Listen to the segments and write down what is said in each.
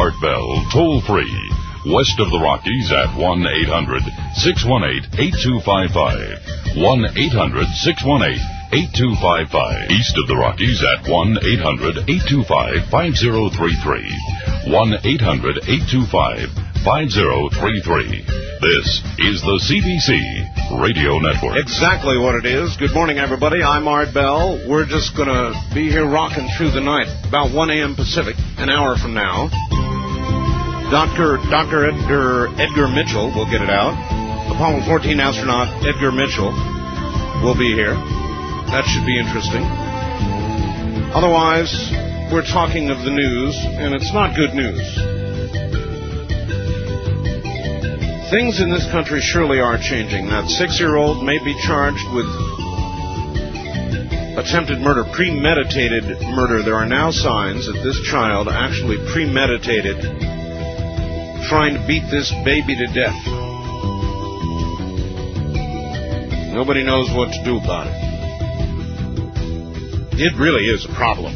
Art Bell, toll-free. West of the Rockies at 1-800-618-8255. 1-800-618-8255. East of the Rockies at 1-800-825-5033. 1-800-825-5033. This is the CBC Radio Network. Exactly what it is. Good morning, everybody. I'm Art Bell. We're just going to be here rocking through the night, about 1 a.m. Pacific, an hour from now. Dr. Edgar Mitchell will get it out. Apollo 14 astronaut Edgar Mitchell will be here. That should be interesting. Otherwise, we're talking of the news, and it's not good news. Things in this country surely are changing. That 6-year-old may be charged with attempted murder, premeditated murder. There are now signs that this child actually premeditated trying to beat this baby to death. Nobody knows what to do about it. It really is a problem.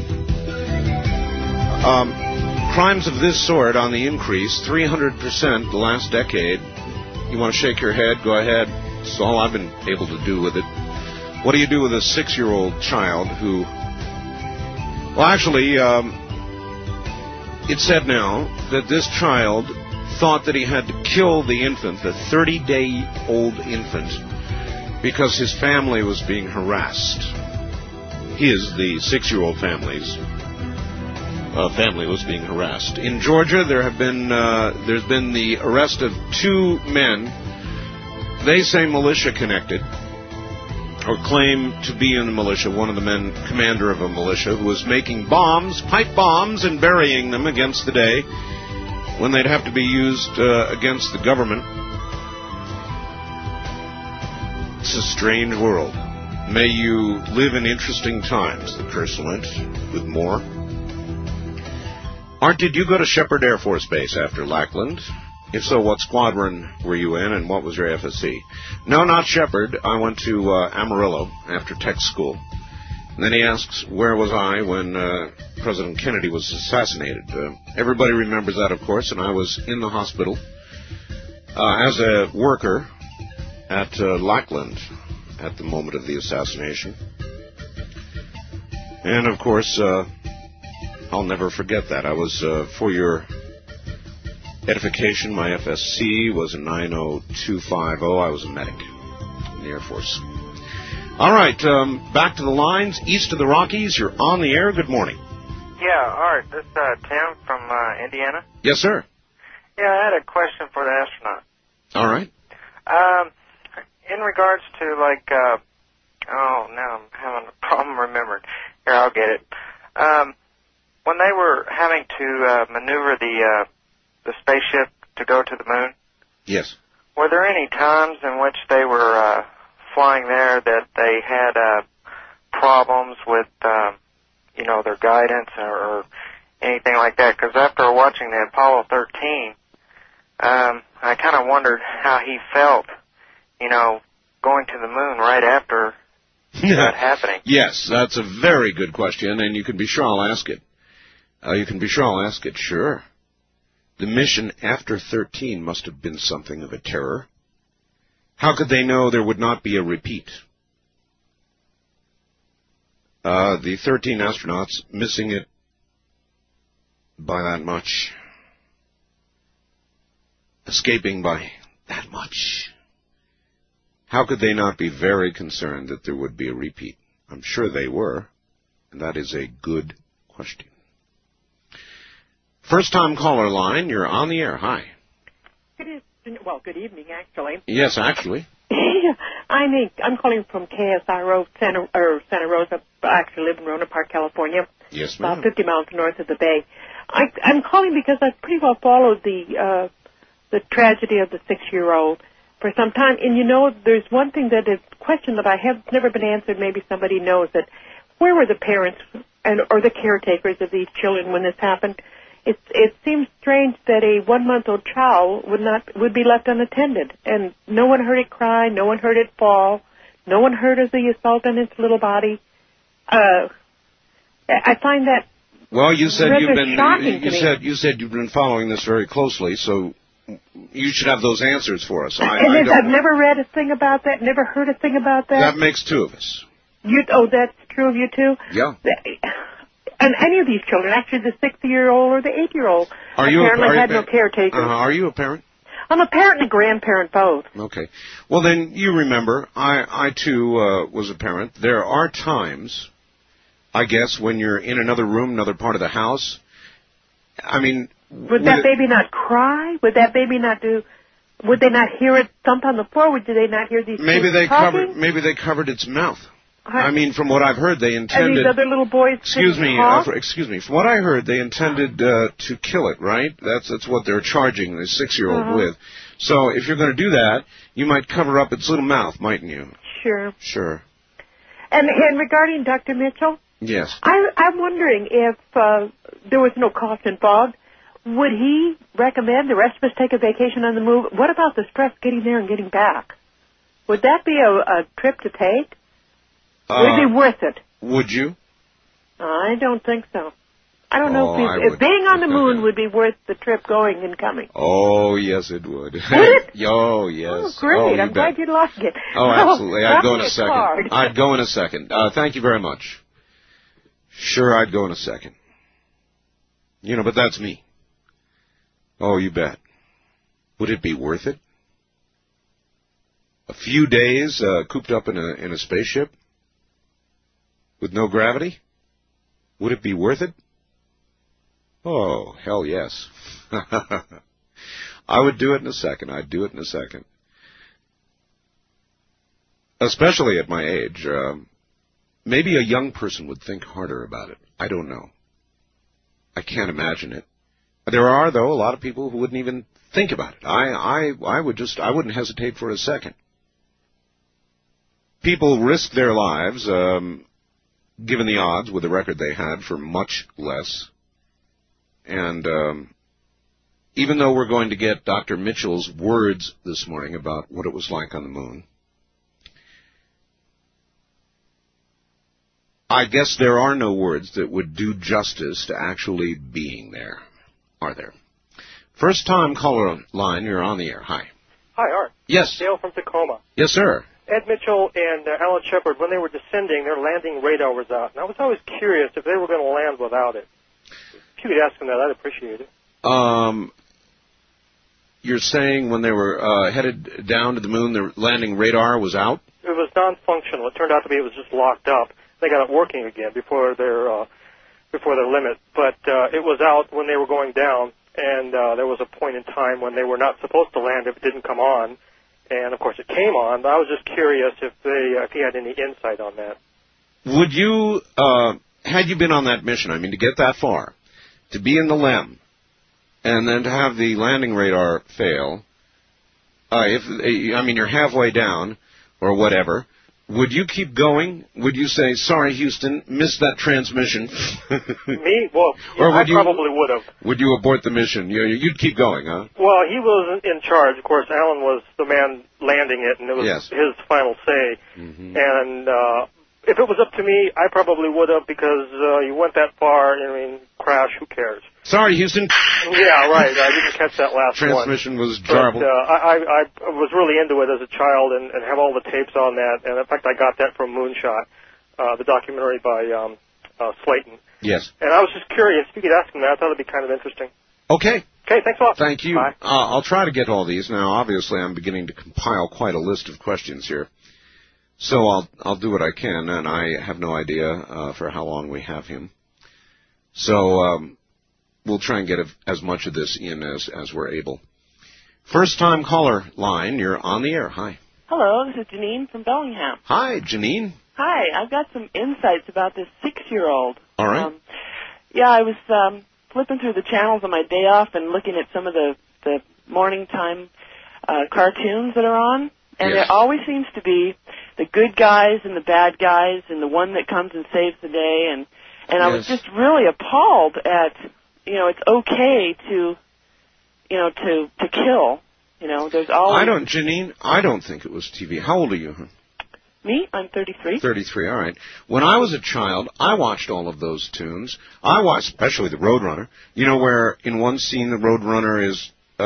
Crimes of this sort on the increase, 300% the last decade. You want to shake your head? Go ahead. It's all I've been able to do with it. What do you do with a 6-year-old child who... Well, actually, it's said now that this child thought that he had to kill the infant, the 30-day-old infant, because his family was being harassed. The 6-year-old family was being harassed. In Georgia, there's been the arrest of 2 men. They say militia-connected, or claim to be in the militia. One of the men, commander of a militia, who was making bombs, pipe bombs, and burying them against the day when they'd have to be used against the government. It's a strange world. May you live in interesting times, the person went, with more. Art, did you go to Shepherd Air Force Base after Lackland? If so, what squadron were you in, and what was your FSC? No, not Shepherd. I went to Amarillo after tech school. And then he asks, where was I when President Kennedy was assassinated? Everybody remembers that, of course, and I was in the hospital as a worker at Lackland at the moment of the assassination. And, of course, I'll never forget that. I was, for your edification, my FSC was a 90250. I was a medic in the Air Force. All right, back to the lines. East of the Rockies, you're on the air. Good morning. Yeah, Art, this is Tim from Indiana. Yes, sir. Yeah, I had a question for the astronaut. All right. In regards to, like, now I'm having a problem remembering. Here, I'll get it. When they were having to maneuver the spaceship to go to the moon. Yes. Were there any times in which they were flying there that they had problems with, their guidance or anything like that? Because after watching the Apollo 13, I kind of wondered how he felt, going to the moon right after that happening. Yes, that's a very good question, and you can be sure I'll ask it. Sure. The mission after 13 must have been something of a terror. How could they know there would not be a repeat? The 13 astronauts missing it by that much. Escaping by that much. How could they not be very concerned that there would be a repeat? I'm sure they were, and that is a good question. First-time caller line, you're on the air. Hi. Good evening, actually. Yes, actually. I'm calling from KSRO, Santa Rosa. I actually live in Rohnert Park, California. Yes, ma'am. About 50 miles north of the Bay. I'm calling because I've pretty well followed the tragedy of the 6-year-old for some time. And, there's one thing that is a question that I have never been answered. Maybe somebody knows it. Where were the parents or the caretakers of these children when this happened? It seems strange that a 1-month-old child would be left unattended, and no one heard it cry, no one heard it fall, no one heard of the assault on its little body. I find that Well, you said you've been shocking to me. you said you've been following this very closely, so you should have those answers for us. I've never read a thing about that, never heard a thing about that. That makes two of us. That's true of you too? Yeah. And any of these children, actually the 6-year-old or the 8-year-old, apparently had no caretaker. Are you a parent? I'm a parent and a grandparent both. Okay. Well, then you remember, I too was a parent. There are times, I guess, when you're in another room, another part of the house. I mean, would that baby not cry? Would that baby not do? Would they not hear it thump on the floor? Did they not hear these? Maybe kids they talking? Maybe they covered its mouth. I mean, from what I've heard, they intended. And these other little boys. Excuse me. From what I heard, they intended to kill it. Right? That's what they're charging the 6-year-old with. So if you're going to do that, you might cover up its little mouth, mightn't you? Sure. Sure. And regarding Dr. Mitchell. Yes. I'm wondering if there was no cost involved, would he recommend the rest of us take a vacation on the move? What about the stress getting there and getting back? Would that be a trip to take? Would it be worth it? Would you? I don't think so. I don't know if being on the moon would be worth the trip going and coming. Oh, yes, it would. Would it? Oh, yes. Oh, great. I'm glad you liked it. Oh, absolutely. I'd go in a second. I'd go in a second. Thank you very much. Sure, I'd go in a second. But that's me. Oh, you bet. Would it be worth it? A few days cooped up in a spaceship with no gravity? Would it be worth it? Oh, hell yes. I would do it in a second. I'd do it in a second. Especially at my age. Maybe a young person would think harder about it. I don't know. I can't imagine it. There are, though, a lot of people who wouldn't even think about it. I wouldn't hesitate for a second. People risk their lives, given the odds with the record they had, for much less. And even though we're going to get Dr. Mitchell's words this morning about what it was like on the moon, I guess there are no words that would do justice to actually being there, are there? First time caller line, you're on the air. Hi. Hi, Art. Yes. Dale from Tacoma. Yes, sir. Ed Mitchell and Alan Shepard, when they were descending, their landing radar was out. And I was always curious if they were going to land without it. If you could ask them that, I'd appreciate it. You're saying when they were headed down to the moon, the landing radar was out? It was non-functional. It turned out to be it was just locked up. They got it working again before their limit. But it was out when they were going down, and there was a point in time when they were not supposed to land if it didn't come on. And, of course, it came on. But I was just curious if he had any insight on that. Would you, had you been on that mission, to get that far, to be in the LEM, and then to have the landing radar fail, you're halfway down, or whatever, would you keep going? Would you say, sorry, Houston, missed that transmission? Me? Well, I probably would have. Would you abort the mission? You'd keep going, huh? Well, he was in charge. Of course, Alan was the man landing it, and it was his final say. Mm-hmm. And if it was up to me, I probably would have, because you went that far, crash, who cares? Sorry, Houston. Yeah, right. I didn't catch that last Transmission was jarbled. But, I was really into it as a child and have all the tapes on that. And, in fact, I got that from Moonshot, the documentary by Slayton. Yes. And I was just curious. If you could ask him that, I thought it would be kind of interesting. Okay. Okay, thanks a lot. Thank you. Bye. I'll try to get all these. Now, obviously, I'm beginning to compile quite a list of questions here. So I'll do what I can, and I have no idea for how long we have him. So we'll try and get as much of this in as we're able. First-time caller line, you're on the air. Hi. Hello, this is Janine from Bellingham. Hi, Janine. Hi, I've got some insights about this 6-year-old. All right. I was flipping through the channels on my day off and looking at some of the morning time cartoons that are on, and there always seems to be the good guys and the bad guys and the one that comes and saves the day, and I was just really appalled at, it's okay to kill. There's always... Janine, I don't think it was TV. How old are you? Me? I'm 33. 33, all right. When I was a child, I watched all of those tunes. I watched, especially the Roadrunner. You know where in one scene the Roadrunner is,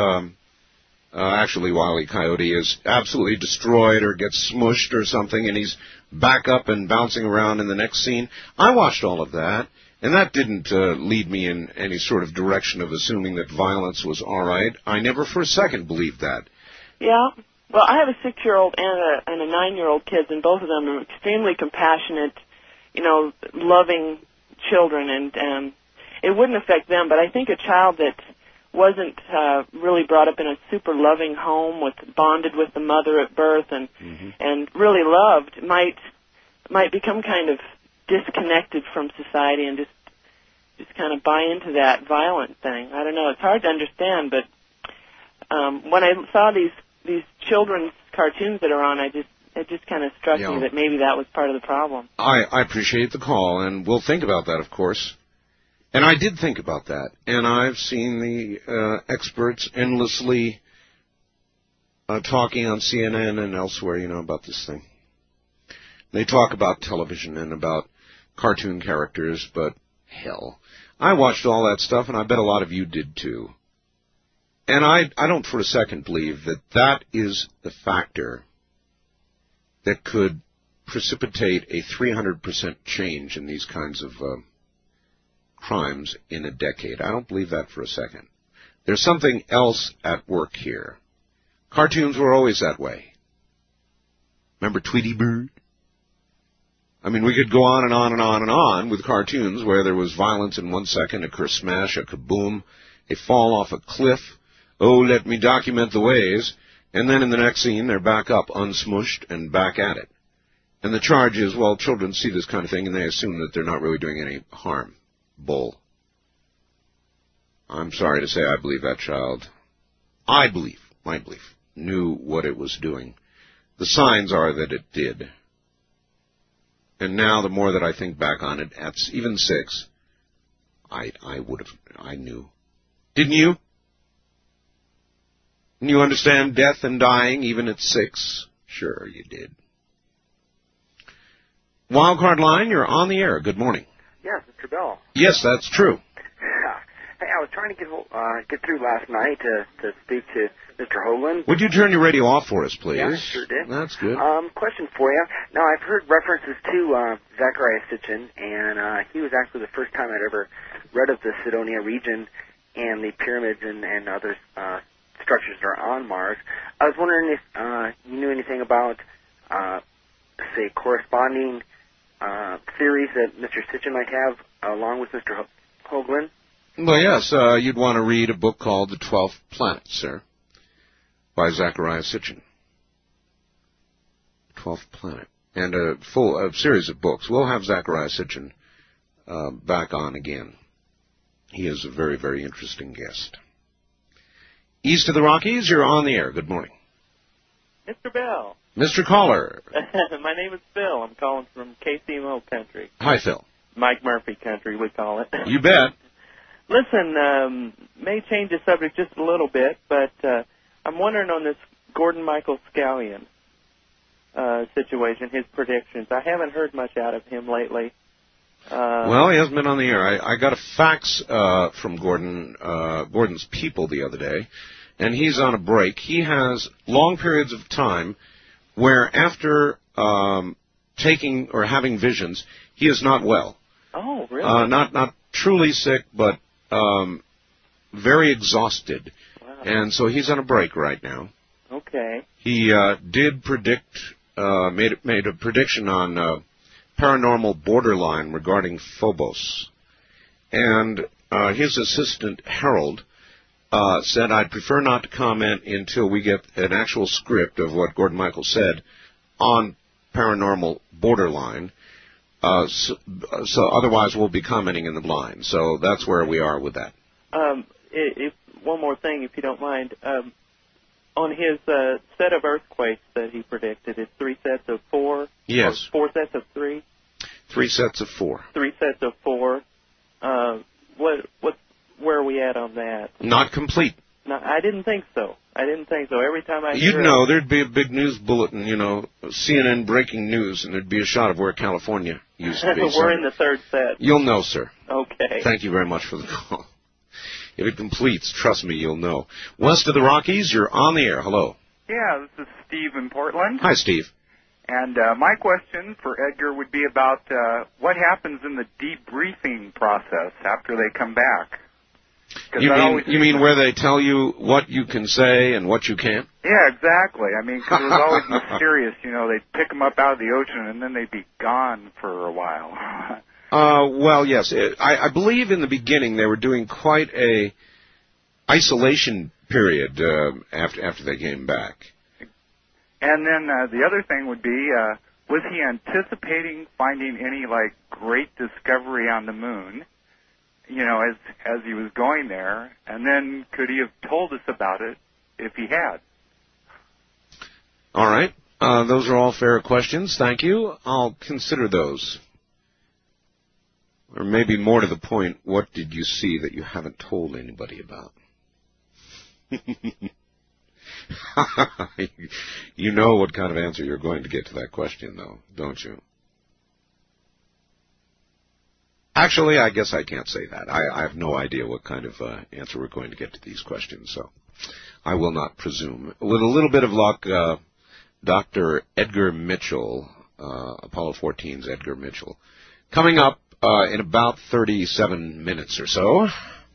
actually Wile E. Coyote is absolutely destroyed or gets smushed or something, and he's back up and bouncing around in the next scene. I watched all of that, and that didn't lead me in any sort of direction of assuming that violence was all right. I never for a second believed that. Yeah. Well, I have a 6-year-old and a 9-year-old kids, and both of them are extremely compassionate, loving children, and it wouldn't affect them. But I think a child that wasn't really brought up in a super loving home, bonded with the mother at birth, and really loved, might become kind of disconnected from society and just kind of buy into that violent thing. I don't know. It's hard to understand, but when I saw these children's cartoons that are on, it just kind of struck me that maybe that was part of the problem. I appreciate the call, and we'll think about that, of course. And I did think about that, and I've seen the experts endlessly talking on CNN and elsewhere, about this thing. They talk about television and about cartoon characters, but hell, I watched all that stuff, and I bet a lot of you did too. And I don't for a second believe that that is the factor that could precipitate a 300% change in these kinds of crimes in a decade. I don't believe that for a second. There's something else at work here. Cartoons were always that way. Remember Tweety Bird? I mean, we could go on and on and on and on with cartoons where there was violence in 1 second, a kersmash, a kaboom, a fall off a cliff. Oh, let me document the ways. And then in the next scene, they're back up, unsmushed, and back at it. And the charge is, well, children see this kind of thing, and they assume that they're not really doing any harm. Bull. I'm sorry to say I believe that child, my belief, knew what it was doing. The signs are that it did. And now, the more that I think back on it, at even 6, I knew. Didn't you? Didn't you understand death and dying even at 6? Sure you did. Wildcard line, you're on the air. Good morning. Yes, Mr. Bell. Yes, that's true. Hey, I was trying to get through last night to speak to Mr. Hoagland. Would you turn your radio off for us, please? Yeah, I sure did. That's good. Question for you. Now, I've heard references to Zecharia Sitchin, and he was actually the first time I'd ever read of the Cydonia region and the pyramids and other structures that are on Mars. I was wondering if you knew anything about, say, corresponding theories that Mr. Sitchin might have along with Mr. Hoagland. Well, yes, you'd want to read a book called The 12th Planet, sir, by Zecharia Sitchin. 12th Planet. And a series of books. We'll have Zecharia Sitchin back on again. He is a very, very interesting guest. East of the Rockies, you're on the air. Good morning. Mr. Bell. Mr. Caller. My name is Phil. I'm calling from KCMO country. Hi, Phil. Mike Murphy country, we call it. You bet. Listen, may change the subject just a little bit, but I'm wondering on this Gordon Michael Scallion situation, his predictions. I haven't heard much out of him lately. Well, he hasn't been on the air. I got a fax from Gordon's people the other day, and he's on a break. He has long periods of time where after taking or having visions, he is not well. Oh, really? Not truly sick, but very exhausted. Wow. And so he's on a break right now. Okay. He did predict, made a prediction on Paranormal Borderline regarding Phobos. And his assistant, Harold, said, I'd prefer not to comment until we get an actual script of what Gordon Michael said on Paranormal Borderline. So otherwise we'll be commenting in the blind. So that's where we are with that. One more thing, if you don't mind. On his set of earthquakes that he predicted, it's 3 sets of 4? Yes. 4 sets of 3? 3 sets of 4. 3 sets of 4. Where are we at on that? Not complete. No, I didn't think so. I didn't think so. Every time I hear You'd know. There'd be a big news bulletin, CNN breaking news, and there'd be a shot of where California used to be. We're in the third set. You'll know, sir. Okay. Thank you very much for the call. If it completes, trust me, you'll know. West of the Rockies, you're on the air. Hello. Yeah, this is Steve in Portland. Hi, Steve. And my question for Edgar would be about what happens in the debriefing process after they come back. You mean where they tell you what you can say and what you can't? Yeah, exactly. I mean, because it was always mysterious. They'd pick them up out of the ocean and then they'd be gone for a while. Well, yes. I believe in the beginning they were doing quite a isolation period after they came back. And then the other thing would be, was he anticipating finding any, great discovery on the moon, as he was going there? And then could he have told us about it if he had? All right. Those are all fair questions. Thank you. I'll consider those. Or maybe more to the point, what did you see that you haven't told anybody about? You know what kind of answer you're going to get to that question, though, don't you? Actually, I guess I can't say that. I have no idea what kind of answer we're going to get to these questions, so I will not presume. With a little bit of luck, Dr. Edgar Mitchell, Apollo 14's Edgar Mitchell, coming up in about 37 minutes or so.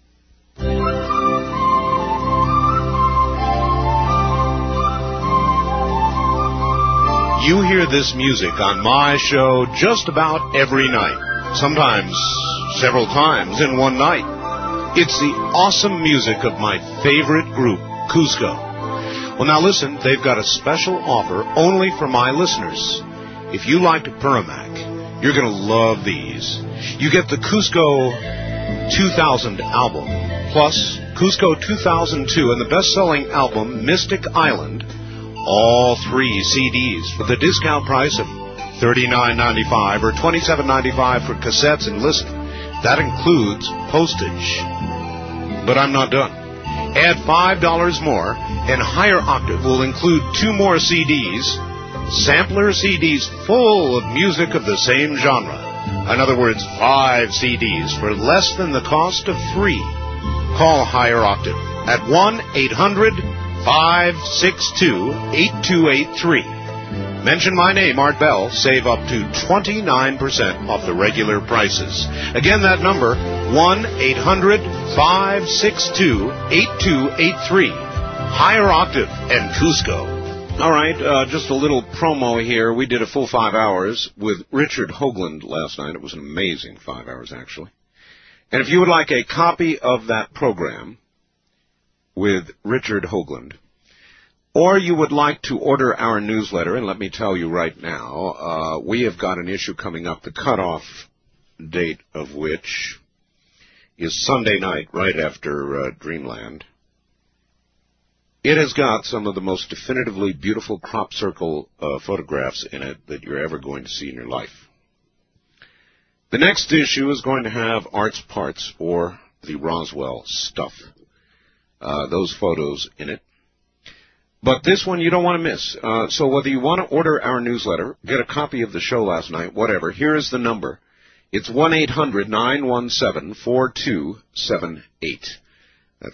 You hear this music on my show just about every night, sometimes several times in one night. It's the awesome music of my favorite group, Cusco. Well, now listen, they've got a special offer only for my listeners. If you liked Puramac, you're going to love these. You get the Cusco 2000 album, plus Cusco 2002 and the best-selling album, Mystic Island, all 3 CDs for the discount price of $39.95 or $27.95 for cassettes and listening. That includes postage. But I'm not done. Add $5 more, and Higher Octave will include 2 more CDs, sampler CDs full of music of the same genre. In other words, 5 CDs for less than the cost of 3. Call Higher Octave at 1-800-562-8283. Mention my name, Art Bell. Save up to 29% off the regular prices. Again, that number, 1-800-562-8283. Higher Octave and Cusco. All right, just a little promo here. We did a full 5 hours with Richard Hoagland last night. It was an amazing 5 hours, actually. And if you would like a copy of that program with Richard Hoagland, or you would like to order our newsletter, and let me tell you right now, we have got an issue coming up, the cutoff date of which is Sunday night, right after Dreamland. It has got some of the most definitively beautiful crop circle photographs in it that you're ever going to see in your life. The next issue is going to have Art's Parts, or the Roswell stuff, those photos in it. But this one you don't want to miss. So whether you want to order our newsletter, get a copy of the show last night, whatever, here is the number. It's 1-800-917-4278. That's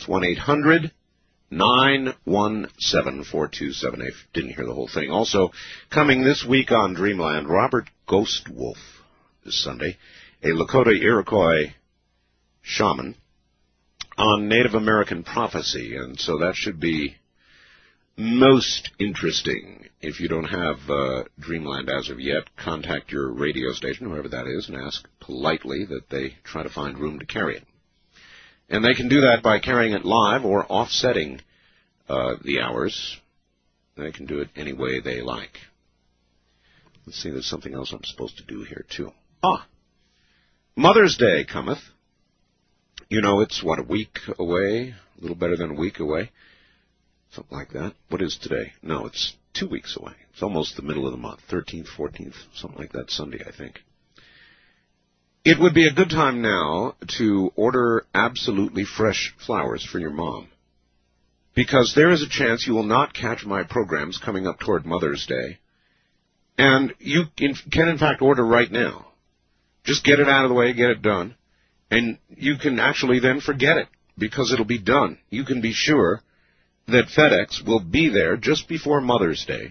1-800-917-4278. Didn't hear the whole thing. Also, coming this week on Dreamland, Robert Ghost Wolf this Sunday, a Lakota Iroquois shaman on Native American prophecy. And so that should be most interesting. If you don't have Dreamland as of yet, contact your radio station, whoever that is, and ask politely that they try to find room to carry it. And they can do that by carrying it live or offsetting the hours. They can do it any way they like. Let's see, there's something else I'm supposed to do here, too. Mother's Day cometh. You know, it's, a week away? A little better than a week away. Something like that. What is today? No, it's 2 weeks away. It's almost the middle of the month, 13th, 14th, something like that, Sunday, I think. It would be a good time now to order absolutely fresh flowers for your mom. because there is a chance you will not catch my programs coming up toward Mother's Day. And you can, in fact, order right now. Just get it out of the way, get it done, and you can actually then forget it, because it'll be done. You can be sure that FedEx will be there just before Mother's Day.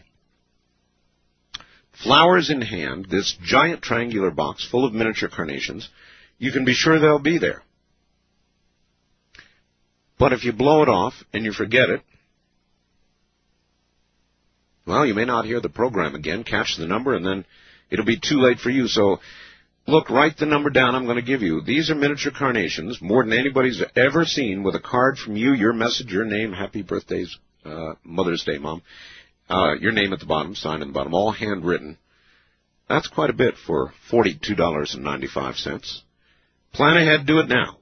Flowers in hand, this giant triangular box full of miniature carnations, you can be sure they'll be there. But if you blow it off and you forget it, well, you may not hear the program again, catch the number, and then it'll be too late for you. So, look, write the number down I'm going to give you. These are miniature carnations, more than anybody's ever seen, with a card from you, your message, your name, happy birthday's, Mother's Day, Mom, your name at the bottom, sign at the bottom, all handwritten. That's quite a bit for $42.95. Plan ahead, do it now.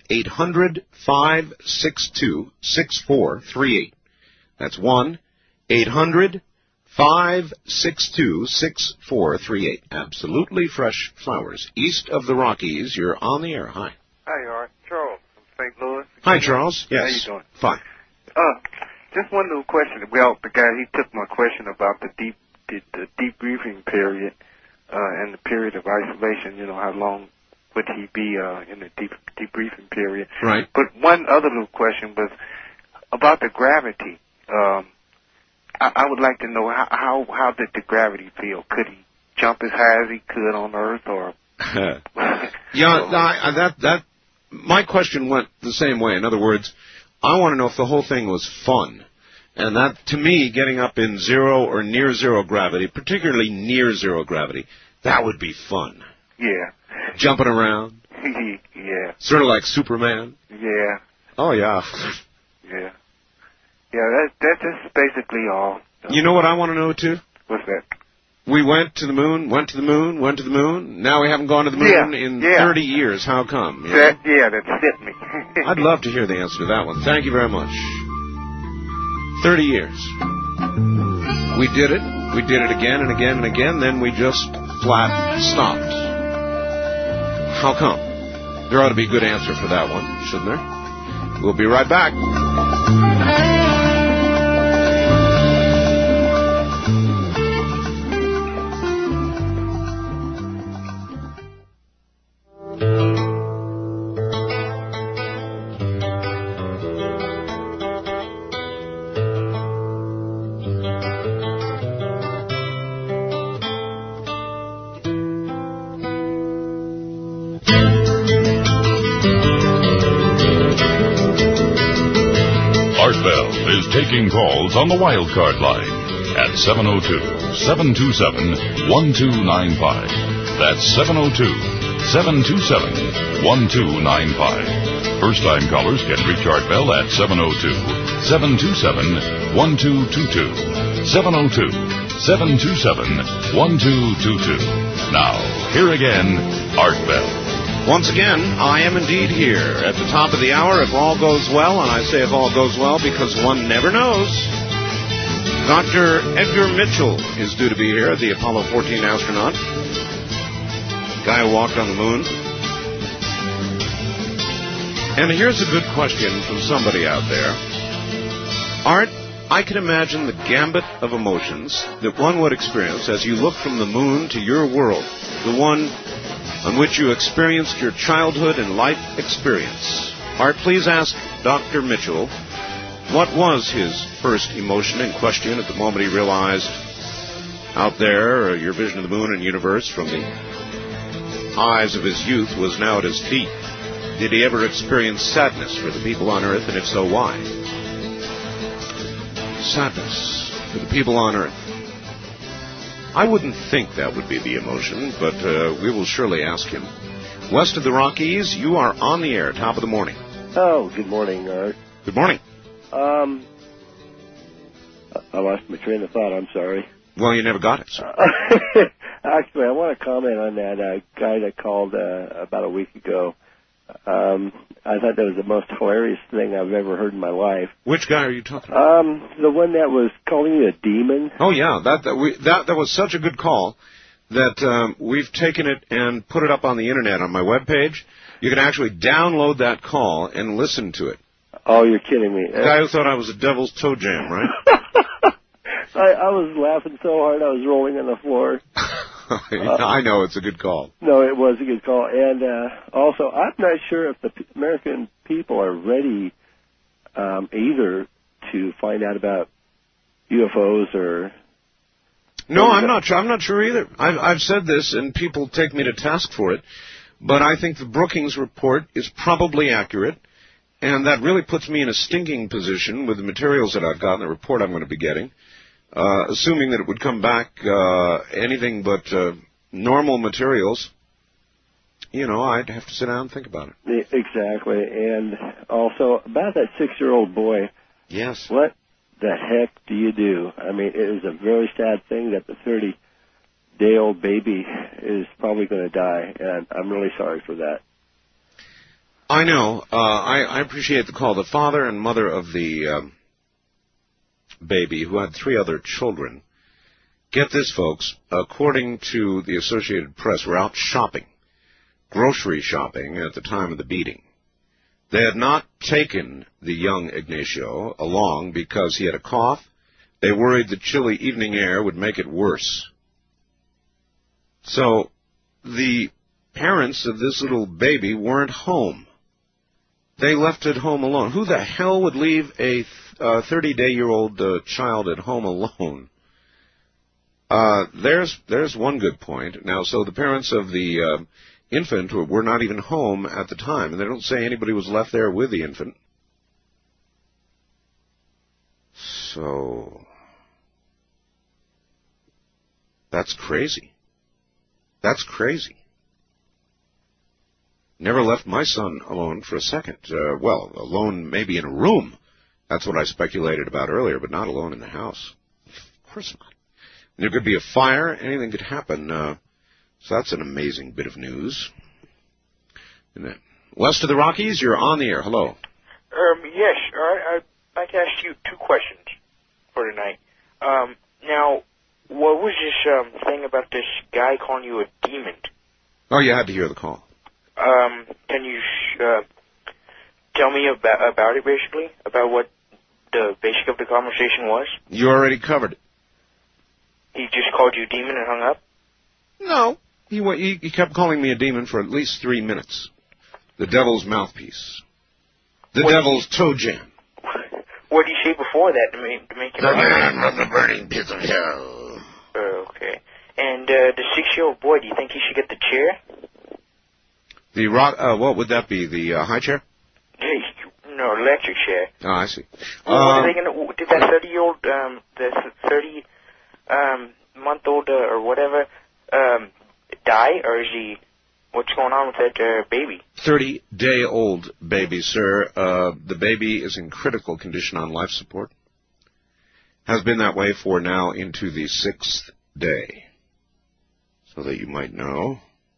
1-800-562-6438. That's 1-800-562-6438. Absolutely fresh flowers. East of the Rockies, you're on the air. Hi. Hi, Art. Charles from St. Louis. Hi, Charles. Yes. How you doing? Fine. Just one little question. Well, the guy, he took my question about the debriefing period and the period of isolation. You know, how long would he be in the debriefing period? Right. But one other little question was about the gravity. I would like to know how did the gravity feel? Could he jump as high as he could on Earth, or? That my question went the same way. In other words, I want to know if the whole thing was fun. And that, to me, getting up in zero or near zero gravity, particularly near zero gravity, that would be fun. Yeah. Jumping around. Yeah. Sort of like Superman. Yeah. Oh, yeah. Yeah. Yeah, that's just basically all. You know what I want to know, too? What's that? We went to the moon. Now we haven't gone to the moon in 30 years. How come? That hit me. I'd love to hear the answer to that one. Thank you very much. 30 years. We did it. We did it again and again and again. Then we just flat stopped. How come? There ought to be a good answer for that one, shouldn't there? We'll be right back. Taking calls on the wildcard line at 702-727-1295. That's 702-727-1295. First-time callers can reach Art Bell at 702-727-1222. 702-727-1222. Now, here again, Art Bell. Once again, I am indeed here at the top of the hour, if all goes well, and I say if all goes well because one never knows. Dr. Edgar Mitchell is due to be here, the Apollo 14 astronaut, guy who walked on the moon. And here's a good question from somebody out there. Art, I can imagine the gambit of emotions that one would experience as you look from the moon to your world, the one on which you experienced your childhood and life experience. Art, please ask Dr. Mitchell, what was his first emotion and question at the moment he realized out there your vision of the moon and universe from the eyes of his youth was now at his feet? Did he ever experience sadness for the people on Earth, and if so, why? Sadness for the people on Earth. I wouldn't think that would be the emotion, but we will surely ask him. West of the Rockies, you are on the air, top of the morning. Oh, good morning, Art. Good morning. I lost my train of thought, I'm sorry. Well, you never got it, sir. Actually, I want to comment on that guy that called about a week ago. I thought that was the most hilarious thing I've ever heard in my life. Which guy are you talking about? The one that was calling you a demon. Oh, yeah. That was such a good call that we've taken it and put it up on the Internet on my webpage. You can actually download that call and listen to it. Oh, you're kidding me. The guy who thought I was a devil's toe jam, right? I was laughing so hard I was rolling on the floor. I know, it's a good call. No, it was a good call. And also, I'm not sure if the American people are ready either to find out about UFOs or... No, I'm not sure either. I've said this, and people take me to task for it, but I think the Brookings report is probably accurate, and that really puts me in a stinking position with the materials that I've got and the report I'm going to be getting, assuming that it would come back anything but normal materials. You know, I'd have to sit down and think about it. Exactly. And also, about that 6-year-old boy. Yes. What the heck do you do? I mean, it is a very sad thing that the 30-day-old baby is probably going to die, and I'm really sorry for that. I know. I appreciate the call. The father and mother of the baby, who had 3 other children, get this, folks, according to the Associated Press, were out shopping, grocery shopping at the time of the beating. They had not taken the young Ignacio along because he had a cough. They worried the chilly evening air would make it worse. So the parents of this little baby weren't home. They left it home alone. Who the hell would leave a 30-day-old child at home alone? There's one good point. Now, so the parents of the infant were not even home at the time, and they don't say anybody was left there with the infant. So that's crazy. That's crazy. Never left my son alone for a second. Well, alone maybe in a room. That's what I speculated about earlier, but not alone in the house. Of course not. There could be a fire. Anything could happen. So that's an amazing bit of news. And then, west of the Rockies, you're on the air. Hello. Yes. I'd like to ask you 2 questions for tonight. Now, what was this thing about this guy calling you a demon? Oh, you had to hear the call. Can you tell me about it, basically? About what the basic of the conversation was? You already covered it. He just called you a demon and hung up? No. He kept calling me a demon for at least 3 minutes. The devil's mouthpiece. The devil's toe jam. What did he say before that to make him... The man from the burning pits of hell. Okay. And the 6-year-old boy, do you think he should get the chair? The what would that be? The high chair? No, electric chair. Oh, I see. Well, are they gonna, did that 30-year-old, the 30-month-old or whatever, die, or is he? What's going on with that baby? 30-day-old baby, sir. The baby is in critical condition on life support. Has been that way for now into the 6th day. So that you might know.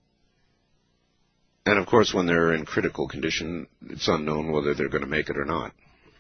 And, of course, when they're in critical condition, it's unknown whether they're going to make it or not.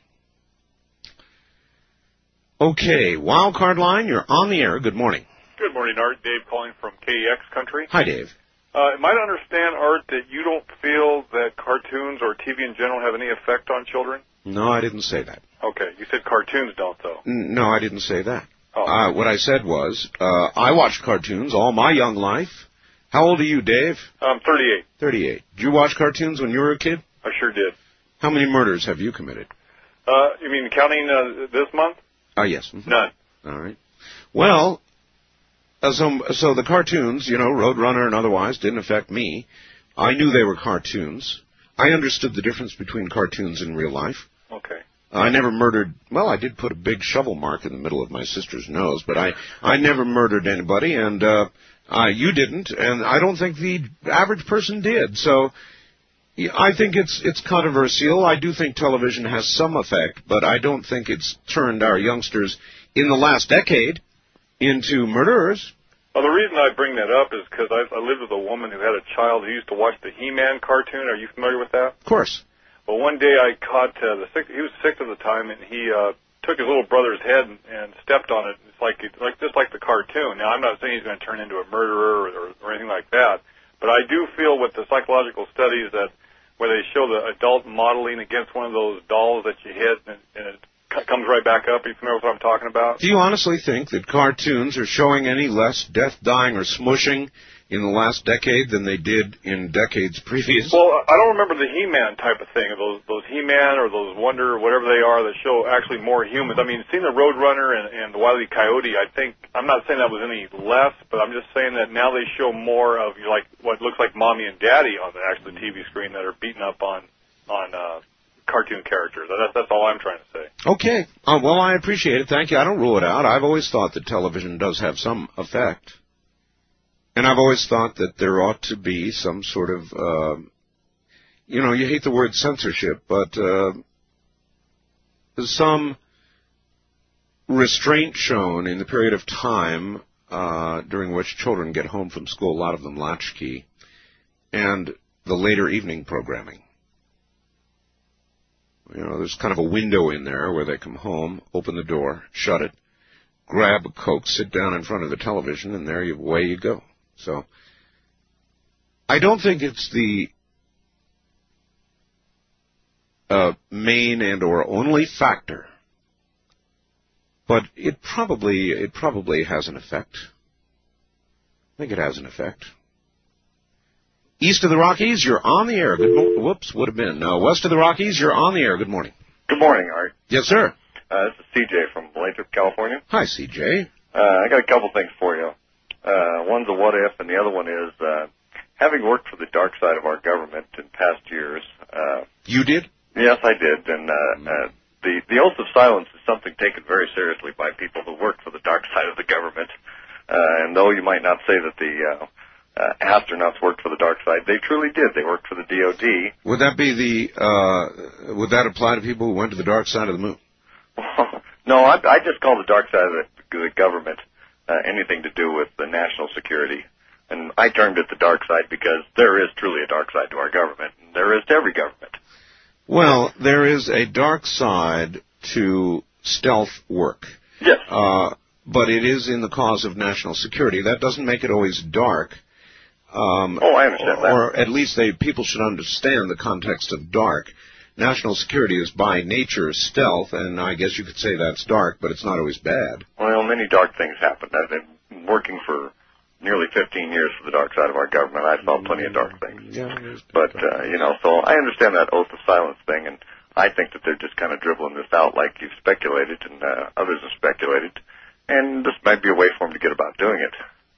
Okay, Wildcard Line, you're on the air. Good morning. Good morning, Art. Dave calling from KEX Country. Hi, Dave. Am I to understand, Art, that you don't feel that cartoons or TV in general have any effect on children? No, I didn't say that. Okay, you said cartoons don't, though. No, I didn't say that. Oh. What I said was, I watched cartoons all my young life. How old are you, Dave? I'm 38. 38. Did you watch cartoons when you were a kid? I sure did. How many murders have you committed? You mean counting this month? Yes. Mm-hmm. None. All right. Well, so the cartoons, Roadrunner and otherwise, didn't affect me. I knew they were cartoons. I understood the difference between cartoons and real life. Okay. I never murdered... Well, I did put a big shovel mark in the middle of my sister's nose, but I never murdered anybody, and you didn't, and I don't think the average person did. So I think it's controversial. I do think television has some effect, but I don't think it's turned our youngsters in the last decade into murderers. Well, the reason I bring that up is because I lived with a woman who had a child who used to watch the He-Man cartoon. Are you familiar with that? Of course. Well, one day I caught he was 6 at the time, and he took his little brother's head and stepped on it. It's just like the cartoon. Now, I'm not saying he's going to turn into a murderer or anything like that, but I do feel with the psychological studies that where they show the adult modeling against one of those dolls that you hit, and it comes right back up. Are you familiar with what I'm talking about? Do you honestly think that cartoons are showing any less death, dying, or smushing in the last decade than they did in decades previous? Well, I don't remember the He-Man type of thing, those He-Man or those Wonder, whatever they are, that show actually more humans. I mean, seeing the Roadrunner and the Wile E. Coyote, I think, I'm not saying that was any less, but I'm just saying that now they show more of like what looks like Mommy and Daddy on the actual TV screen that are beating up on cartoon characters. That's all I'm trying to say. Okay. Well, I appreciate it. Thank you. I don't rule it out. I've always thought that television does have some effect. And I've always thought that there ought to be some sort of, you hate the word censorship, but some restraint shown in the period of time during which children get home from school, a lot of them latchkey, and the later evening programming. There's kind of a window in there where they come home, open the door, shut it, grab a Coke, sit down in front of the television, and away you go. So I don't think it's the main and or only factor, but it probably has an effect. I think it has an effect. East of the Rockies, you're on the air. Good morning. Whoops, would have been. West of the Rockies, you're on the air. Good morning. Good morning, Art. Yes, sir. This is CJ from Lathrop, California. Hi, CJ. I got a couple things for you. One's a what if, and the other one is having worked for the dark side of our government in past years. You did? Yes, I did. And the oath of silence is something taken very seriously by people who work for the dark side of the government. And though you might not say that the astronauts worked for the dark side, they truly did. They worked for the DOD. Would would that apply to people who went to the dark side of the moon? No, I just call the dark side of the government anything to do with the national security. And I termed it the dark side because there is truly a dark side to our government. And there is to every government. Well, there is a dark side to stealth work. Yes. But it is in the cause of national security. That doesn't make it always dark. I understand that. Or at least people should understand the context of dark. National security is by nature stealth, and I guess you could say that's dark, but it's not always bad. Well, many dark things happen. I've been working for nearly 15 years for the dark side of our government. I saw plenty of dark things. Yeah, but, so I understand that oath of silence thing, and I think that they're just kind of dribbling this out like you've speculated and others have speculated, and this might be a way for them to get about doing it.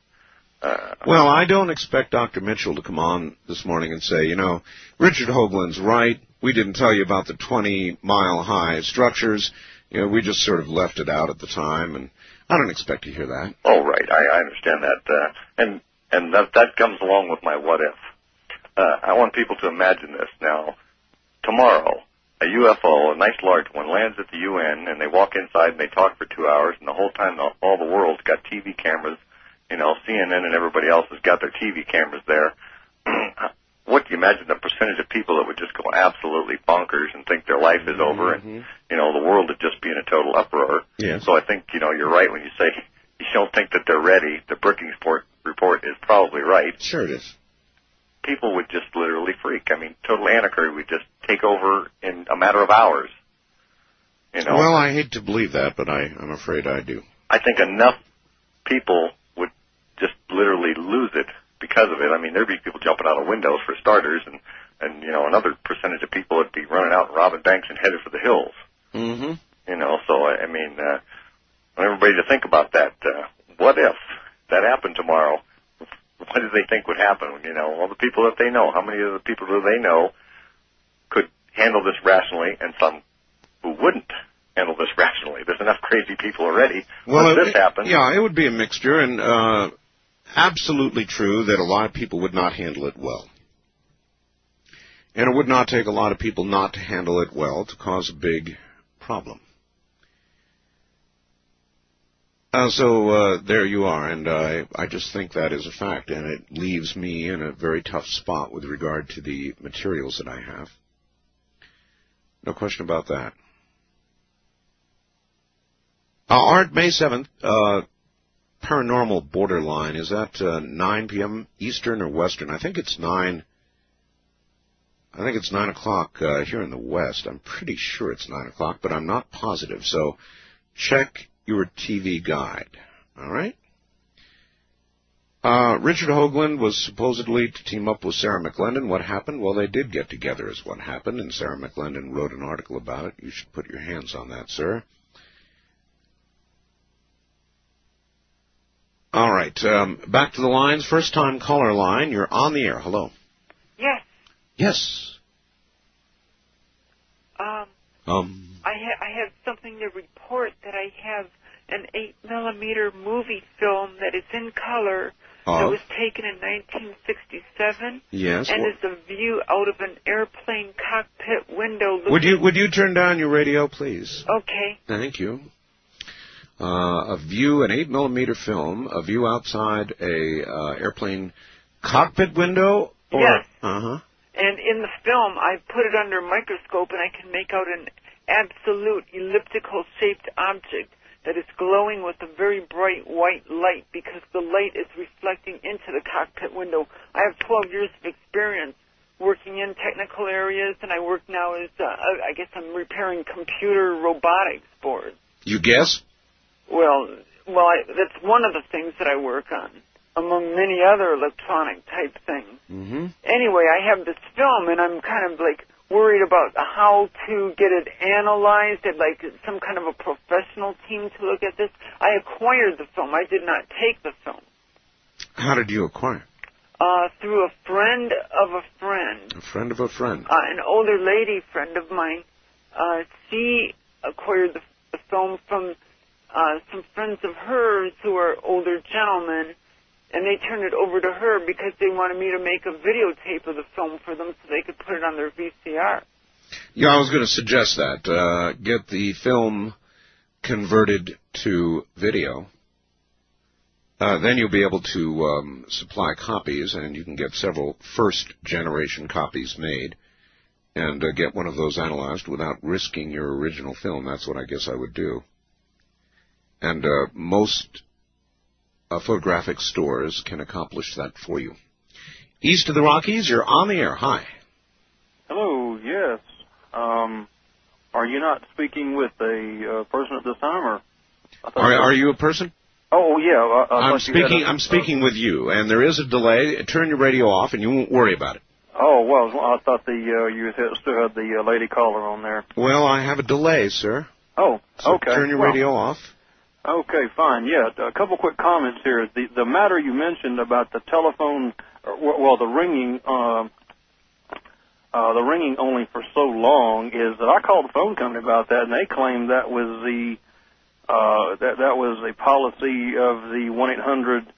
Well, I don't expect Dr. Mitchell to come on this morning and say, Richard Hoagland's right. We didn't tell you about the 20-mile-high structures. We just sort of left it out at the time, and I don't expect to hear that. Oh, right. I understand that. And that comes along with my what if. I want people to imagine this. Now, tomorrow, a UFO, a nice large one, lands at the UN, and they walk inside and they talk for 2 hours, and the whole time all the world's got TV cameras. CNN and everybody else has got their TV cameras there. What do you imagine the percentage of people that would just go absolutely bonkers and think their life is over and, the world would just be in a total uproar? Yeah. So I think, you're right when you say you don't think that they're ready. The Brookings report is probably right. Sure it is. People would just literally freak. I mean, total anarchy would just take over in a matter of hours. Well, I hate to believe that, but I'm afraid I do. I think enough people would just literally lose it because of it. I mean, there'd be people jumping out of windows for starters, and another percentage of people would be running out and robbing banks and headed for the hills. Mm-hmm. So I mean, I want everybody to think about that. What if that happened tomorrow? What do they think would happen? All the people that they know. How many of the people do they know could handle this rationally, and some who wouldn't handle this rationally? There's enough crazy people already. Well, when this happens, yeah, it would be a mixture, and absolutely true that a lot of people would not handle it well. And it would not take a lot of people not to handle it well to cause a big problem. So there you are, and I just think that is a fact, and it leaves me in a very tough spot with regard to the materials that I have. No question about that. Art, May 7th, Paranormal Borderline, is that 9 p.m. Eastern or Western? I think it's 9. I think it's 9 o'clock here in the West. I'm pretty sure it's 9 o'clock, but I'm not positive. So check your TV guide. All right? Richard Hoagland was supposedly to team up with Sarah McLendon. What happened? Well, they did get together is what happened, and Sarah McLendon wrote an article about it. You should put your hands on that, sir. All right, back to the lines. First-time caller line. You're on the air. Hello. Yes. Yes. I have something to report that I have an 8mm movie film that is in color that was taken in 1967. Yes. And is a view out of an airplane cockpit window. Would you turn down your radio, please? Okay. Thank you. A view, an 8mm film, a view outside a airplane cockpit window? Or, yes. Uh-huh. And in the film, I put it under a microscope, and I can make out an absolute elliptical-shaped object that is glowing with a very bright white light because the light is reflecting into the cockpit window. I have 12 years of experience working in technical areas, and I work now as, I guess I'm repairing computer robotics boards. You guess? Well, that's one of the things that I work on, among many other electronic-type things. Mm-hmm. Anyway, I have this film, and I'm kind of, worried about how to get it analyzed, and, some kind of a professional team to look at this. I acquired the film. I did not take the film. How did you acquire? Through a friend of a friend. A friend of a friend. An older lady friend of mine. She acquired the film from some friends of hers who are older gentlemen, and they turned it over to her because they wanted me to make a videotape of the film for them so they could put it on their VCR. Yeah, I was going to suggest that. Get the film converted to video. Then you'll be able to supply copies, and you can get several first-generation copies made and get one of those analyzed without risking your original film. That's what I guess I would do. And most photographic stores can accomplish that for you. East of the Rockies, you're on the air. Hi. Hello, yes. Are you not speaking with a person at this time, or? Are you a person? Oh, yeah. I'm speaking with you, and there is a delay. Turn your radio off, and you won't worry about it. Oh, well, I thought you still had the lady caller on there. Well, I have a delay, sir. Oh, so okay. Turn your radio off. Okay, fine. Yeah, a couple quick comments here. The matter you mentioned about the telephone, the ringing only for so long is that I called the phone company about that, and they claimed that was that was a policy of the 1-800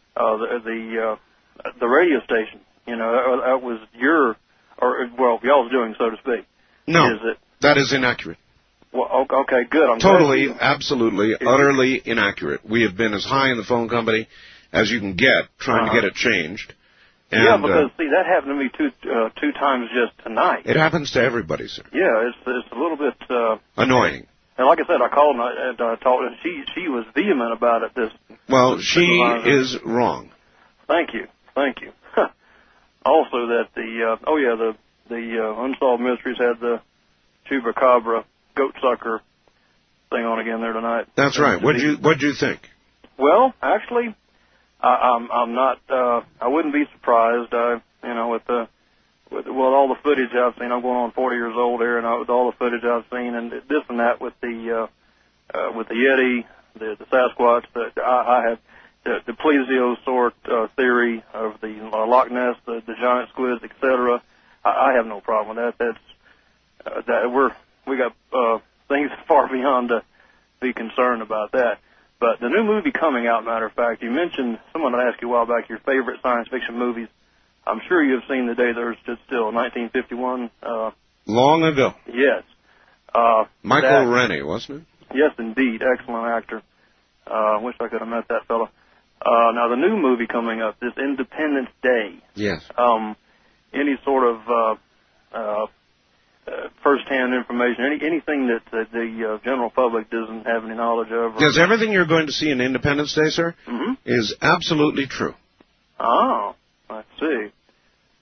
the radio station. You know, that was y'all's doing, so to speak. No, that is inaccurate. Well, okay, good. I'm totally, absolutely, utterly inaccurate. We have been as high in the phone company as you can get, trying to get it changed. And, yeah, because see, that happened to me two times just tonight. It happens to everybody, sir. Yeah, it's a little bit annoying. And like I said, I called and I talked, and she was vehement about it. She is wrong. Thank you. Also, that the Unsolved Mysteries had the Chupacabra goat sucker thing on again there tonight. That's right. What'd you think? Well, actually, I'm not. I wouldn't be surprised. With all the footage I've seen, I'm going on 40 years old here, and with all the footage I've seen, and this and that with the Yeti, the Sasquatch, I have the plesiosaur theory of the Loch Ness, the giant squids, etc. I have no problem with that. We got things far beyond to be concerned about that. But the new movie coming out, matter of fact, you mentioned, someone had asked you a while back, your favorite science fiction movies. I'm sure you have seen The Day the Earth Stood Still, 1951. Long ago. Yes. Michael Rennie, wasn't it? Yes, indeed. Excellent actor. Wish I could have met that fellow. Now, the new movie coming up, this Independence Day. Yes. Any sort of first-hand information, anything that the general public doesn't have any knowledge of? Yes, everything you're going to see in Independence Day, sir, mm-hmm. is absolutely true. Oh, I see. Well,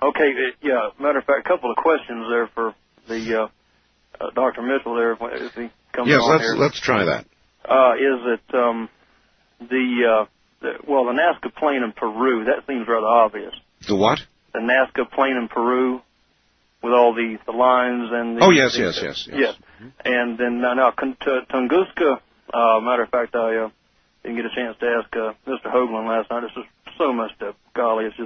Okay, yeah. Matter of fact, a couple of questions there for the Dr. Mitchell there if he comes on here. Yes, let's try that. Is it the Nazca Plain in Peru? That seems rather obvious. The what? The Nazca Plain in Peru, with all the lines and the... Oh, yes. Mm-hmm. And then now Tunguska, matter of fact, I didn't get a chance to ask Mr. Hoagland last night. This is so messed up. Golly, it's just...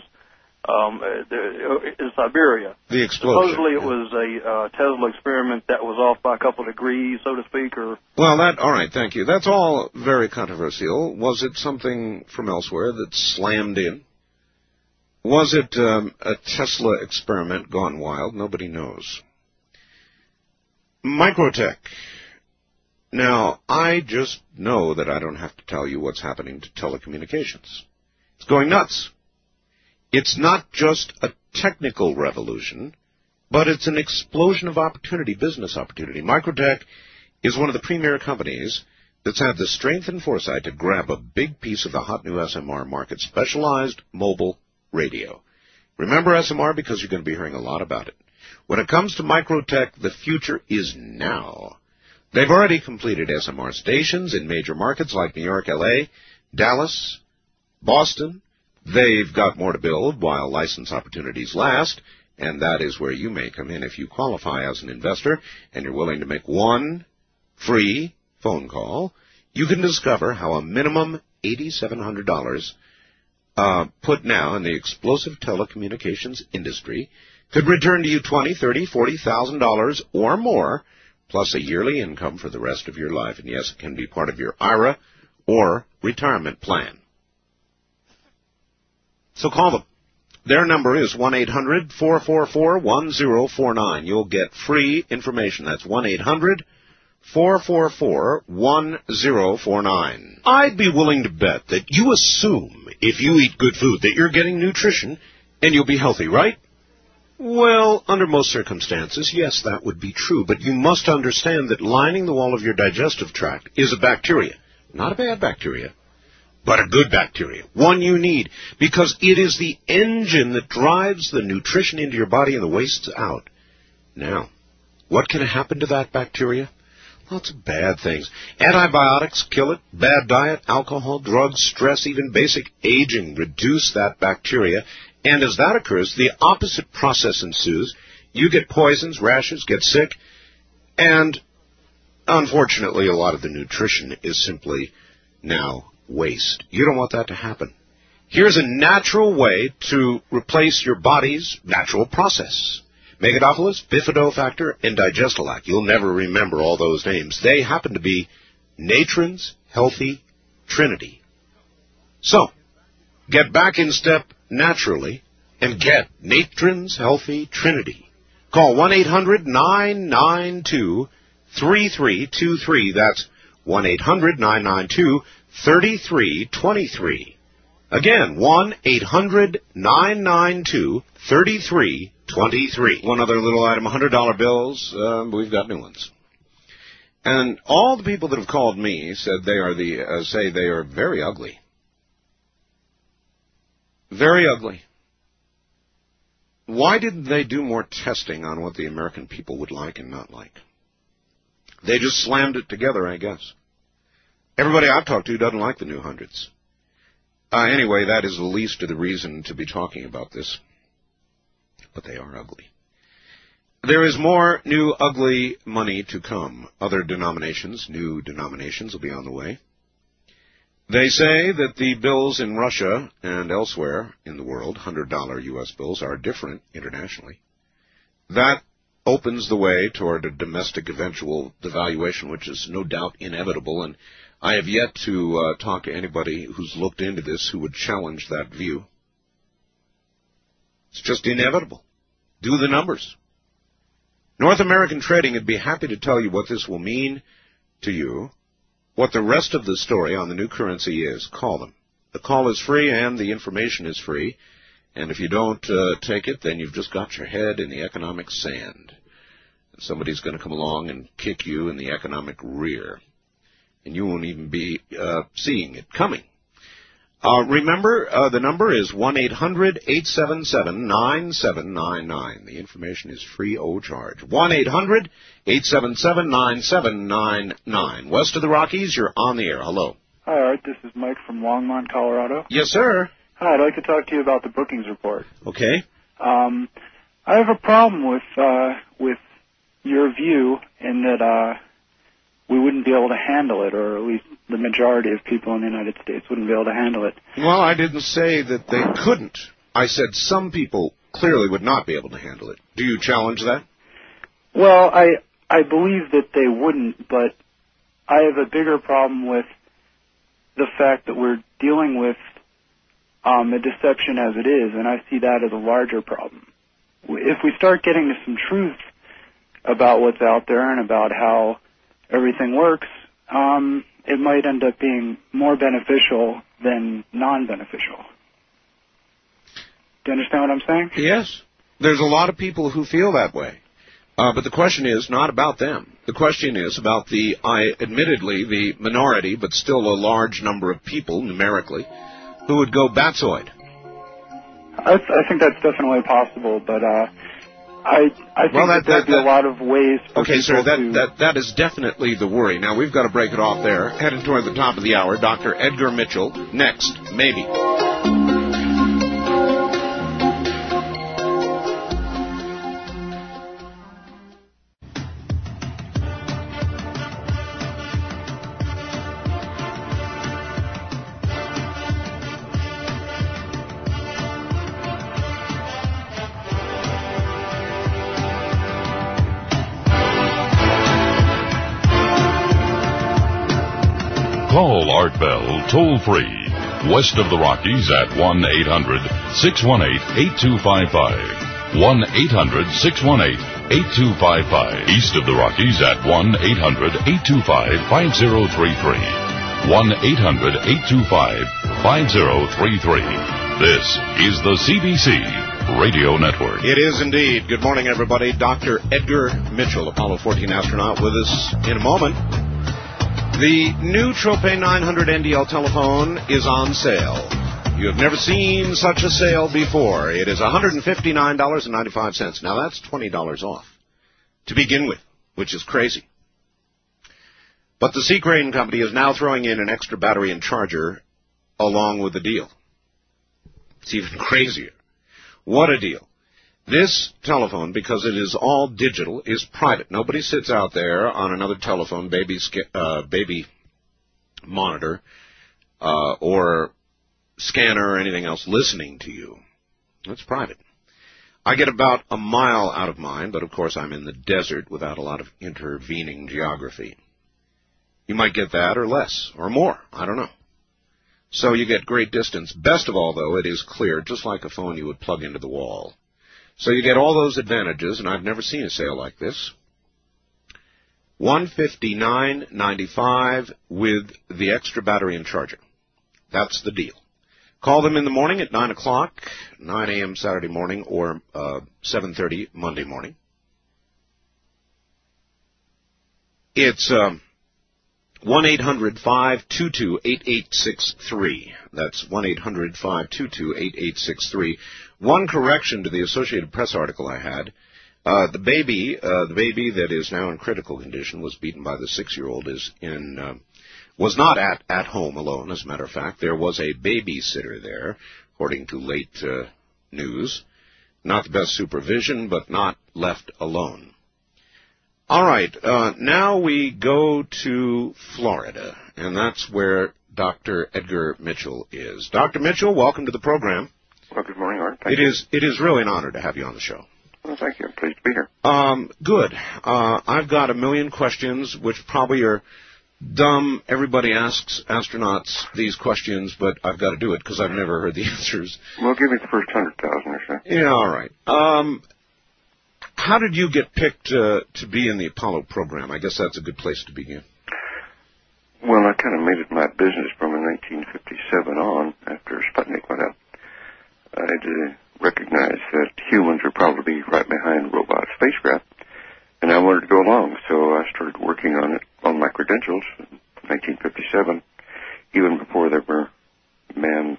in Siberia. The explosion. Supposedly it was a Tesla experiment that was off by a couple of degrees, so to speak, or... Well, all right, thank you. That's all very controversial. Was it something from elsewhere that slammed in? Was it a Tesla experiment gone wild? Nobody knows. Microtech. Now, I just know that I don't have to tell you what's happening to telecommunications. It's going nuts. It's not just a technical revolution, but it's an explosion of opportunity, business opportunity. Microtech is one of the premier companies that's had the strength and foresight to grab a big piece of the hot new SMR market, specialized mobile radio. Remember SMR because you're going to be hearing a lot about it. When it comes to Microtech, the future is now. They've already completed SMR stations in major markets like New York, L.A., Dallas, Boston. They've got more to build while license opportunities last, and that is where you may come in if you qualify as an investor and you're willing to make one free phone call. You can discover how a minimum $8,700 put now in the explosive telecommunications industry could return to you $20,000, $30,000, $40,000 or more, plus a yearly income for the rest of your life. And yes, it can be part of your IRA or retirement plan. So call them. Their number is 1-800-444-1049. You'll get free information. That's 1-800-444-1049. I'd be willing to bet that you assume if you eat good food that you're getting nutrition and you'll be healthy, right? Well, under most circumstances, yes, that would be true. But you must understand that lining the wall of your digestive tract is a bacteria. Not a bad bacteria, but a good bacteria, one you need, because it is the engine that drives the nutrition into your body and the wastes out. Now, what can happen to that bacteria? Lots of bad things. Antibiotics kill it, bad diet, alcohol, drugs, stress, even basic aging reduce that bacteria, and as that occurs, the opposite process ensues. You get poisons, rashes, get sick, and unfortunately a lot of the nutrition is simply now waste. You don't want that to happen. Here's a natural way to replace your body's natural process. Megadophilus, bifidofactor, and Digestalac. You'll never remember all those names. They happen to be Natron's Healthy Trinity. So, get back in step naturally and get Natron's Healthy Trinity. Call 1-800-992-3323. That's 1-800-992-3323. Again, 1-800-992-3323. One other little item, $100 bills. We've got new ones. And all the people that have called me said they are say they are very ugly. Very ugly. Why didn't they do more testing on what the American people would like and not like? They just slammed it together, I guess. Everybody I've talked to doesn't like the new hundreds. Anyway, that is the least of the reason to be talking about this. But they are ugly. There is more new ugly money to come. Other denominations, new denominations, will be on the way. They say that the bills in Russia and elsewhere in the world, $100 U.S. bills, are different internationally. That opens the way toward a domestic eventual devaluation, which is no doubt inevitable, and I have yet to talk to anybody who's looked into this who would challenge that view. It's just inevitable. Do the numbers. North American Trading would be happy to tell you what this will mean to you, what the rest of the story on the new currency is. Call them. The call is free and the information is free, and if you don't take it, then you've just got your head in the economic sand. And somebody's going to come along and kick you in the economic rear, and you won't even be seeing it coming. Remember, the number is 1-800-877-9799. The information is free of charge. 1-800-877-9799. West of the Rockies, you're on the air. Hello. Hi, Art. This is Mike from Longmont, Colorado. Yes, sir. Hi, I'd like to talk to you about the bookings report. Okay. I have a problem with your view in that we wouldn't be able to handle it, or at least the majority of people in the United States wouldn't be able to handle it. Well, I didn't say that they couldn't. I said some people clearly would not be able to handle it. Do you challenge that? Well, I believe that they wouldn't, but I have a bigger problem with the fact that we're dealing with a deception as it is, and I see that as a larger problem. If we start getting to some truth about what's out there and about how everything works, it might end up being more beneficial than non-beneficial. Do you understand what I'm saying? Yes. There's a lot of people who feel that way. But the question is not about them. The question is about admittedly, the minority, but still a large number of people, numerically, who would go batsoid. I think that's definitely possible, but I think there'd be a lot of ways for okay, sir, people that is definitely the worry. Now, we've got to break it off there. Headed toward the top of the hour, Dr. Edgar Mitchell, next, maybe. Call Art Bell toll-free, west of the Rockies at 1-800-618-8255. 1-800-618-8255. East of the Rockies at 1-800-825-5033. 1-800-825-5033. This is the CBC Radio Network. It is indeed. Good morning, everybody. Dr. Edgar Mitchell, Apollo 14 astronaut, with us in a moment. The new Tropez 900 NDL telephone is on sale. You have never seen such a sale before. It is $159.95. Now, that's $20 off to begin with, which is crazy. But the Seacrane Company is now throwing in an extra battery and charger along with the deal. It's even crazier. What a deal. This telephone, because it is all digital, is private. Nobody sits out there on another telephone, baby monitor, or scanner or anything else listening to you. It's private. I get about a mile out of mine, but of course I'm in the desert without a lot of intervening geography. You might get that or less or more. I don't know. So you get great distance. Best of all, though, it is clear, just like a phone you would plug into the wall. So you get all those advantages, and I've never seen a sale like this. $159.95 with the extra battery and charger. That's the deal. Call them in the morning at 9 o'clock, 9 a.m. Saturday morning, or 7:30 Monday morning. It's 1-800-522-8863. That's 1-800-522-8863. One correction to the Associated Press article I had. The baby that is now in critical condition was beaten by the 6-year-old was not at home alone. As a matter of fact, there was a babysitter there, according to late news. Not the best supervision, but not left alone. All right, now we go to Florida, and that's where Dr. Edgar Mitchell is. Dr. Mitchell, welcome to the program. Well, good morning, Art. It is really an honor to have you on the show. Well, thank you. I'm pleased to be here. Good. I've got a million questions, which probably are dumb. Everybody asks astronauts these questions, but I've got to do it because I've never heard the answers. Well, give me the first 100,000 or so. Yeah, all right. How did you get picked to be in the Apollo program? I guess that's a good place to begin. Well, I kind of made it my business from 1957 on, after Sputnik went up. I recognized that humans would probably be right behind robot spacecraft, and I wanted to go along, so I started working on it, on my credentials in 1957, even before there were manned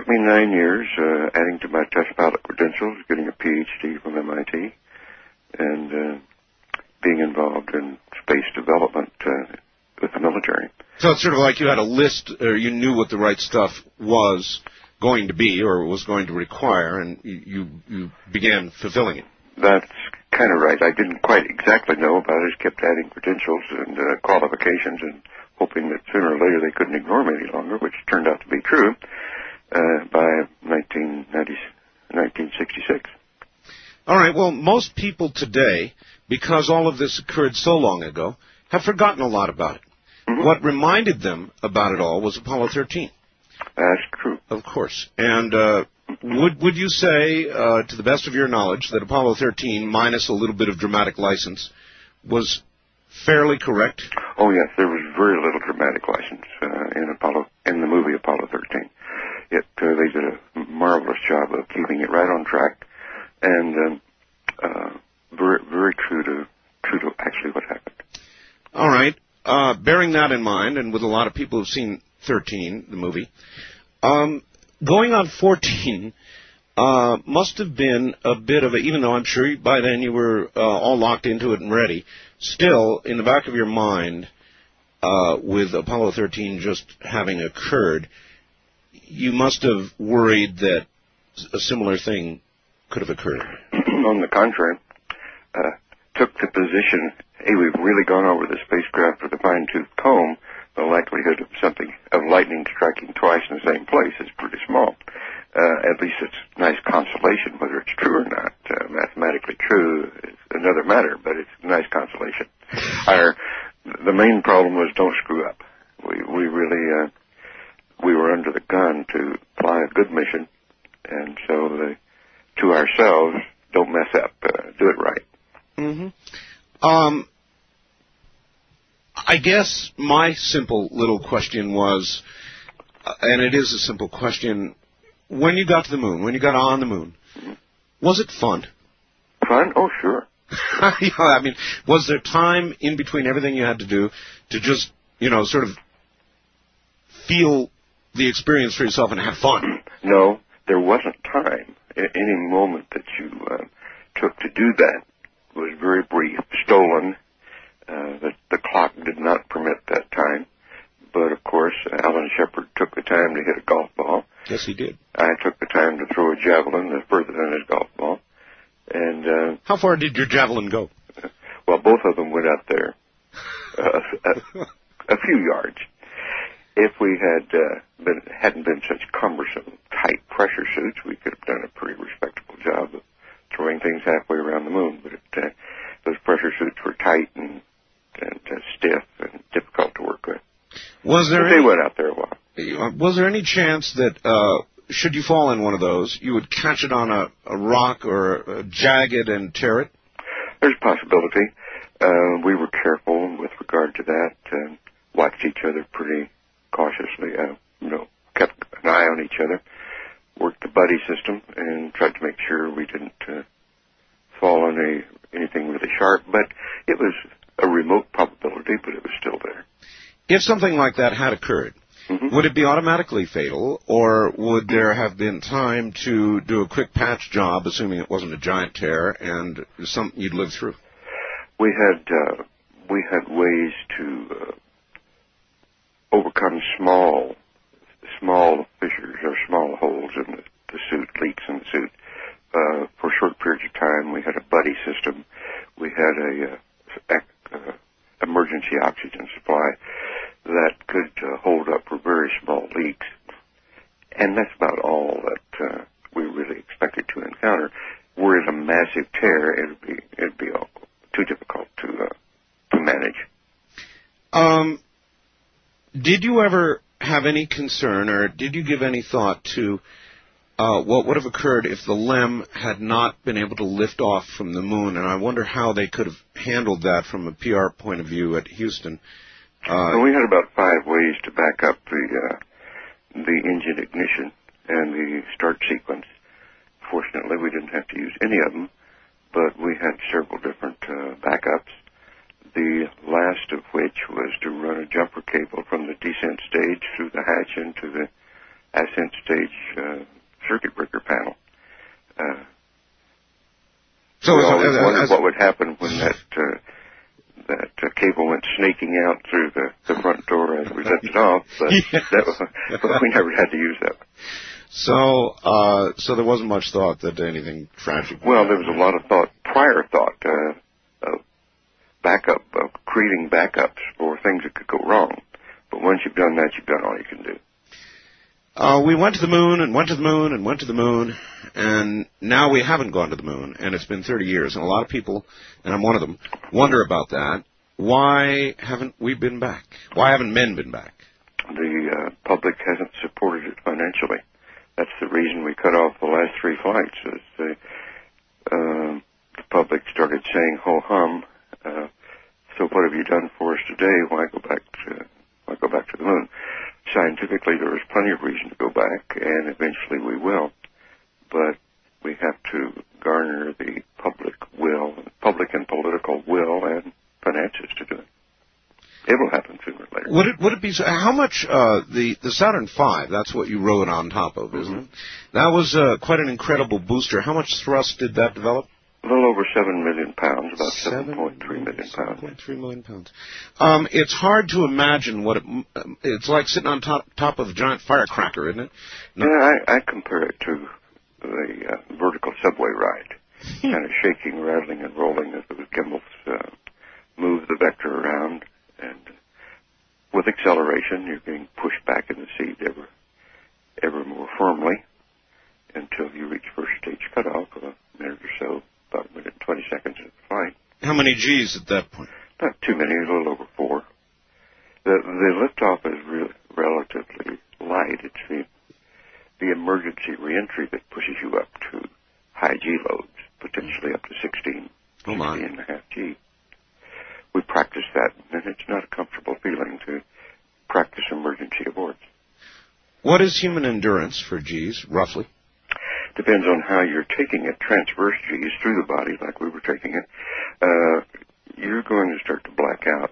took me 9 years, adding to my test pilot credentials, getting a PhD from MIT, and being involved in space development with the military. So it's sort of like you had a list, or you knew what the right stuff was going to be or was going to require, and you began fulfilling it. That's kind of right. I didn't quite exactly know, but I just kept adding credentials and qualifications and hoping that sooner or later they couldn't ignore me any longer, which turned out to be true by 1966. All right. Well, most people today, because all of this occurred so long ago, have forgotten a lot about it. Mm-hmm. What reminded them about it all was Apollo 13. That's true. Of course. And would you say, to the best of your knowledge, that Apollo 13, minus a little bit of dramatic license, was fairly correct? Oh, yes. There was very little dramatic license in the movie Apollo 13. They did a marvelous job of keeping it right on track, and very, very true to actually what happened. All right. Bearing that in mind, and with a lot of people who've seen 13, the movie, going on 14 must have been a bit of a, even though I'm sure by then you were all locked into it and ready, still in the back of your mind, with Apollo 13 just having occurred, you must have worried that a similar thing could have occurred. On the contrary, took the position, hey, we've really gone over the spacecraft with a fine-tooth comb. The likelihood of lightning striking twice in the same place is pretty small. At least it's nice consolation. Whether it's true or not, mathematically true is another matter, but it's a nice consolation. The main problem was don't screw up. We really we were under the gun to fly a good mission, and so to ourselves, don't mess up. Do it right. Mm-hmm. I guess my simple little question was, and it is a simple question, when you got to the moon, when you got on the moon, was it fun? Fun? Oh, sure. Yeah, I mean, was there time in between everything you had to do to just, sort of feel the experience for yourself and have fun? No, there wasn't time. Any moment that you took to do that was very brief, stolen. The clock did not permit that time. But, of course, Alan Shepard took the time to hit a golf ball. Yes, he did. I took the time to throw a javelin further than his golf ball. And how far did your javelin go? Well, both of them went up there a few yards. If we hadn't been such cumbersome, tight pressure suits, we could have done a pretty respectable job of throwing things halfway around the moon. But those pressure suits were tight and stiff and difficult to work with. They went out there a while. Was there any chance that, should you fall in one of those, you would catch it on a rock or jagged and tear it? There's a possibility. We were careful with regard to that, and watched each other pretty cautiously, kept an eye on each other, worked the buddy system, and tried to make sure we didn't fall on anything really sharp. But it was a remote probability, but it was still there. If something like that had occurred, would it be automatically fatal, or would there have been time to do a quick patch job, assuming it wasn't a giant tear, and something you'd live through? We had ways to overcome small fissures or small holes in the suit, leaks in the suit. For short periods of time, we had a buddy system. We had a emergency oxygen supply that could hold up for very small leaks. And that's about all that we really expected to encounter. Were it a massive tear, it'd be too difficult to manage. Did you ever have any concern, or did you give any thought to what would have occurred if the LEM had not been able to lift off from the moon? And I wonder how they could have handled that from a PR point of view at Houston. We had about 5 ways to back up the engine ignition and the start sequence. Fortunately, we didn't have to use any of them, but we had several different backups. The last of which was to run a jumper cable from the descent stage through the hatch into the ascent stage circuit breaker panel. So we always wondered what would happen when that cable went snaking out through the front door as we left it off, but, but we never had to use that. So there wasn't much thought that anything tragic. Well, there was a lot of prior thought, of backup, of creating backups for things that could go wrong. But once you've done that, you've done all you can do. We went to the moon and went to the moon and went to the moon, and now we haven't gone to the moon, and it's been 30 years. And a lot of people, and I'm one of them, wonder about that. Why haven't we been back? Why haven't men been back? The public hasn't supported it financially. That's the reason we cut off the last 3 flights. Is the public started saying ho hum. So what have you done for us today? Why go back to the moon? Scientifically, there is plenty of reason to go back, and eventually we will. But we have to garner the public will, public and political will, and finances to do it. It will happen sooner or later. Would it be so? How much the Saturn V? That's what you rode on top of, isn't it? That was quite an incredible booster. How much thrust did that develop? A little over 7 million pounds, about 7.3 million pounds. 7.3 million pounds. It's hard to imagine what it's like sitting on top of a giant firecracker, isn't it? No. Yeah, I compare it to the vertical subway ride, kind of shaking, rattling, and rolling as the gimbals move the vector around, and with acceleration, you're being pushed back in the seat ever more firmly until you reach first stage cutoff of a minute or so. About a minute and 20 seconds of the flight. How many Gs at that point? Not too many, a little over 4. The liftoff is relatively light. It's the emergency reentry that pushes you up to high G loads, potentially up to 16 and a half G. We practice that, and it's not a comfortable feeling to practice emergency aborts. What is human endurance for Gs, roughly? Depends on how you're taking it. Transverse G's through the body, like we were taking it, you're going to start to black out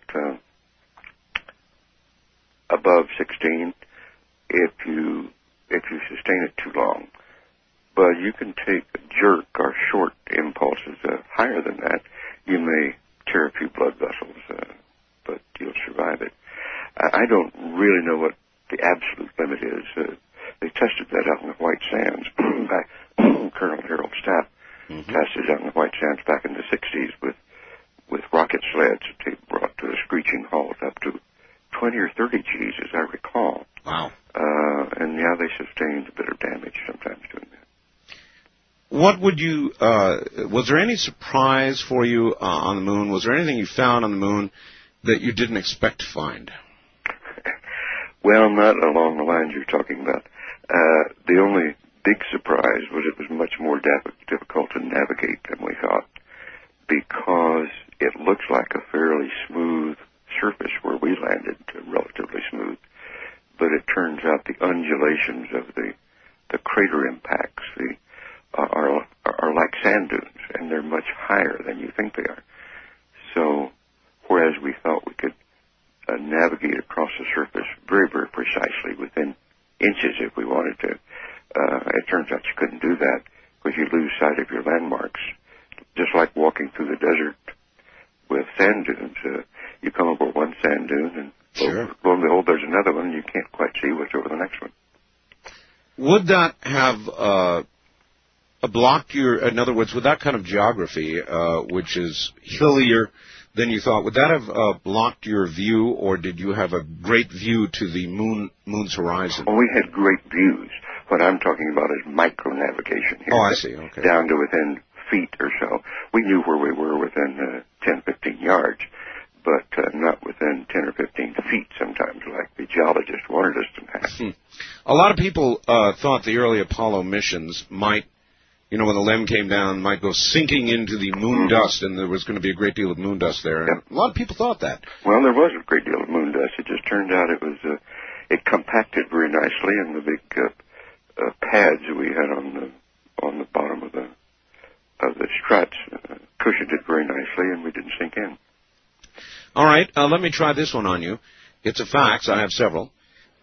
above 16 if you sustain it too long. But you can take a jerk or short impulses higher than that. You may tear a few blood vessels, but you'll survive it. I don't really know what the absolute limit is. They tested that out in the White Sands by Colonel Harold Stapp. Tested out in the White Sands back in the 60s with rocket sleds that they brought to a screeching halt up to 20 or 30 Gs, as I recall. Wow. And yeah, they sustained a bit of damage sometimes doing that. What would you, was there any surprise for you on the moon? Was there anything you found on the moon that you didn't expect to find? Well, not along the lines you're talking about. The only big surprise was it was much more difficult to navigate than we thought, because it looks like a fairly smooth surface where we landed, relatively smooth, but it turns out the undulations of the crater impacts are like sand dunes, and they're much higher than you think they are. So, whereas we thought we could navigate across the surface very, very precisely within inches if we wanted to, it turns out you couldn't do that because you lose sight of your landmarks. Just like walking through the desert with sand dunes, you come over one sand dune and lo and behold there's another one and you can't quite see what's over the next one. Would that have blocked in other words, with that kind of geography, which is hillier than you thought, would that have blocked your view, or did you have a great view to the moon's horizon? Well, we had great views. What I'm talking about is micro-navigation here. Oh, I see, okay. Down to within feet or so. We knew where we were within 10, 15 yards, but not within 10 or 15 feet sometimes, like the geologist wanted us to have. A lot of people thought the early Apollo missions might, when the LEM came down, might go sinking into the moon dust, and there was going to be a great deal of moon dust there. And a lot of people thought that. Well, there was a great deal of moon dust. It just turned out it compacted very nicely, and the big pads we had on the bottom of the struts cushioned it very nicely, and we didn't sink in. All right, let me try this one on you. It's a fax. I have several.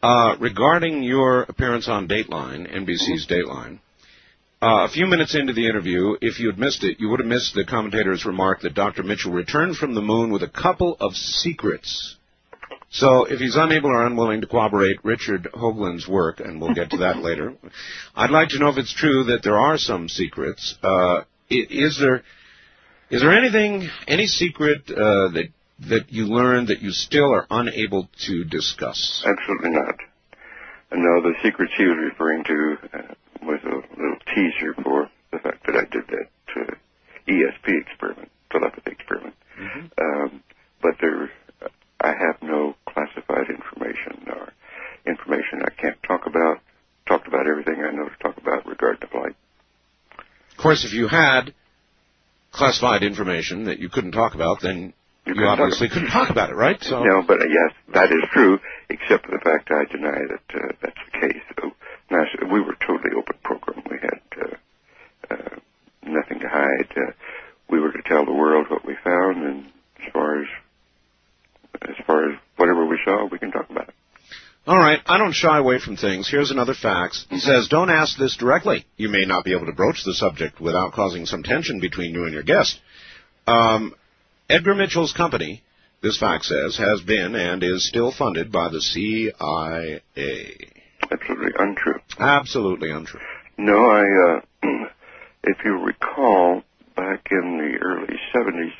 regarding your appearance on Dateline, NBC's Dateline. A few minutes into the interview, if you had missed it, you would have missed the commentator's remark that Dr. Mitchell returned from the moon with a couple of secrets. So if he's unable or unwilling to corroborate Richard Hoagland's work, and we'll get to that later, I'd like to know if it's true that there are some secrets. Is there anything, any secret that you learned that you still are unable to discuss? Absolutely not. No, the secrets he was referring to was a little teaser for the fact that I did that ESP experiment, telepathy experiment. But I have no classified information or information I can't talk about. Talked about everything I know to talk about regarding the flight. Of course, if you had classified information that you couldn't talk about, then you obviously couldn't talk about it, right? So. No, but yes, that is true, except for the fact I deny that that's the case. So, we were a totally open program. We had nothing to hide. We were to tell the world what we found, and as far as whatever we saw, we can talk about it. All right, I don't shy away from things. Here's another fax. It says, don't ask this directly. You may not be able to broach the subject without causing some tension between you and your guest. Edgar Mitchell's company, this fax says, has been and is still funded by the CIA. Absolutely untrue. Absolutely untrue. No, if you recall, back in the early 70s,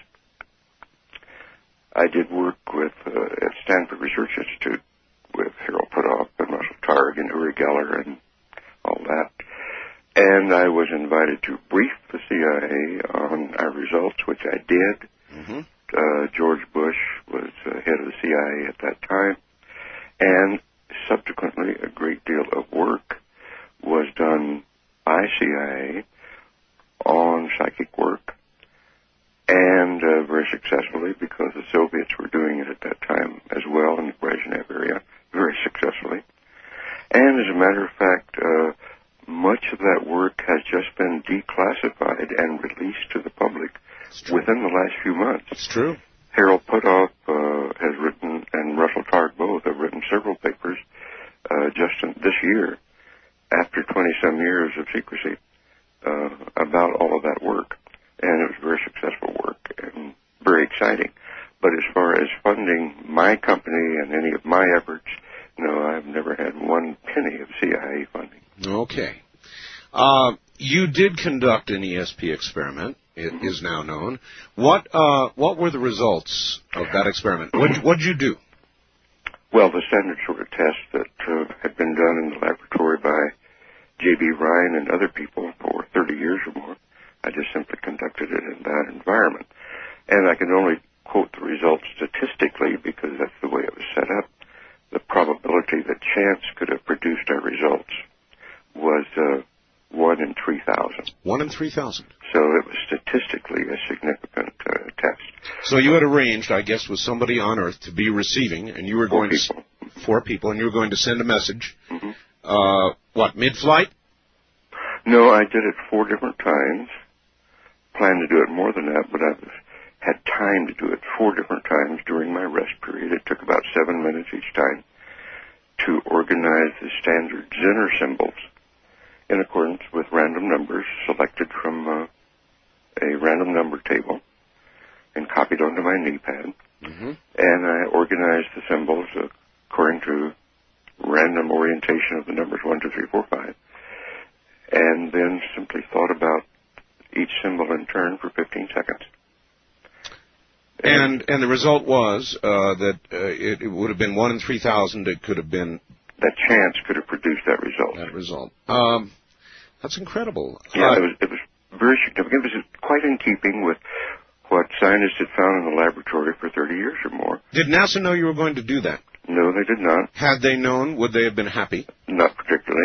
I did work with at Stanford Research Institute with Harold Putoff and Russell Targ and Uri Geller and all that. And I was invited to brief the CIA on our results, which I did. George Bush was head of the CIA at that time. And subsequently, a great deal of work was done by CIA on psychic work, and very successfully, because the Soviets were doing it at that time as well in the Brezhnev area, very successfully. And as a matter of fact, much of that work has just been declassified and released to the public within the last few months. It's true. Harold Putoff has written, and Russell Targ both have written several papers just this year, after 20-some years of secrecy, about all of that work. And it was very successful work and very exciting. But as far as funding my company and any of my efforts, no, I've never had one penny of CIA funding. Okay. You did conduct an ESP experiment. It is now known. What were the results of that experiment? What did you do? Well, the standard sort of tests that had been done in the laboratory by J.B. Ryan and other people for 30 years or more. I just simply conducted it in that environment. And I can only quote the results statistically because that's the way it was set up. The probability that chance could have produced our results was 1 in 3,000. 1 in 3,000. So it was statistically a significant test. So you had arranged, I guess, with somebody on Earth to be receiving, and you were going to... 4 people, and you were going to send a message. Mid-flight? No, I did it 4 different times. Planned to do it more than that, but I've had time to do it 4 different times during my rest period. It took about 7 minutes each time to organize the standard Zener symbols in accordance with random numbers selected from a random number table and copied onto my knee pad. And I organized the symbols according to random orientation of the numbers 1, 2, 3, 4, 5, and then simply thought about each symbol in turn for 15 seconds. And the result was that it would have been 1 in 3,000. It could have been... That chance could have produced that result. That result. That's incredible. Yeah, it was very significant. It was quite in keeping with what scientists had found in the laboratory for 30 years or more. Did NASA know you were going to do that? No, they did not. Had they known, would they have been happy? Not particularly.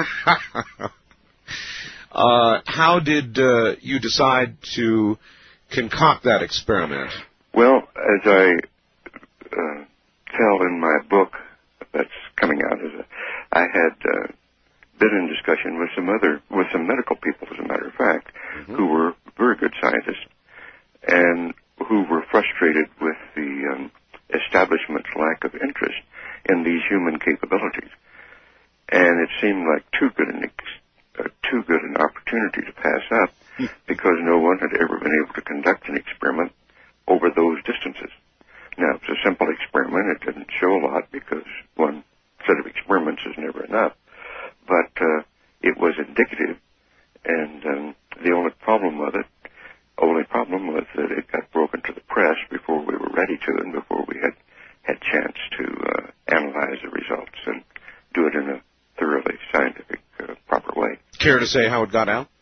How did you decide to concoct that experiment? Well, as I tell in my book that's coming out, I had been in discussion with some medical people, as a matter of fact, who were very good scientists and who were frustrated with the establishment's lack of interest in these human capabilities. seemed like too good an opportunity to pass up because no one had ever been able to conduct an experiment over those distances. Now, it's a simple experiment. It didn't show a lot because one set of experiments is never enough. But it was indicative, and the only problem was that it got broken to the press before we were ready to and before we had chance to analyze the results and do it in a thoroughly scientific, proper way. Care to say how it got out?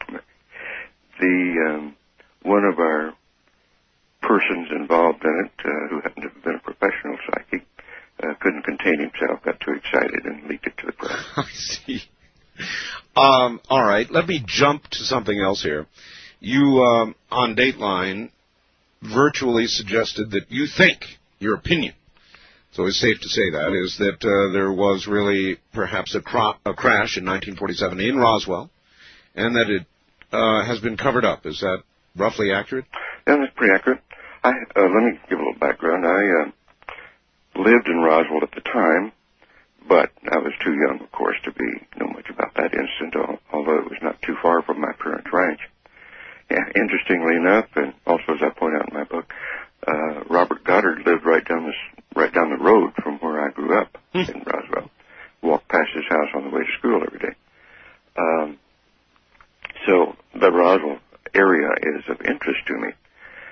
One of our persons involved in it, who happened to have been a professional psychic, couldn't contain himself, got too excited, and leaked it to the press. I see. All right, let me jump to something else here. You, on Dateline, virtually suggested that you think, your opinion, so it's safe to say that, is that there was really perhaps a crash in 1947 in Roswell, and that it has been covered up. Is that roughly accurate? Yeah, that's pretty accurate. Let me give a little background. I lived in Roswell at the time, but I was too young, of course, to know much about that incident, although it was not too far from my parents' ranch. Yeah, interestingly enough, and also as I point out in my book, Robert Goddard lived right down the road from where I grew up in Roswell. Walked past his house on the way to school every day. So the Roswell area is of interest to me.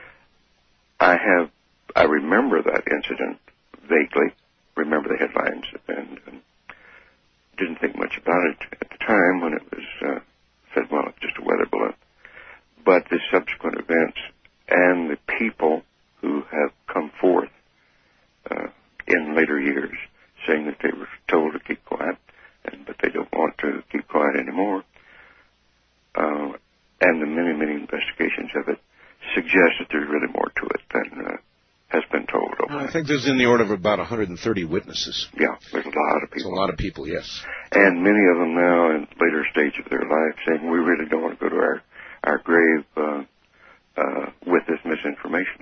I remember that incident vaguely, remember the headlines, and didn't think much about it at the time when it was said, well, it's just a weather balloon. But the subsequent events and the people who have come forth in later years saying that they were told to keep quiet, but they don't want to keep quiet anymore, and the many, many investigations of it suggest that there's really more to it than has been told. I think there's in the order of about 130 witnesses. Yeah, there's a lot of people. It's a lot of people, yes. And many of them now in later stage of their life saying, we really don't want to go to our grave with this misinformation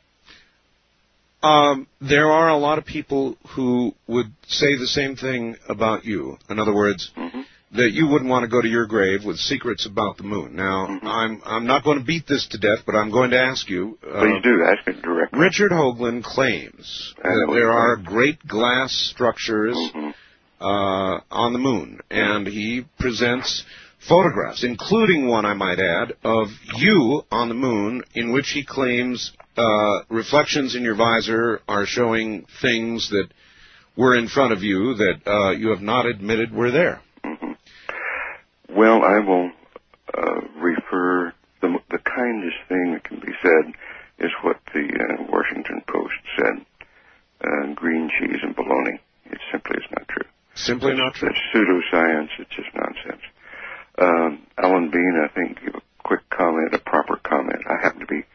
now. There are a lot of people who would say the same thing about you. In other words, that you wouldn't want to go to your grave with secrets about the moon. Now, I'm not going to beat this to death, but I'm going to ask you. Please do. Ask it directly. Richard Hoagland claims that there are great glass structures on the moon, and he presents photographs, including one, I might add, of you on the moon, in which he claims reflections in your visor are showing things that were in front of you that you have not admitted were there. Well, I will refer, the kindest thing that can be said is what the Washington Post said, green cheese and bologna. It simply is not true. Simply not true? It's pseudoscience. It's just nonsense. Alan Bean, I think, gave a quick comment, a proper comment. I happened to be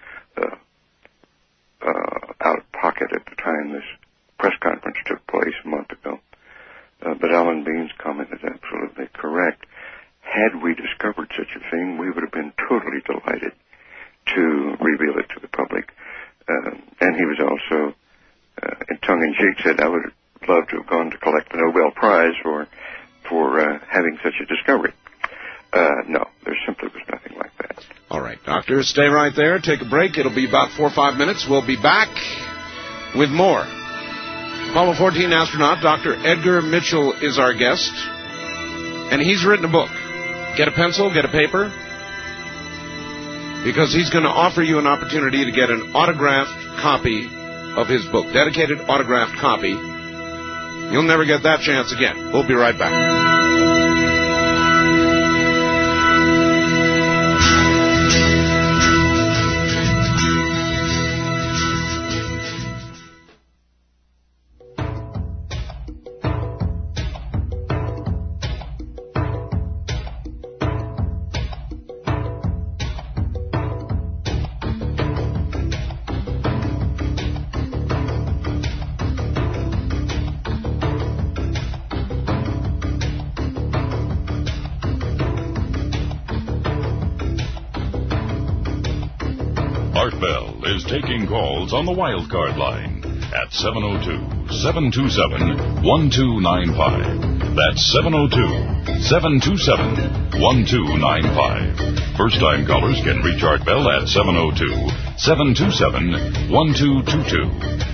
out of pocket at the time this press conference took place a month ago. But Alan Bean's comment is absolutely correct. Had we discovered such a thing, we would have been totally delighted to reveal it to the public. And he was also, in tongue-in-cheek, said, I would love to have gone to collect the Nobel Prize for having such a discovery. No, there simply was nothing like that. All right, Doctor, stay right there. Take a break. It'll be about 4 or 5 minutes. We'll be back with more. Apollo 14 astronaut Dr. Edgar Mitchell is our guest, and he's written a book. Get a pencil, get a paper, because he's going to offer you an opportunity to get an autographed copy of his book, dedicated autographed copy. You'll never get that chance again. We'll be right back. Art Bell is taking calls on the wildcard line at 702-727-1295. That's 702-727-1295. First-time callers can reach Art Bell at 702-727-1222.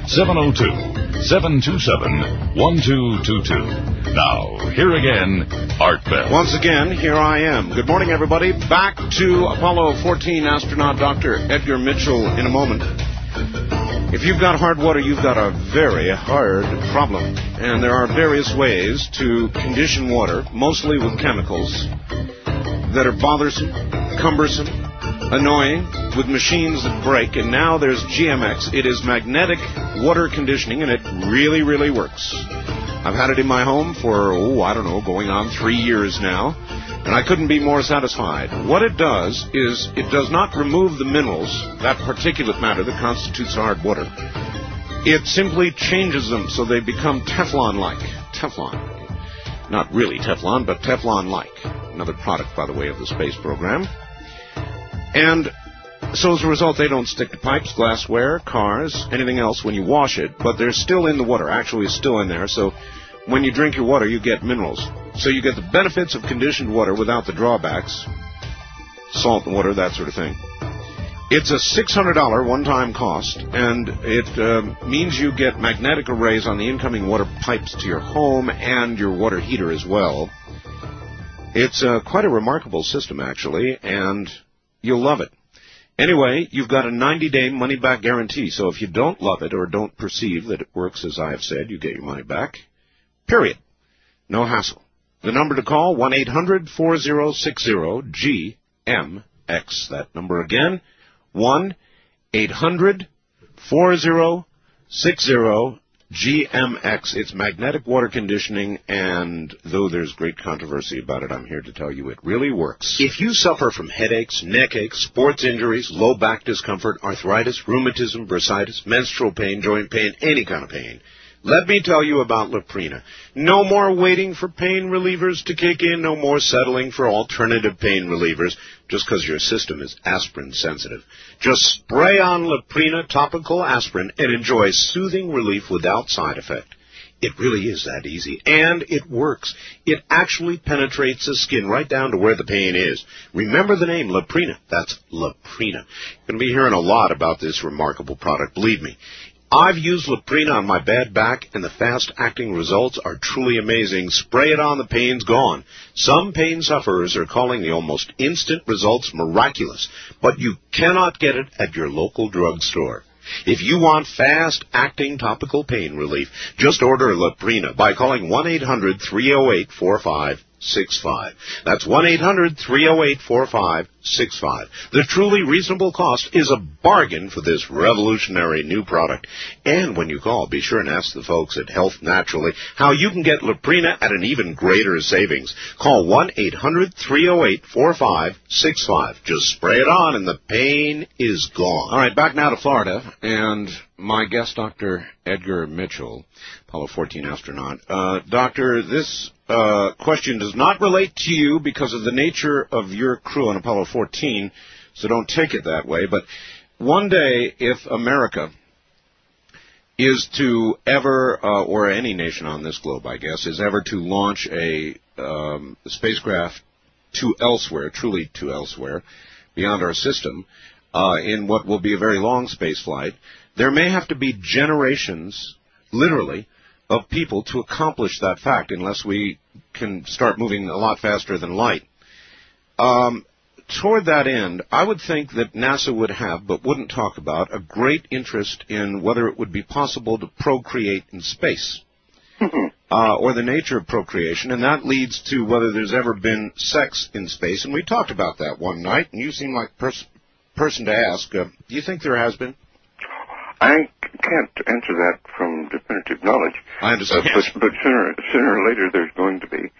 702-727-1222. Now, here again, Art Bell. Once again, here I am. Good morning, everybody. Back to Apollo 14 astronaut Dr. Edgar Mitchell in a moment. If you've got hard water, you've got a very hard problem. And there are various ways to condition water, mostly with chemicals, that are bothersome, cumbersome, annoying, with machines that break. And now there's GMX. It is magnetic water conditioning, and it really, really works. I've had it in my home for, going on 3 years now, and I couldn't be more satisfied. What it does is it does not remove the minerals, that particulate matter that constitutes hard water. It simply changes them so they become Teflon-like. Teflon. Not really Teflon, but Teflon-like. Another product, by the way, of the space program. And so as a result, they don't stick to pipes, glassware, cars, anything else when you wash it, but they're still in the water. Actually, it's still in there, so when you drink your water, you get minerals. So you get the benefits of conditioned water without the drawbacks, salt and water, that sort of thing. It's a $600 one-time cost, and it means you get magnetic arrays on the incoming water pipes to your home and your water heater as well. It's quite a remarkable system, actually, and you'll love it. Anyway, you've got a 90-day money-back guarantee, so if you don't love it or don't perceive that it works as I have said, you get your money back. Period. No hassle. The number to call, 1-800-4060-GMX. That number again, 1-800-4060-GMX. It's magnetic water conditioning, and though there's great controversy about it, I'm here to tell you it really works. If you suffer from headaches, neck aches, sports injuries, low back discomfort, arthritis, rheumatism, bursitis, menstrual pain, joint pain, any kind of pain, let me tell you about Loprena. No more waiting for pain relievers to kick in. No more settling for alternative pain relievers just because your system is aspirin sensitive. Just spray on Loprena topical aspirin and enjoy soothing relief without side effect. It really is that easy, and it works. It actually penetrates the skin right down to where the pain is. Remember the name, Loprena. That's Loprena. You're going to be hearing a lot about this remarkable product, believe me. I've used Loprena on my bad back, and the fast-acting results are truly amazing. Spray it on, the pain's gone. Some pain sufferers are calling the almost instant results miraculous, but you cannot get it at your local drugstore. If you want fast-acting topical pain relief, just order Loprena by calling 1-800-308-4565. That's 1-800-308-4565. The truly reasonable cost is a bargain for this revolutionary new product. And when you call, be sure and ask the folks at Health Naturally how you can get Loprena at an even greater savings. Call 1-800-308-4565. Just spray it on and the pain is gone. All right, back now to Florida, and my guest, Dr. Edgar Mitchell, Apollo 14 astronaut. Doctor, this question does not relate to you because of the nature of your crew on Apollo 14, so don't take it that way. But one day, if America is to ever, or any nation on this globe, I guess, is ever to launch a spacecraft to elsewhere, truly to elsewhere, beyond our system, in what will be a very long space flight, there may have to be generations, literally, of people to accomplish that fact unless we can start moving a lot faster than light. Toward that end, I would think that NASA would have, but wouldn't talk about, a great interest in whether it would be possible to procreate in space, or the nature of procreation, and that leads to whether there's ever been sex in space. And we talked about that one night, and you seem like person to ask. Do you think there has been? I can't answer that from definitive knowledge. I understand. But sooner or later there's going to be.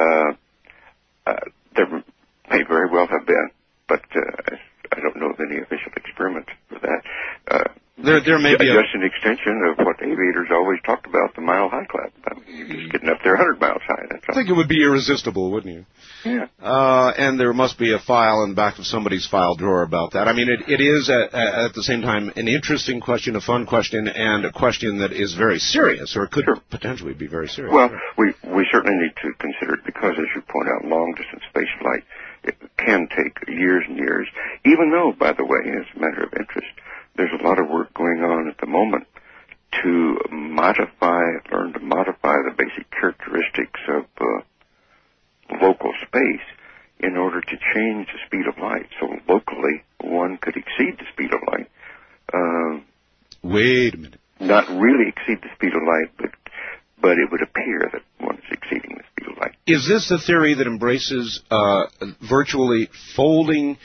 There may very well have been, but I don't know of any official experiment for that. There may be just an extension of what aviators always talked about, the mile-high club. I mean, you're just getting up there 100 miles high. That's all. I think it would be irresistible, wouldn't you? Yeah. And there must be a file in the back of somebody's file drawer about that. I mean, it is at the same time an interesting question, a fun question, and a question that is very serious, or could potentially be very serious. Well, we certainly need to consider it because, as you point out, long-distance space flight it can take years and years, even though, by the way, as a matter of interest, there's a lot of work going on at the moment to learn to modify the basic characteristics of local space in order to change the speed of light. So locally, one could exceed the speed of light. Wait a minute. Not really exceed the speed of light, but it would appear that one is exceeding the speed of light. Is this the theory that embraces virtually folding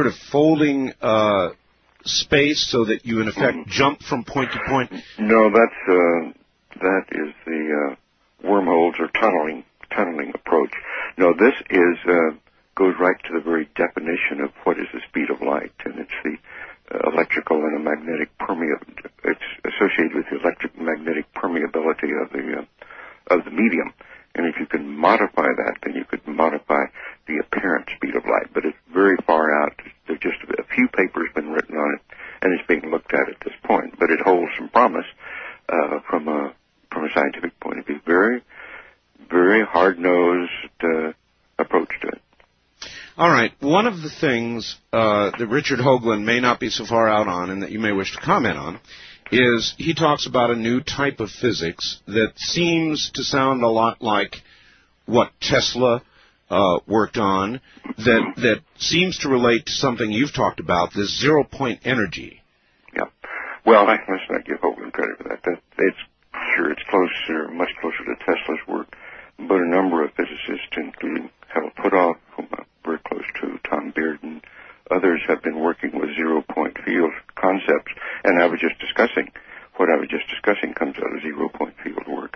space so that you, in effect, jump from point to point? No, that is the wormholes or tunneling approach. No, this goes right to the very definition of what is the speed of light, and it's the electrical and magnetic it's associated with the electric and magnetic permeability of the medium. And if you can modify that, then you could modify the apparent speed of light. But it's very far out. There's just a few papers been written on it, and it's being looked at this point. But it holds some promise from a scientific point of view. Very, very hard-nosed approach to it. All right. One of the things that Richard Hoagland may not be so far out on and that you may wish to comment on is he talks about a new type of physics that seems to sound a lot like what Tesla worked on, that seems to relate to something you've talked about, this zero-point energy. Yeah. Well, let's not give Hoagland credit for that. It's closer, much closer to Tesla's work, but a number of physicists, including Harold Puthoff, whom I'm very close to, Tom Beard, and others have been working with zero-point field concepts, and what I was just discussing comes out of zero-point field work.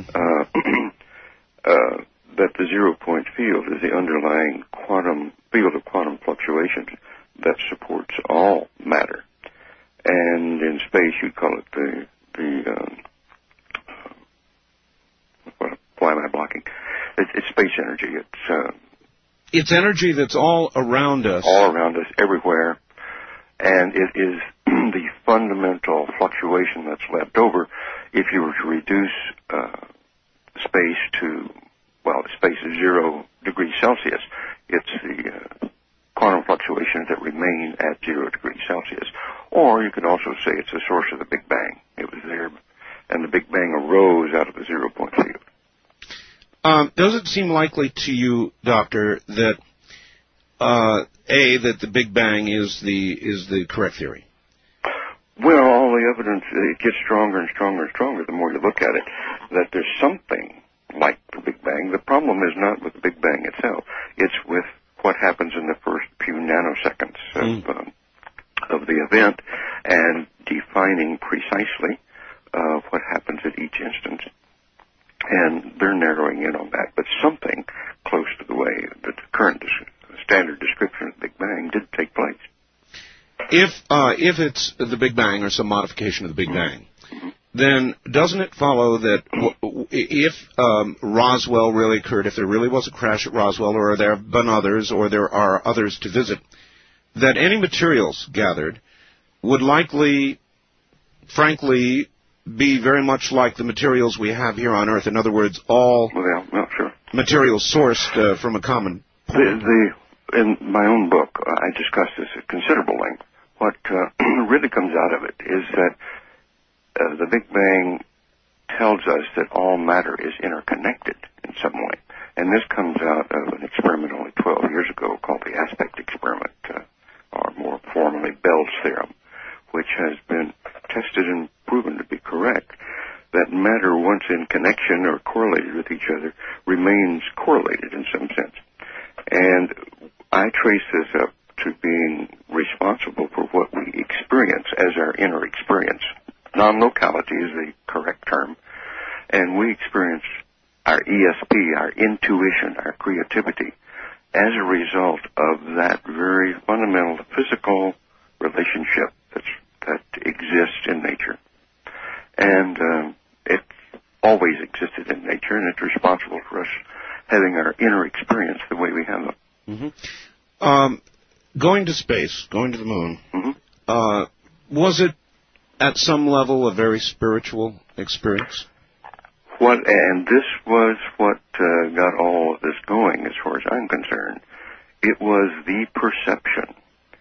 That the zero-point field is the underlying field of quantum fluctuations that supports all matter. And in space, you'd call it why am I blocking? It's space energy. It's energy that's all around us. All around us, everywhere. And it is the fundamental fluctuation that's left over if you were to reduce space to, the space is 0 degrees Celsius. It's the quantum fluctuations that remain at 0 degrees Celsius. Or you could also say it's the source of the Big Bang. It was there, and the Big Bang arose out of the zero-point field. Does it seem likely to you, Doctor, that that the Big Bang is the correct theory? Well, all the evidence, it gets stronger and stronger and stronger the more you look at it, that there's something like the Big Bang. The problem is not with the Big Bang itself. It's with what happens in the first few nanoseconds of the event and defining precisely what happens at each instant. And they're narrowing in on that, but something close to the way that the current standard description of the Big Bang did take place. If it's the Big Bang or some modification of the Big Bang, then doesn't it follow that if Roswell really occurred, if there really was a crash at Roswell, or there have been others, or there are others to visit, that any materials gathered would likely, frankly, be very much like the materials we have here on Earth. In other words, all materials sourced from a common point. In my own book, I discuss this at considerable length. What really comes out of it is that the Big Bang tells us that all matter is interconnected in some way. And this comes out of an experiment only 12 years ago called the aspect experiment, or more formally Bell's theorem, which has been tested and proven to be correct, that matter, once in connection or correlated with each other, remains correlated in some sense. And I trace this up to being responsible for what we experience as our inner experience. Non-locality is the correct term. And we experience our ESP, our intuition, our creativity, as a result of that very fundamental physical relationship that's that exists in nature. And it's always existed in nature, and it's responsible for us having our inner experience the way we have them. Going to space, going to the moon, was it at some level a very spiritual experience? And this was what got all of this going, as far as I'm concerned. It was the perception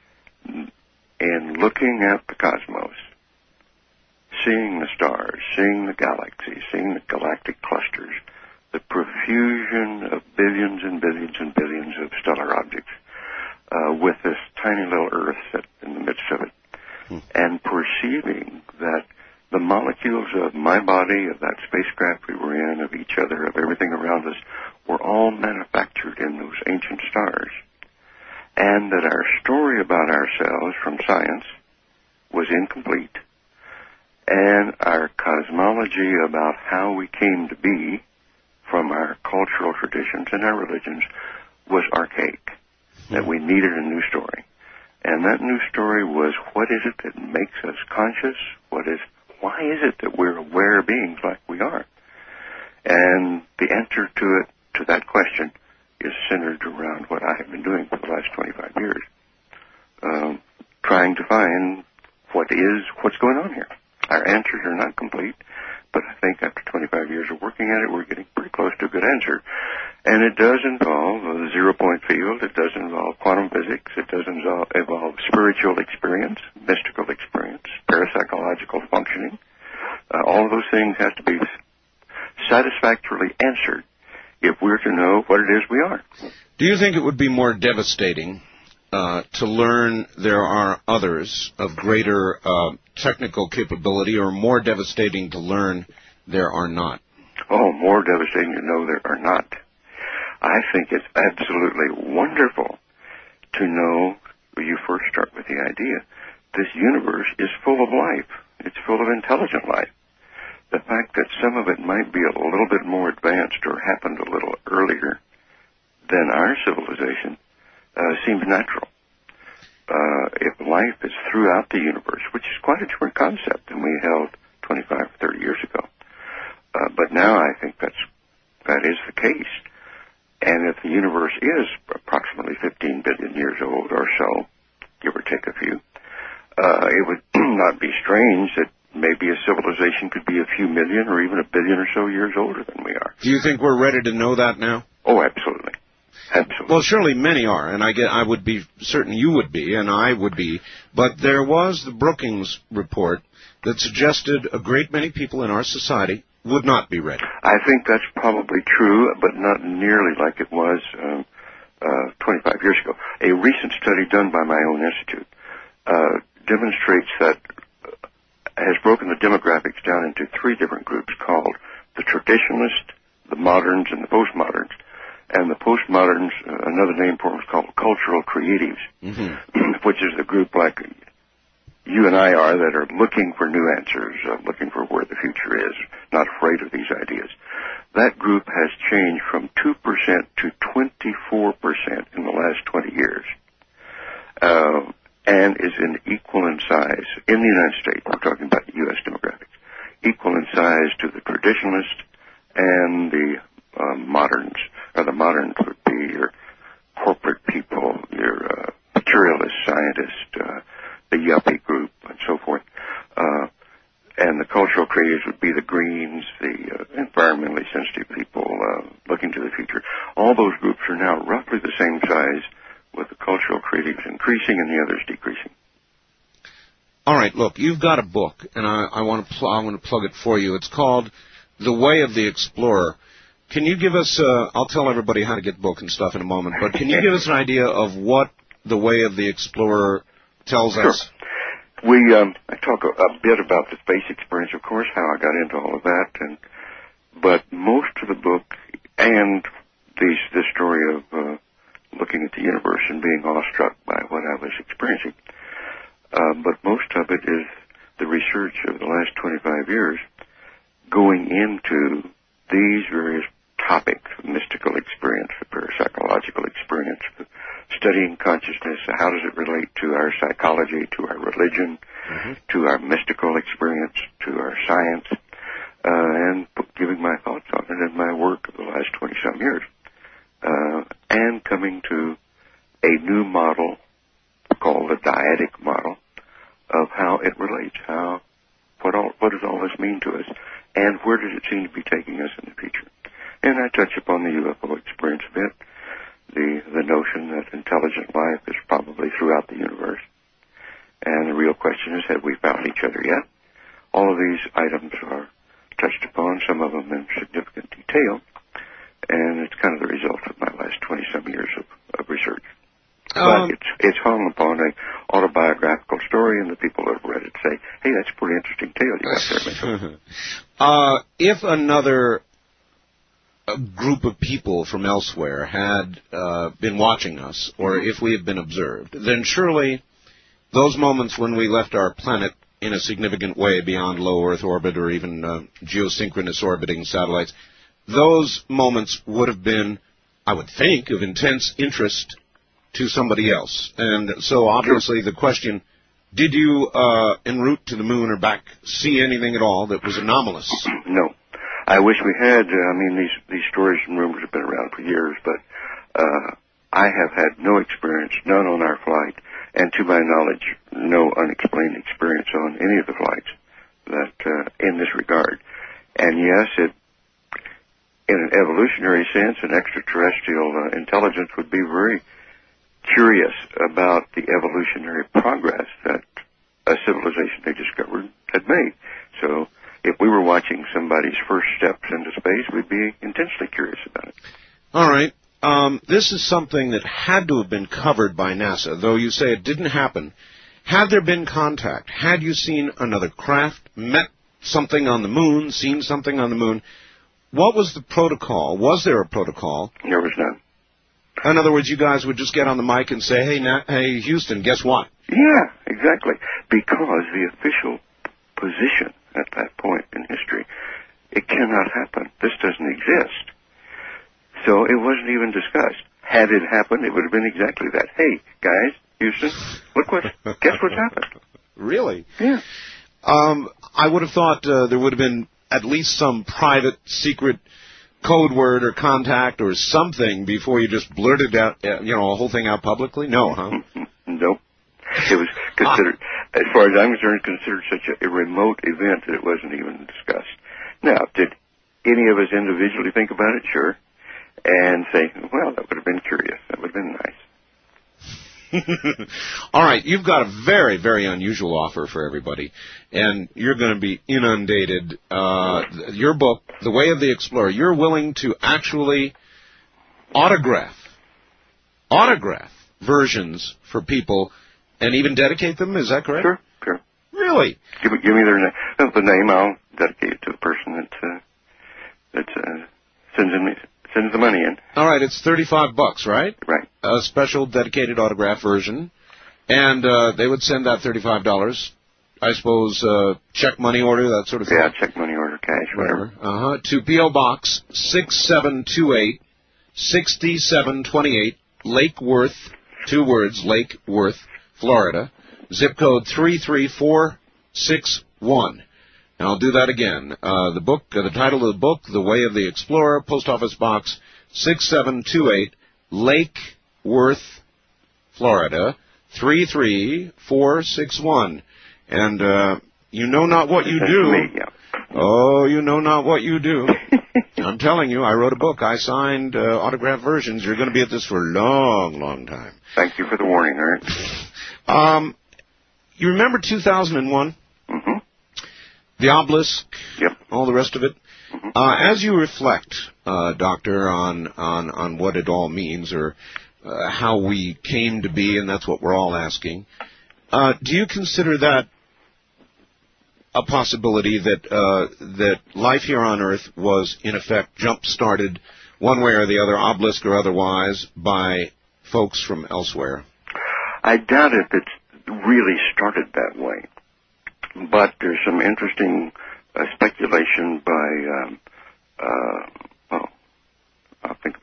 in looking at the cosmos, seeing the stars, seeing the galaxies, seeing the galactic clusters, the profusion of billions and billions and billions of stellar objects, with this tiny little Earth set in the midst of it, and perceiving that the molecules of my body, of that spacecraft we were in, of each other, of everything around us, were all manufactured in those ancient stars, and that our story about ourselves from science was incomplete, and our cosmology about how we came to be from our cultural traditions and our religions was archaic, that we needed a new story. And that new story was, what is it that makes us conscious? Why is it that we're aware beings like we are? And the answer to that question is centered around what I have been doing for the last 25 years, trying to find what's going on here. Our answers are not complete, but I think after 25 years of working at it, we're getting pretty close to a good answer. And it does involve a zero-point field. It does involve quantum physics. It does involve spiritual experience, mystical experience, parapsychological functioning. All of those things have to be satisfactorily answered if we're to know what it is we are. Do you think it would be more devastating to learn there are others of greater technical capability, or more devastating to learn there are not? Oh, more devastating to know there are not. I think it's absolutely wonderful to know, you first start with the idea, this universe is full of life. It's full of intelligent life. The fact that some of it might be a little bit more advanced or happened a little earlier than our civilization seems natural. If life is throughout the universe, which is quite a different concept than we held 25, 30 years ago. But now I think that is the case. And if the universe is approximately 15 billion years old or so, give or take a few, it would not be strange that maybe a civilization could be a few million or even a billion or so years older than we are. Do you think we're ready to know that now? Oh, absolutely. Absolutely. Well, surely many are, and I would be certain you would be, and I would be. But there was the Brookings report that suggested a great many people in our society would not be ready. I think that's probably true, but not nearly like it was 25 years ago. A recent study done by my own institute demonstrates that has broken the demographics down into three different groups called the traditionalists, the moderns, and the postmoderns. And the postmoderns, another name for them is called cultural creatives, which is the group like you and I are that are looking for new answers, looking for where the future is, not afraid of these ideas. That group has changed from 2% to 24% in the last 20 years, and is equal in size in the United States. We're talking about the U.S. demographics, equal in size to the traditionalists and the moderns. Or the moderns would be your corporate people, your materialist scientists, the yuppie group, and so forth. And the cultural creatives would be the greens, the environmentally sensitive people looking to the future. All those groups are now roughly the same size, with the cultural creatives increasing and the others decreasing. All right, look, you've got a book, and I want to plug it for you. It's called The Way of the Explorer. Can you give us, I'll tell everybody how to get the book and stuff in a moment, but can you give us an idea of what The Way of the Explorer tells us? I talk a bit about the space experience, of course, how I got into all of that, but most of the book and the story of looking at the universe and being awestruck by what I was experiencing, but most of it is the research of the last 25 years going into these various topics: mystical experience, the parapsychological experience, studying consciousness, how does it relate to our psychology, to our religion, to our mystical experience, to our science, and giving my thoughts on it in my work of the last 20-some years. And coming to a new model called the dyadic model of how it relates, what does all this mean to us, and where does it seem to be taking us in the future. And I touch upon the UFO experience a bit, the notion that intelligent life is probably throughout the universe. And the real question is, have we found each other yet? All of these items are touched upon, some of them in significant detail, and it's kind of the result of my last 20-some years of research. But it's hung upon an autobiographical story, and the people that have read it say, hey, that's a pretty interesting tale you got there. If another group of people from elsewhere had been watching us, or if we had been observed, then surely those moments when we left our planet in a significant way beyond low Earth orbit or even geosynchronous orbiting satellites, those moments would have been, I would think, of intense interest to somebody else. And so obviously the question, did you en route to the moon or back see anything at all that was anomalous? No. I wish we had. These stories and rumors have been around for years, but I have had no experience, none on our flight, and to my knowledge, no unexplained experience on any of the flights that in this regard. And yes, in an evolutionary sense, an extraterrestrial intelligence would be very curious about the evolutionary progress that a civilization they discovered had made. So if we were watching somebody's first steps into space, we'd be intensely curious about it. All right. This is something that had to have been covered by NASA, though you say it didn't happen. Had there been contact? Had you seen another craft, met something on the moon, seen something on the moon? What was the protocol? Was there a protocol? There was none. In other words, you guys would just get on the mic and say, hey, Houston, guess what? Yeah, exactly. Because the official position at that point in history, it cannot happen. This doesn't exist. So it wasn't even discussed. Had it happened, it would have been exactly that. Hey, guys, Houston, guess what's happened? Really? Yeah. I would have thought there would have been at least some private, secret code word or contact or something before you just blurted out, a whole thing out publicly? No, huh? Nope. It was considered, as far as I'm concerned, considered such a remote event that it wasn't even discussed. Now, did any of us individually think about it? Sure. And say, well, that would have been curious. That would have been nice. All right, you've got a very, very unusual offer for everybody, and you're going to be inundated. Your book, The Way of the Explorer, you're willing to actually autograph versions for people and even dedicate them, is that correct? Sure. Really? Give me the name. I'll dedicate it to the person that sends the money in. All right, it's $35, right? Right. A special dedicated autograph version, and they would send that $35. I suppose check, money order, that sort of thing. Yeah, check, money order, cash, whatever. To P.O. Box 6728, 6728, Lake Worth, 2 words, Lake Worth, Florida. Zip code 33461. Now, I'll do that again. The title of the book, The Way of the Explorer, Post Office Box 6728, Lake Worth, Florida, 33461. And you know not what you do. Oh, you know not what you do. I'm telling you, I wrote a book. I signed autograph versions. You're going to be at this for a long, long time. Thank you for the warning, Art. You remember 2001? Mm-hmm. The obelisk? Yep. All the rest of it? Mm-hmm. As you reflect, Doctor, on what it all means, or how we came to be, and that's what we're all asking, do you consider that a possibility that life here on Earth was, in effect, jump-started one way or the other, obelisk or otherwise, by folks from elsewhere? I doubt if it's really started that way. But there's some interesting speculation by, I'll think of it,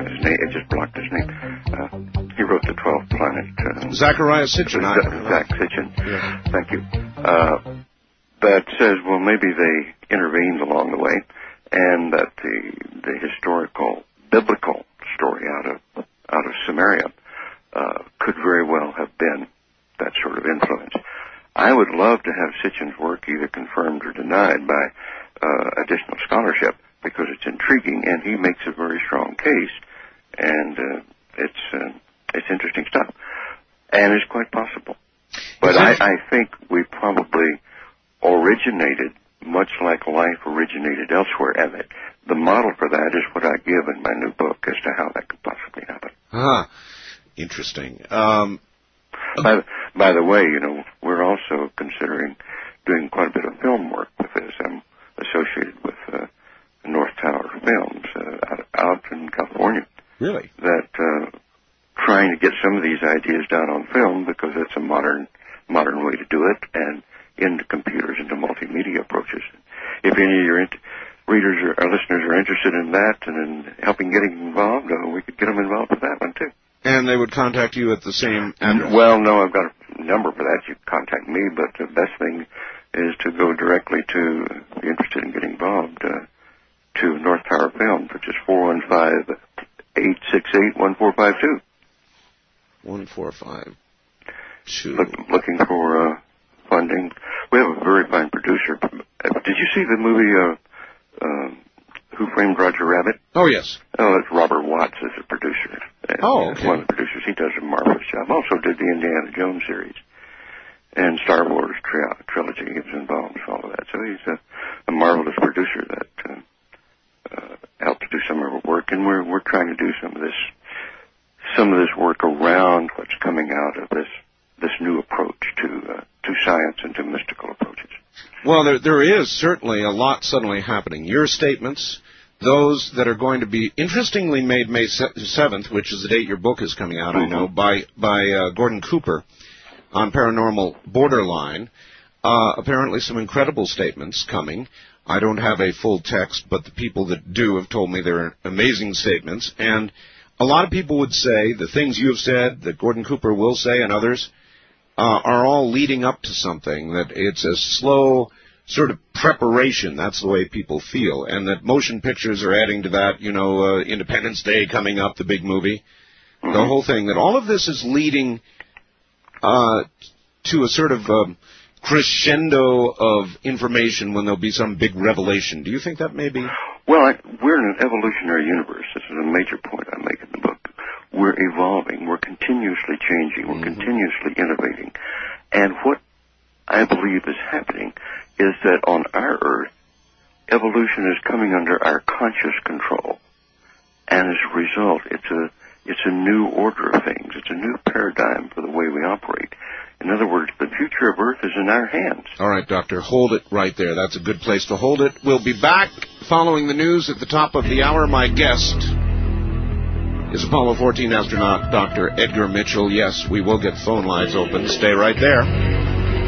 his name. It just blocked his name. He wrote The 12th Planet. Zachariah Sitchin. Zach Sitchin. Yes. Thank you. That says, well, maybe they intervened along the way, and that the historical, biblical story out of Samaria could very well have been that sort of influence. I would love to have Sitchin's work either confirmed or denied by additional scholarship, because it's intriguing and he makes a very strong case, and it's interesting stuff, and it's quite possible. But I think we probably originated much like life originated elsewhere, and the model for that is what I give in my new book as to how that could possibly happen. Interesting. By the way, we're also considering doing quite a bit of film work with this. I'm associated with North Tower Films out in California. Really? That trying to get some of these ideas down on film, because it's a modern way to do it, and into computers, into multimedia approaches. If any of your readers or listeners are interested in that and in helping getting involved, we could get them involved with that one too. And they would contact you at the same address? Well, no, I've got a number for that. You can contact me, but the best thing is to go directly to, if you're interested in getting involved, to North Tower Films, which is 415-868-1452. 1452. Looking for funding. We have a very fine producer. Did you see the movie Who Framed Roger Rabbit? Oh, yes. Oh, it's Robert Watts as the producer. Okay. One of the producers. He does a marvelous job. Also did the Indiana Jones series and Star Wars trilogy. He was involved with all of that. So he's a marvelous producer that helped to do some of our work, and we're trying to do some of this work around what's coming out of this new approach to science and to mystical approaches. Well, there is certainly a lot suddenly happening. Your statements, those that are going to be interestingly made May 7th, which is the date your book is coming out, I know, by Gordon Cooper on Paranormal Borderline. Apparently some incredible statements coming. I don't have a full text, but the people that do have told me they're amazing statements. And a lot of people would say the things you have said, that Gordon Cooper will say, and others, are all leading up to something, that it's a slow sort of preparation. That's the way people feel. And that motion pictures are adding to that, Independence Day coming up, the big movie, the whole thing, that all of this is leading to a sort of crescendo of information when there'll be some big revelation. Do you think that may be? Well, we're in an evolutionary universe. This is a major point I make in the book. We're evolving. We're continuously changing. We're continuously innovating. And what I believe is happening is that on our Earth, evolution is coming under our conscious control. And as a result, it's a new order of things. It's a new paradigm for the way we operate. In other words, the future of Earth is in our hands. All right, Doctor, hold it right there. That's a good place to hold it. We'll be back following the news at the top of the hour. My guest is Apollo 14 astronaut Dr. Edgar Mitchell. Yes, we will get phone lines open. Stay right there.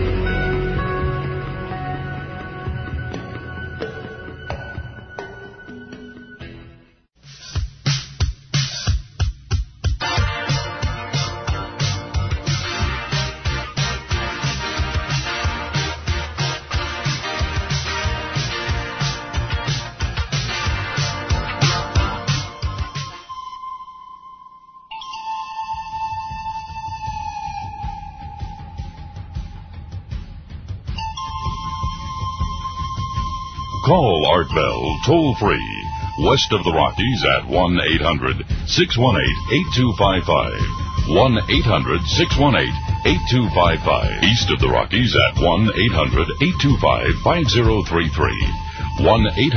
Call Art Bell toll-free, west of the Rockies at 1-800-618-8255. 1-800-618-8255. East of the Rockies at 1-800-825-5033.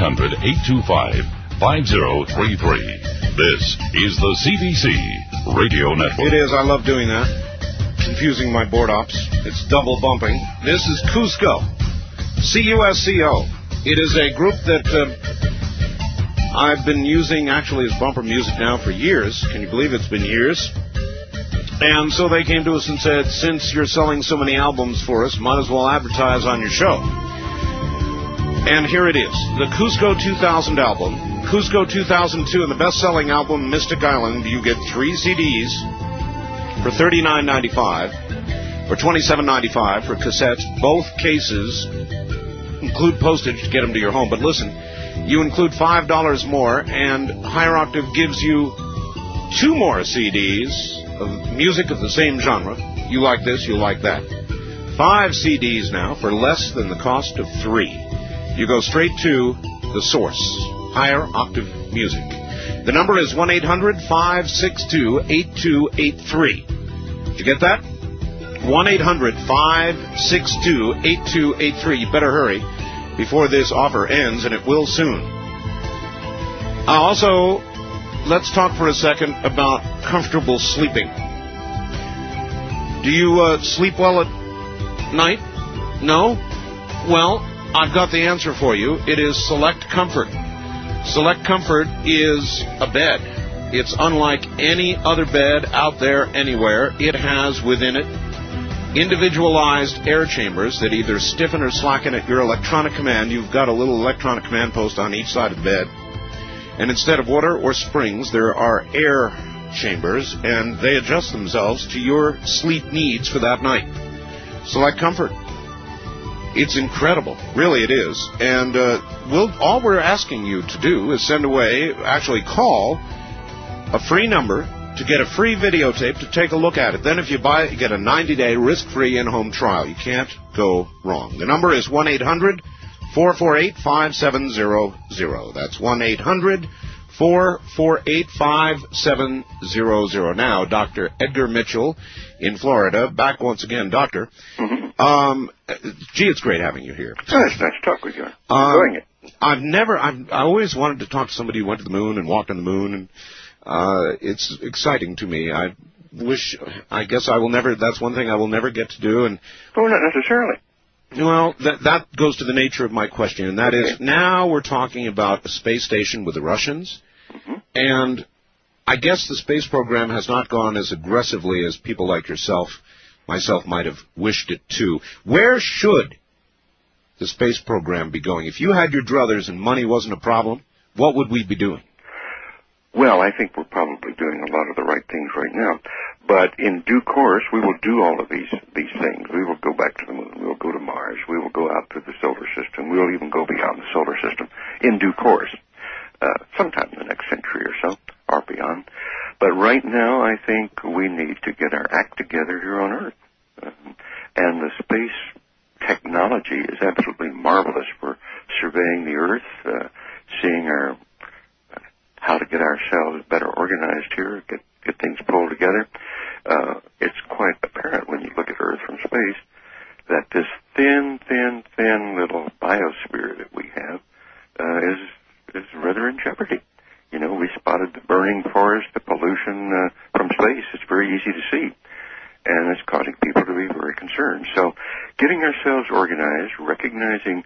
1-800-825-5033. This is the CBC Radio Network. It is. I love doing that. Confusing my board ops. It's double bumping. This is Cusco. C-U-S-C-O. It is a group that I've been using actually as bumper music now for years. Can you believe it's been years? And so they came to us and said, since you're selling so many albums for us, might as well advertise on your show. And here it is, the Cusco 2000 album, Cusco 2002 and the best-selling album Mystic Island, you get 3 CDs for $39.95 or $27.95 for cassettes. Both cases include postage to get them to your home. But listen, you include $5 more, and Higher Octave gives you 2 more CDs of music of the same genre. You like this, you like that. 5 CDs now for less than the cost of 3. You go straight to the source, Higher Octave Music. The number is 1-800-562-8283. Did you get that? 1-800-562-8283. You better hurry before this offer ends, and it will soon. Also, let's talk for a second about comfortable sleeping. Do you sleep well at night? No? Well, I've got the answer for you. It is Select Comfort. Select Comfort is a bed. It's unlike any other bed out there anywhere. It has within it individualized air chambers that either stiffen or slacken at your electronic command. You've got a little electronic command post on each side of the bed. And instead of water or springs, there are air chambers, and they adjust themselves to your sleep needs for that night. Select Comfort. It's incredible. Really, it is. And all we're asking you to do is call a free number to get a free videotape to take a look at it. Then if you buy it, you get a 90-day risk-free in-home trial. You can't go wrong. The number is 1-800-448-5700. That's 1-800-448-5700. Now, Dr. Edgar Mitchell in Florida, back once again, Doctor. Gee, it's great having you here. Oh, it's nice to talk with you. Enjoying it. I always wanted to talk to somebody who went to the moon and walked on the moon, and it's exciting to me. I guess I will never, that's one thing I will never get to do. And oh, not necessarily. Well, that goes to the nature of my question, and that is, now we're talking about a space station with the Russians, and I guess the space program has not gone as aggressively as people like myself might have wished it to. Where should the space program be going? If you had your druthers and money wasn't a problem, what would we be doing? Well, I think we're probably doing a lot of the right things right now. But in due course, we will do all of these things. We will go back to the moon. We will go to Mars. We will go out to the solar system. We will even go beyond the solar system in due course, sometime in the next century or so, or beyond. But right now, I think we need to get our act together here on Earth. And the space technology is absolutely marvelous for surveying the Earth, seeing how to get ourselves better organized here, get things pulled together. It's quite apparent when you look at Earth from space that this thin little biosphere that we have is rather in jeopardy. You know, we spotted the burning forest, the pollution from space. It's very easy to see, and it's causing people to be very concerned. So getting ourselves organized, recognizing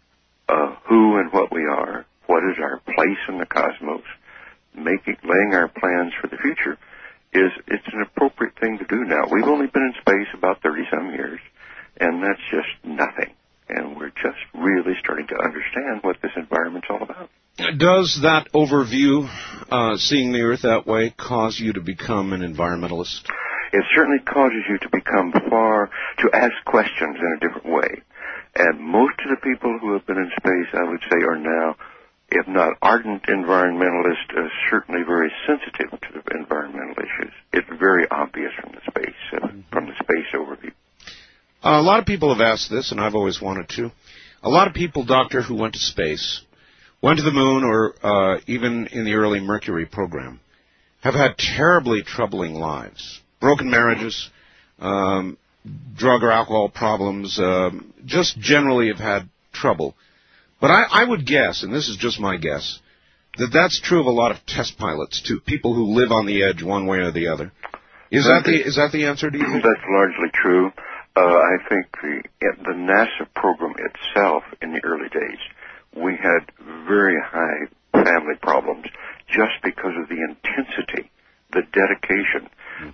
who and what we are, what is our place in the cosmos, laying our plans for the future, it's an appropriate thing to do now. We've only been in space about 30-some years, and that's just nothing. And we're just really starting to understand what this environment's all about. Does that overview, seeing the Earth that way, cause you to become an environmentalist? It certainly causes you to ask questions in a different way. And most of the people who have been in space, I would say, are now, if not ardent environmentalists, certainly very sensitive to the environmental issues. It's very obvious from the space overview. A lot of people have asked this, and I've always wanted to. A lot of people, Doctor, who went to space, went to the moon, or even in the early Mercury program, have had terribly troubling lives. Broken marriages, drug or alcohol problems, just generally have had trouble. But I would guess, and this is just my guess, that that's true of a lot of test pilots, too, people who live on the edge one way or the other. Is that the answer, do you think? That's largely true. I think the NASA program itself, in the early days, we had very high family problems just because of the intensity, the dedication.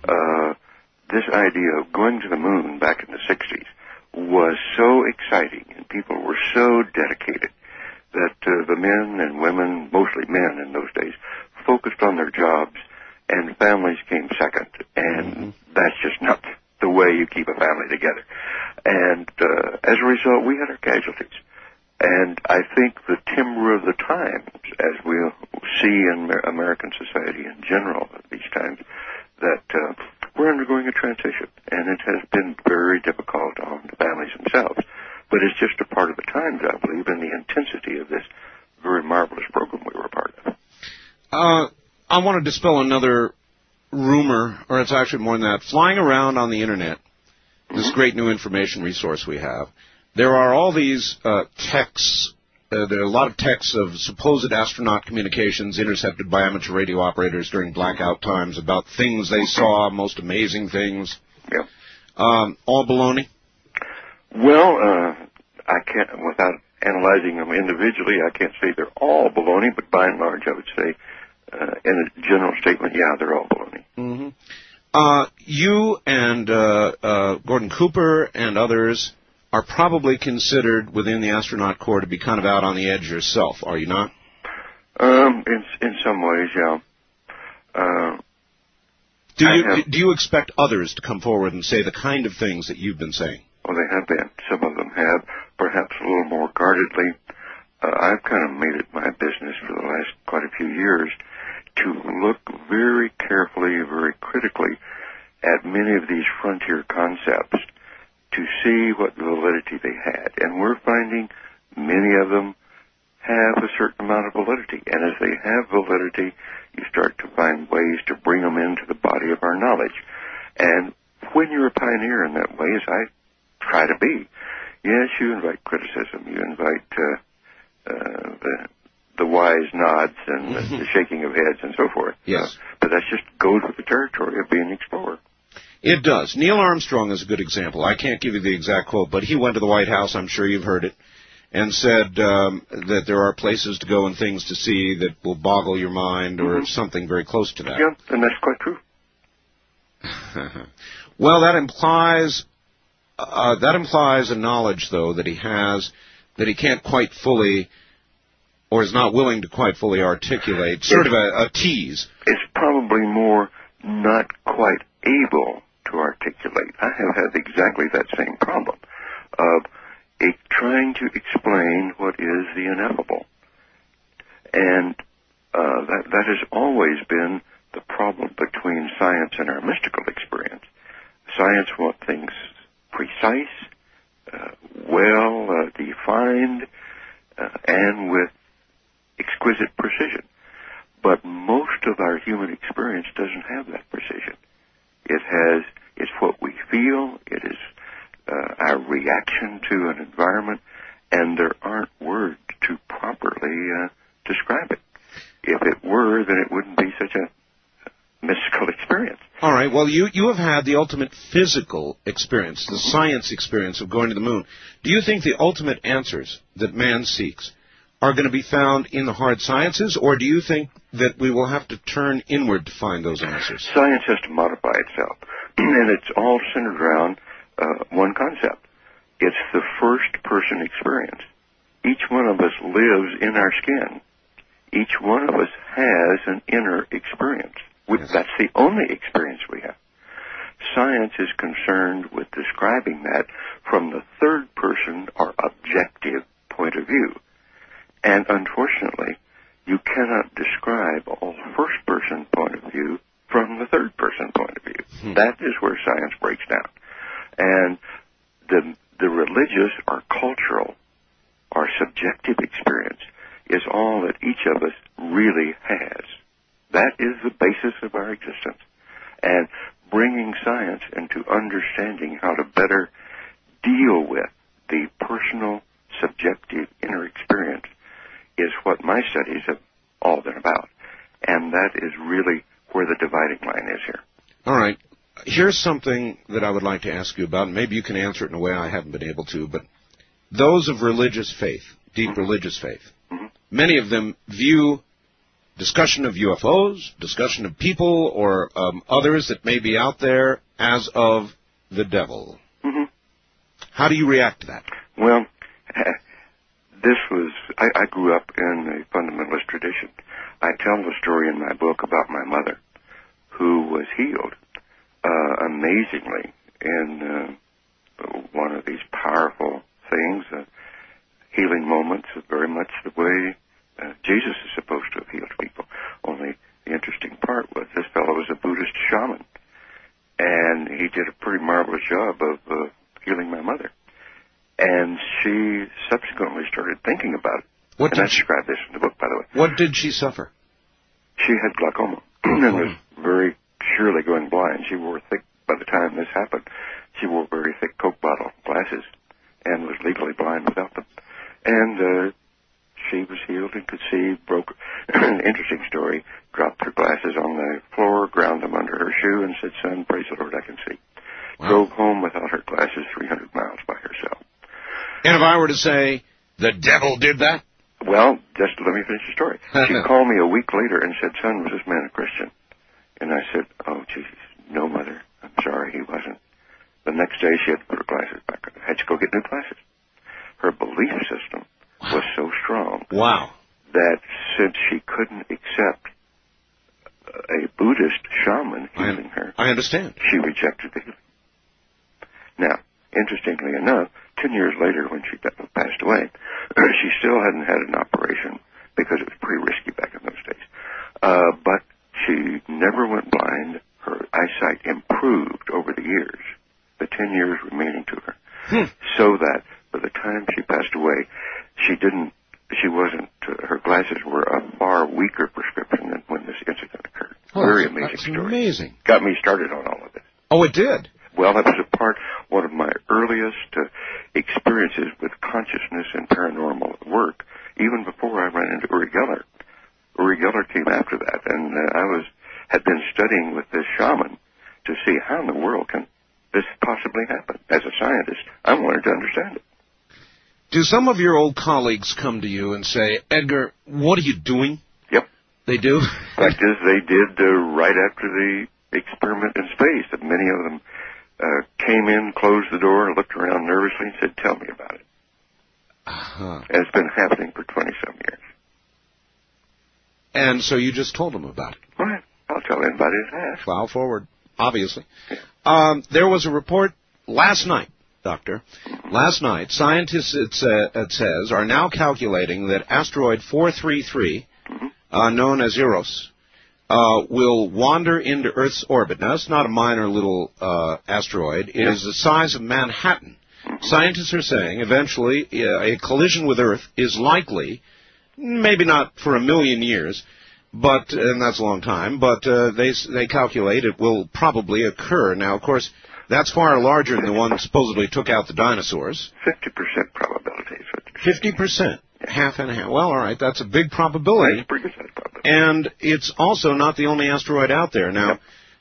This idea of going to the moon back in the 60s was so exciting, and people were so dedicated that the men and women, mostly men in those days, focused on their jobs, and families came second. And that's just not the way you keep a family together. And as a result, we had our casualties. And I think the timbre of the times, as we'll see in American society in general at these times, that we're undergoing a transition. And it has been very difficult on the families themselves. But it's just a part of the times, I believe, and the intensity of this very marvelous program we were a part of. I want to dispel another rumor, or it's actually more than that. Flying around on the Internet, this great new information resource we have, there are all these texts. There are a lot of texts of supposed astronaut communications intercepted by amateur radio operators during blackout times about things they saw, most amazing things. Yeah. All baloney? Well, I can't, without analyzing them individually, I can't say they're all baloney, but by and large I would say, in a general statement, yeah, they're all baloney. Mm-hmm. You and Gordon Cooper and others are probably considered within the astronaut corps to be kind of out on the edge yourself, are you not? In some ways, yeah. Do you expect others to come forward and say the kind of things that you've been saying? Well, they have been. Some of them have, perhaps a little more guardedly. I've kind of made it my business for the last quite a few years to look very carefully, very critically at many of these frontier concepts to see what validity they had. And we're finding many of them have a certain amount of validity. And as they have validity, you start to find ways to bring them into the body of our knowledge. And when you're a pioneer in that way, as I try to be, yes, you invite criticism. You invite the wise nods and the shaking of heads and so forth. Yes. But that just goes with the territory of being an explorer. It does. Neil Armstrong is a good example. I can't give you the exact quote, but he went to the White House, I'm sure you've heard it, and said that there are places to go and things to see that will boggle your mind or something very close to that. Yeah, and that's quite true. Well, that implies a knowledge, though, that he has that he can't quite fully or is not willing to quite fully articulate, sort of a tease. It's probably more not quite able to articulate. I have had exactly that same problem of trying to explain what is the ineffable. And that has always been the problem between science and our mystical experience. Science wants things precise, well defined, and with exquisite precision. But most of our human experience doesn't have that precision. It's what we feel, it is our reaction to an environment, and there aren't words to properly describe it. If it were, then it wouldn't be such a mystical experience. All right, well, you have had the ultimate physical experience, the science experience of going to the moon. Do you think the ultimate answers that man seeks are going to be found in the hard sciences, or do you think that we will have to turn inward to find those answers? Science has to modify itself, and it's all centered around one concept. It's the first-person experience. Each one of us lives in our skin. Each one of us has an inner experience. Yes. That's the only experience we have. Science is concerned with describing that from the third person or objective point of view. And unfortunately, you cannot describe all first-person point of view from the third-person point of view. That is where science breaks down. And the religious or cultural or subjective experience is all that each of us really has. That is the basis of our existence. And bringing science into understanding how to better deal with the personal, subjective, inner experience is what my studies have all been about. And that is really where the dividing line is here. All right. Here's something that I would like to ask you about, and maybe you can answer it in a way I haven't been able to, but those of religious faith, deep religious faith, many of them view discussion of UFOs, discussion of people, or others that may be out there as of the devil. How do you react to that? Well, I grew up in a fundamentalist tradition. I tell the story in my book about my mother, who was healed amazingly in one of these powerful things, healing moments, very much the way Jesus is supposed to have healed people. Only the interesting part was this fellow was a Buddhist shaman, and he did a pretty marvelous job of healing my mother. And she subsequently started thinking about it. I describe this in the book, by the way. What did she suffer? She had glaucoma and was very surely going blind. She wore thick, by the time this happened, she wore very thick Coke bottle glasses and was legally blind without them. And she was healed and could see, broke an interesting story, dropped her glasses on the floor, ground them under her shoe, and said, "Son, praise the Lord, I can see." Wow. Drove home without her glasses 300 miles by herself. And if I were to say, the devil did that? Well, just let me finish the story. She called me a week later and said, "Son, was this man a Christian?" And I said, "Oh, Jesus, no, Mother. I'm sorry, he wasn't." The next day, she had to put her glasses back on. Had to go get new glasses. Her belief system was so strong that since she couldn't accept a Buddhist shaman healing her, I understand. She rejected the healing. Now, interestingly enough, 10 years later when she passed away, she still hadn't had an operation because it was pretty risky back in those days. But she never went blind. Her eyesight improved over the years, the 10 years remaining to her, so that by the time she passed away, her glasses were a far weaker prescription than when this incident occurred. Very amazing story. Amazing. Got me started on all of this. Oh, it did? Well, that was one of my earliest experiences with consciousness and paranormal work, even before I ran into Uri Geller. Uri Geller came after that, and I had been studying with this shaman to see how in the world can this possibly happen. As a scientist, I wanted to understand it. Do some of your old colleagues come to you and say, "Edgar, what are you doing?" Yep. They do? Fact is, they did right after the experiment in space. That many of them came in, closed the door, and looked around nervously and said, "Tell me about it." And it's been happening for 20-some years. And so you just told them about it? Right. I'll tell anybody that asks. Plow forward, obviously. Yeah. There was a report last night, Doctor. Last night, scientists, it says, are now calculating that asteroid 433, known as Eros, will wander into Earth's orbit. Now, it's not a minor little asteroid. It is the size of Manhattan. Scientists are saying eventually a collision with Earth is likely, maybe not for 1 million years, and that's a long time, but they calculate it will probably occur. Now, of course, that's far larger than the one that supposedly took out the dinosaurs. 50% probability. 50%. Half and half. Well, all right, that's a big probability. That's pretty good probability. And it's also not the only asteroid out there. Now,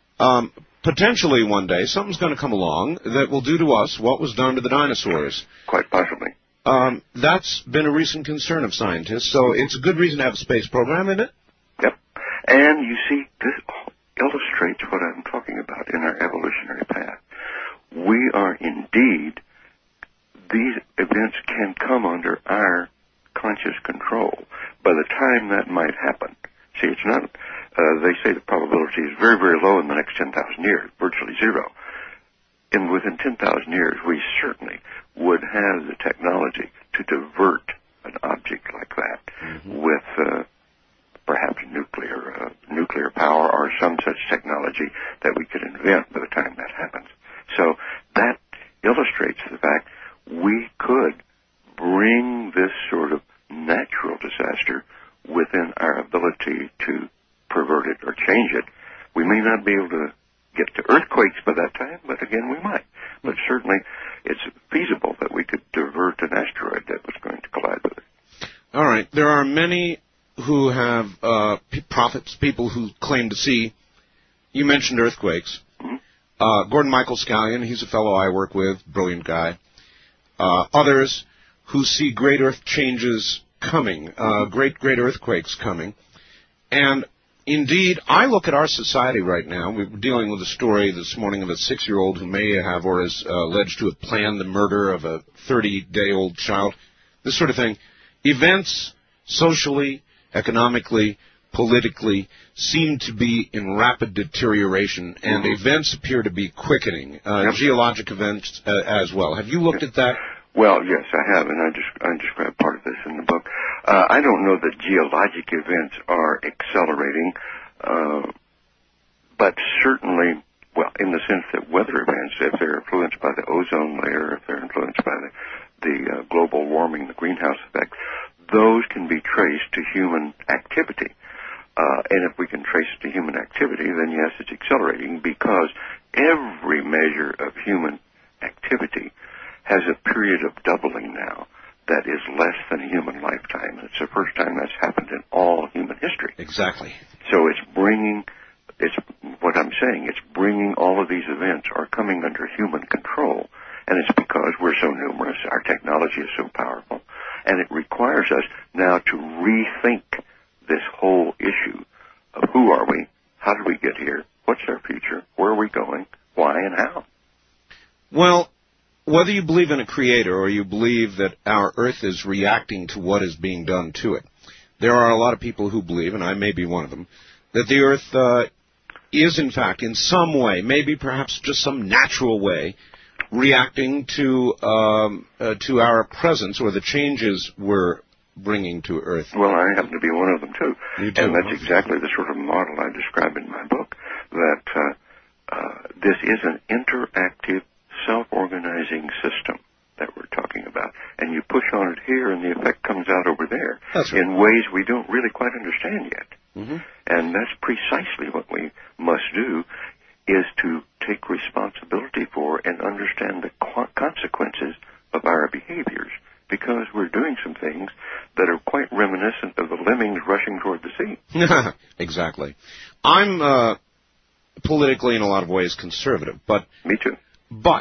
potentially one day, something's going to come along that will do to us what was done to the dinosaurs. Quite possibly. That's been a recent concern of scientists, so it's a good reason to have a space program, isn't it? Yep. And you see, this illustrates what I'm talking about in our evolutionary path. We are indeed, these events can come under our conscious control by the time that might happen. See, it's not, they say the probability is very, very low in the next 10,000 years, virtually zero. And within 10,000 years, we certainly would have the technology to divert an object like that with perhaps nuclear power or some such technology that we could invent by the time that happens. So that illustrates the fact we could bring this sort of natural disaster within our ability to pervert it or change it. We may not be able to get to earthquakes by that time, but again, we might. But certainly, it's feasible that we could divert an asteroid that was going to collide with it. All right. There are many who have prophets, people who claim to see. You mentioned earthquakes. Gordon Michael Scallion, he's a fellow I work with, brilliant guy. Others who see great earth changes coming, great earthquakes coming. And indeed, I look at our society right now. We were dealing with a story this morning of a 6-year-old who may have or is alleged to have planned the murder of a 30-day-old child, this sort of thing. Events, socially, economically, politically, seem to be in rapid deterioration, and events appear to be quickening, geologic events as well. Have you looked at that? Well, yes, I have, and I describe part of this in the book. I don't know that geologic events are accelerating, but certainly, well, in the sense that weather events, if they're influenced by the ozone layer, if they're influenced by the global warming, the greenhouse effect, those can be traced to human activity. And if we can trace it to human activity, then yes, it's accelerating, because every measure of human activity has a period of doubling now that is less than a human lifetime. It's the first time that's happened in all human history. Exactly. So what I'm saying, it's bringing all of these events are coming under human control, and it's because we're so numerous, our technology is so powerful, and it requires us now to rethink this whole issue of who are we, how did we get here, what's our future, where are we going, why and how. Well, whether you believe in a creator or you believe that our Earth is reacting to what is being done to it, there are a lot of people who believe, and I may be one of them, that the Earth is in fact in some way, maybe perhaps just some natural way, reacting to our presence or the changes we're bringing to Earth. Well, I happen to be one of them, too. You too. And that's exactly the sort of model I describe in my book, that this is an interactive, self-organizing system that we're talking about. And you push on it here, and the effect comes out over there in ways we don't really quite understand yet. And that's precisely what we must do, is to take responsibility for and understand the consequences of our behaviors, because we're doing some things that are quite reminiscent of the lemmings rushing toward the sea. Exactly. I'm politically, in a lot of ways, conservative, but me too. But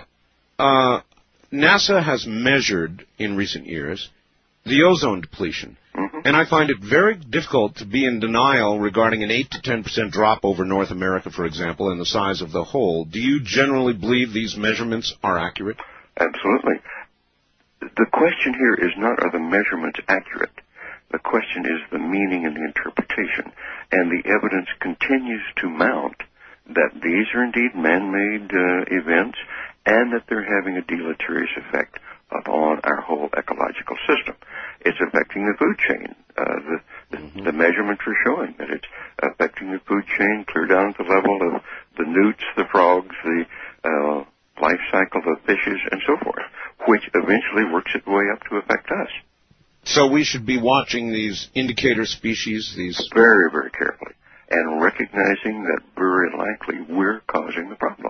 NASA has measured in recent years the ozone depletion, and I find it very difficult to be in denial regarding an 8 to 10% drop over North America, for example, in the size of the hole. Do you generally believe these measurements are accurate? Absolutely. The question here is not, are the measurements accurate? The question is the meaning and the interpretation. And the evidence continues to mount that these are indeed man-made events, and that they're having a deleterious effect upon our whole ecological system. It's affecting the food chain. The measurements are showing that it's affecting the food chain clear down to the level of the newts, the frogs, the life cycle of fishes, and so forth, which eventually works its way up to affect us. So we should be watching these indicator species, these... Very, very carefully, and recognizing that very likely we're causing the problem.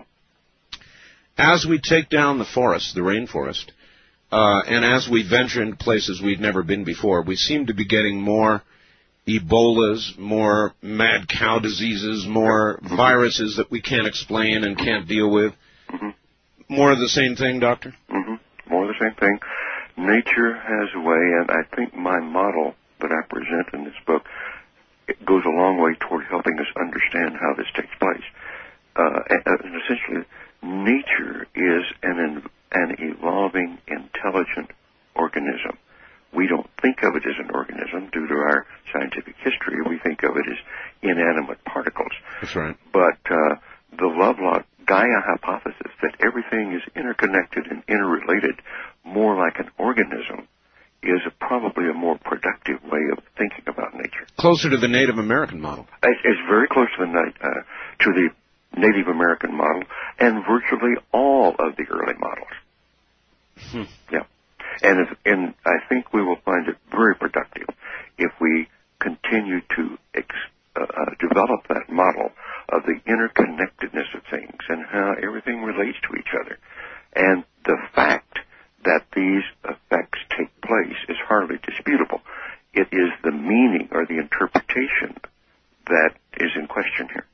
As we take down the forest, the rainforest, and as we venture into places we've never been before, we seem to be getting more Ebolas, more mad cow diseases, more viruses that we can't explain and can't deal with. More of the same thing, Doctor? More of the same thing. Nature has a way, and I think my model that I present in this book, it goes a long way toward helping us understand how this takes place. And essentially, nature is an evolving, intelligent organism. We don't think of it as an organism due to our scientific history. We think of it as inanimate particles. That's right. But the Lovelock Gaia hypothesis that everything is interconnected and interrelated, more like an organism, is probably a more productive way of thinking about nature. Closer to the Native American model. It's very close to the Native American model, and virtually all of the early models. Yeah. And I think we will find it very productive if we continue to develop that model of the interconnectedness of things and how everything relates to each other. And the fact that these effects take place is hardly disputable. It is the meaning or the interpretation that is in question here.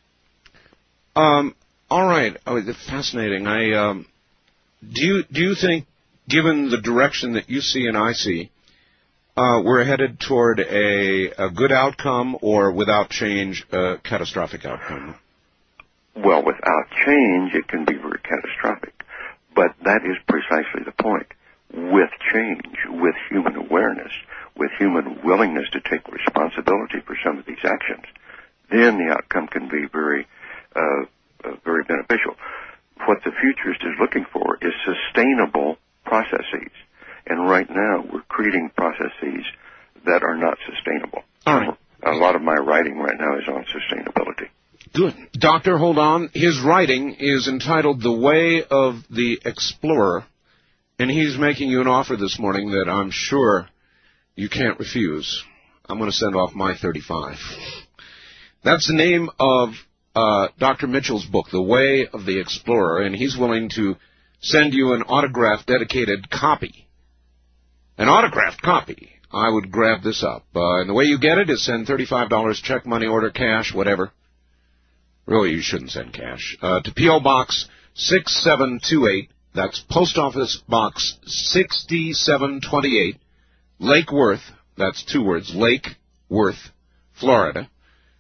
All right. Oh, fascinating. Do you think, given the direction that you see and I see, we're headed toward a good outcome, or without change, a catastrophic outcome? Well, without change, it can be very catastrophic. But that is precisely the point. with change, with human awareness, with human willingness to take responsibility for some of these actions, then the outcome can be very beneficial. What the futurist is looking for is sustainable processes. And right now, we're creating processes that are not sustainable. All right. A lot of my writing right now is on sustainability. Good. Doctor, hold on. His writing is entitled The Way of the Explorer, and he's making you an offer this morning that I'm sure you can't refuse. I'm going to send off my 35. That's the name of Dr. Mitchell's book, The Way of the Explorer, and he's willing to send you an autographed, dedicated copy. An autographed copy. I would grab this up. And the way you get it is send $35, check, money order, cash, whatever. Really, you shouldn't send cash. To P.O. Box 6728. That's Post Office Box 6728, Lake Worth. That's 2 words, Lake Worth, Florida.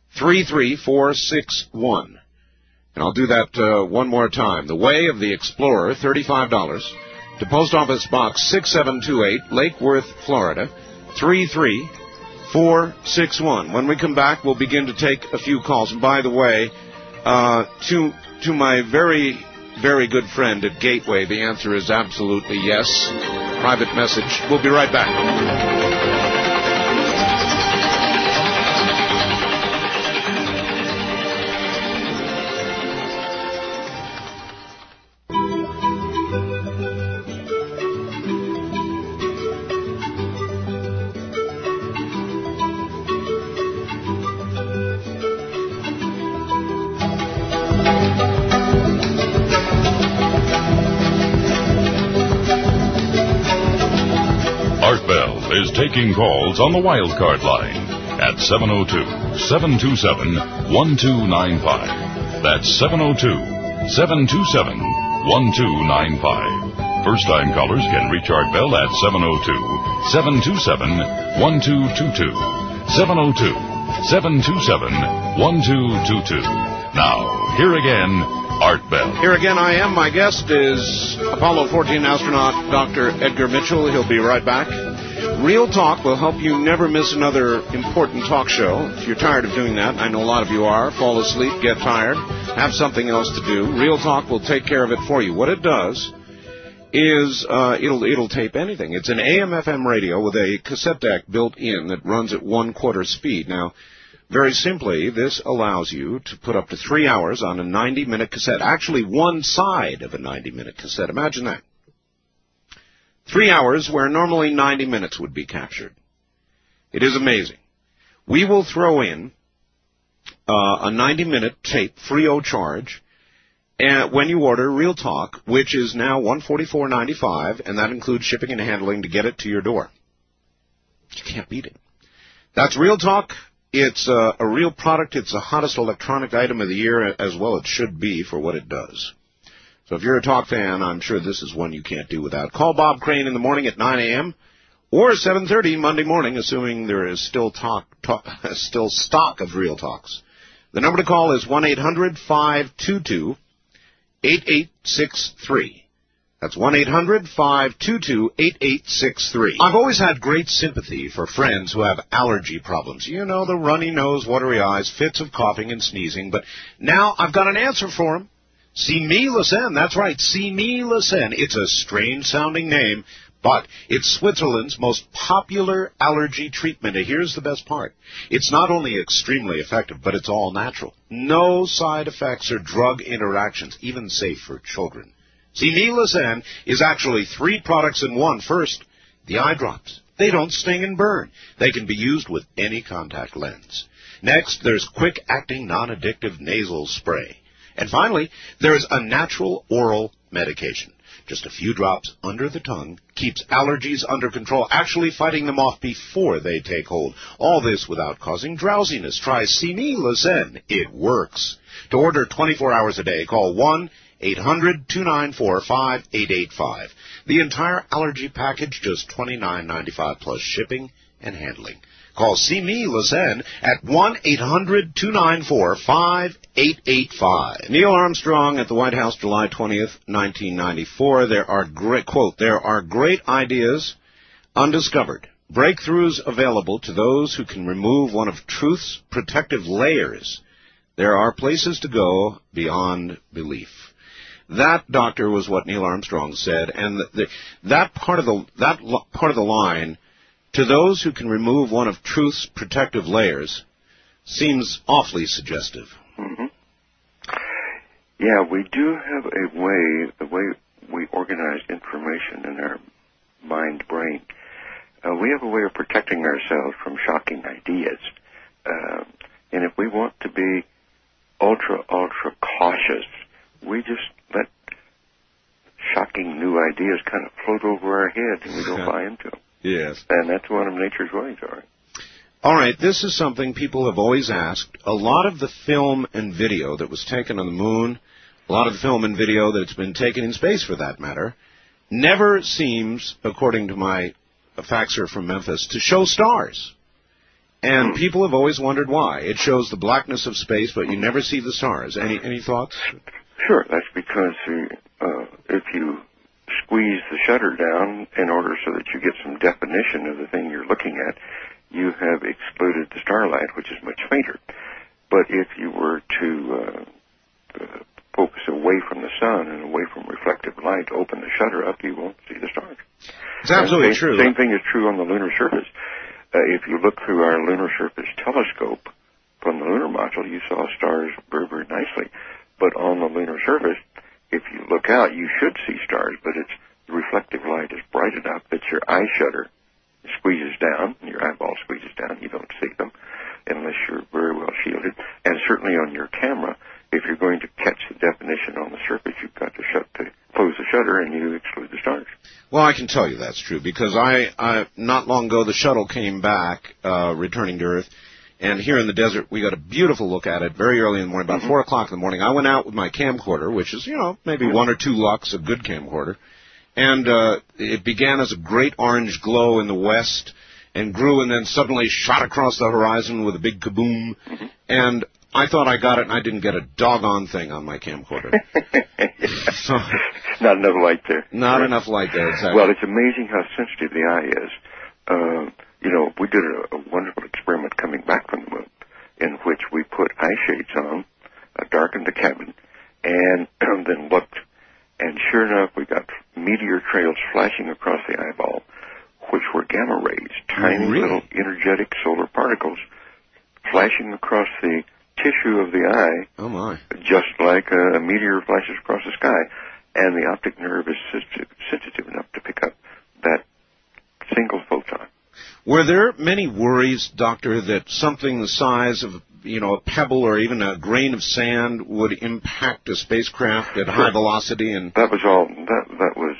33461. And I'll do that one more time. The Way of the Explorer, $35. To Post Office Box 6728, Lake Worth, Florida. 33461. When we come back, we'll begin to take a few calls. And by the way, to my very, very good friend at Gateway, the answer is absolutely yes. Private message. We'll be right back. Taking calls on the wildcard line at 702-727-1295. That's 702-727-1295. First-time callers can reach Art Bell at 702-727-1222. 702-727-1222. Now, here again, Art Bell. Here again I am. My guest is Apollo 14 astronaut Dr. Edgar Mitchell. He'll be right back. Real Talk will help you never miss another important talk show. If you're tired of doing that, I know a lot of you are, fall asleep, get tired, have something else to do, Real Talk will take care of it for you. What it does is it'll tape anything. It's an AM/FM radio with a cassette deck built in that runs at 1/4 speed. Now, very simply, this allows you to put up to 3 hours on a 90-minute cassette, actually one side of a 90-minute cassette. Imagine that. 3 hours where normally 90 minutes would be captured. It is amazing. We will throw in a 90-minute tape free of charge when you order Real Talk, which is now $144.95, and that includes shipping and handling to get it to your door. You can't beat it. That's Real Talk. It's a real product. It's the hottest electronic item of the year, as well it should be for what it does. So if you're a talk fan, I'm sure this is one you can't do without. Call Bob Crane in the morning at 9 a.m. or 7:30 Monday morning, assuming there is still stock of Real Talks. The number to call is 1-800-522-8863. That's 1-800-522-8863. I've always had great sympathy for friends who have allergy problems. You know, the runny nose, watery eyes, fits of coughing and sneezing. But now I've got an answer for them. Simi-Lecen, that's right, Simi-Lecen. It's a strange-sounding name, but it's Switzerland's most popular allergy treatment. And here's the best part. It's not only extremely effective, but it's all natural. No side effects or drug interactions, even safe for children. Simi-Lecen is actually 3 products in one. First, the eye drops. They don't sting and burn. They can be used with any contact lens. Next, there's quick-acting, non-addictive nasal spray. And finally, there's a natural oral medication. Just a few drops under the tongue keeps allergies under control, actually fighting them off before they take hold. All this without causing drowsiness. Try Simi-Lecen. It works. To order 24 hours a day, call 1-800-294-5885. The entire allergy package, just $29.95 plus shipping and handling. Call See Me, Lausanne, at 1-800-294-5885. Neil Armstrong at the White House, July 20th, 1994. There are great ideas undiscovered. Breakthroughs available to those who can remove one of truth's protective layers. There are places to go beyond belief. That, Doctor, was what Neil Armstrong said, and that part of the line, to those who can remove one of truth's protective layers, seems awfully suggestive. Mm-hmm. Yeah, we do have the way we organize information in our mind-brain. We have a way of protecting ourselves from shocking ideas. And if we want to be ultra cautious, we just let shocking new ideas kind of float over our heads and we don't buy into them. Yes. And that's one of nature's ways, all right. All right, this is something people have always asked. A lot of the film and video that was taken on the moon, a lot of the film and video that's been taken in space, for that matter, never seems, according to my faxer from Memphis, to show stars. And people have always wondered why. It shows the blackness of space, but you never see the stars. Any thoughts? Sure, that's because if you squeeze the shutter down in order so that you get some definition of the thing you're looking at, you have excluded the starlight, which is much fainter. But if you were to focus away from the sun and away from reflective light, open the shutter up, you won't see the stars. It's absolutely true. Same thing is true on the lunar surface. If you look through our lunar surface telescope from the lunar module, you saw stars very, very nicely. But on the lunar surface, if you look out, you should see stars, but the reflective light is bright enough that your eye shutter squeezes down, your eyeball squeezes down, you don't see them unless you're very well shielded. And certainly on your camera, if you're going to catch the definition on the surface, you've got to close the shutter and you exclude the stars. Well, I can tell you that's true, because I not long ago the shuttle came back, returning to Earth, and here in the desert we got a beautiful look at it very early in the morning, about 4 o'clock in the morning. I went out with my camcorder, which is, maybe 1 or 2 lux, a good camcorder, and it began as a great orange glow in the west and grew and then suddenly shot across the horizon with a big kaboom, and I thought I got it, and I didn't get a doggone thing on my camcorder. So, not enough light there. Not enough light there, exactly. Well, it's amazing how sensitive the eye is. We did a wonderful experiment coming back from the moon in which we put eye shades on, darkened the cabin, and then looked. And sure enough, we got meteor trails flashing across the eyeball, which were gamma rays, tiny little energetic solar particles flashing across the tissue of the eye. Oh, my. Just like a meteor flashes across the sky. And the optic nerve is sensitive enough to pick up that single photon. Were there many worries, Doctor, that something the size of, a pebble or even a grain of sand would impact a spacecraft at high velocity? And that was all. That was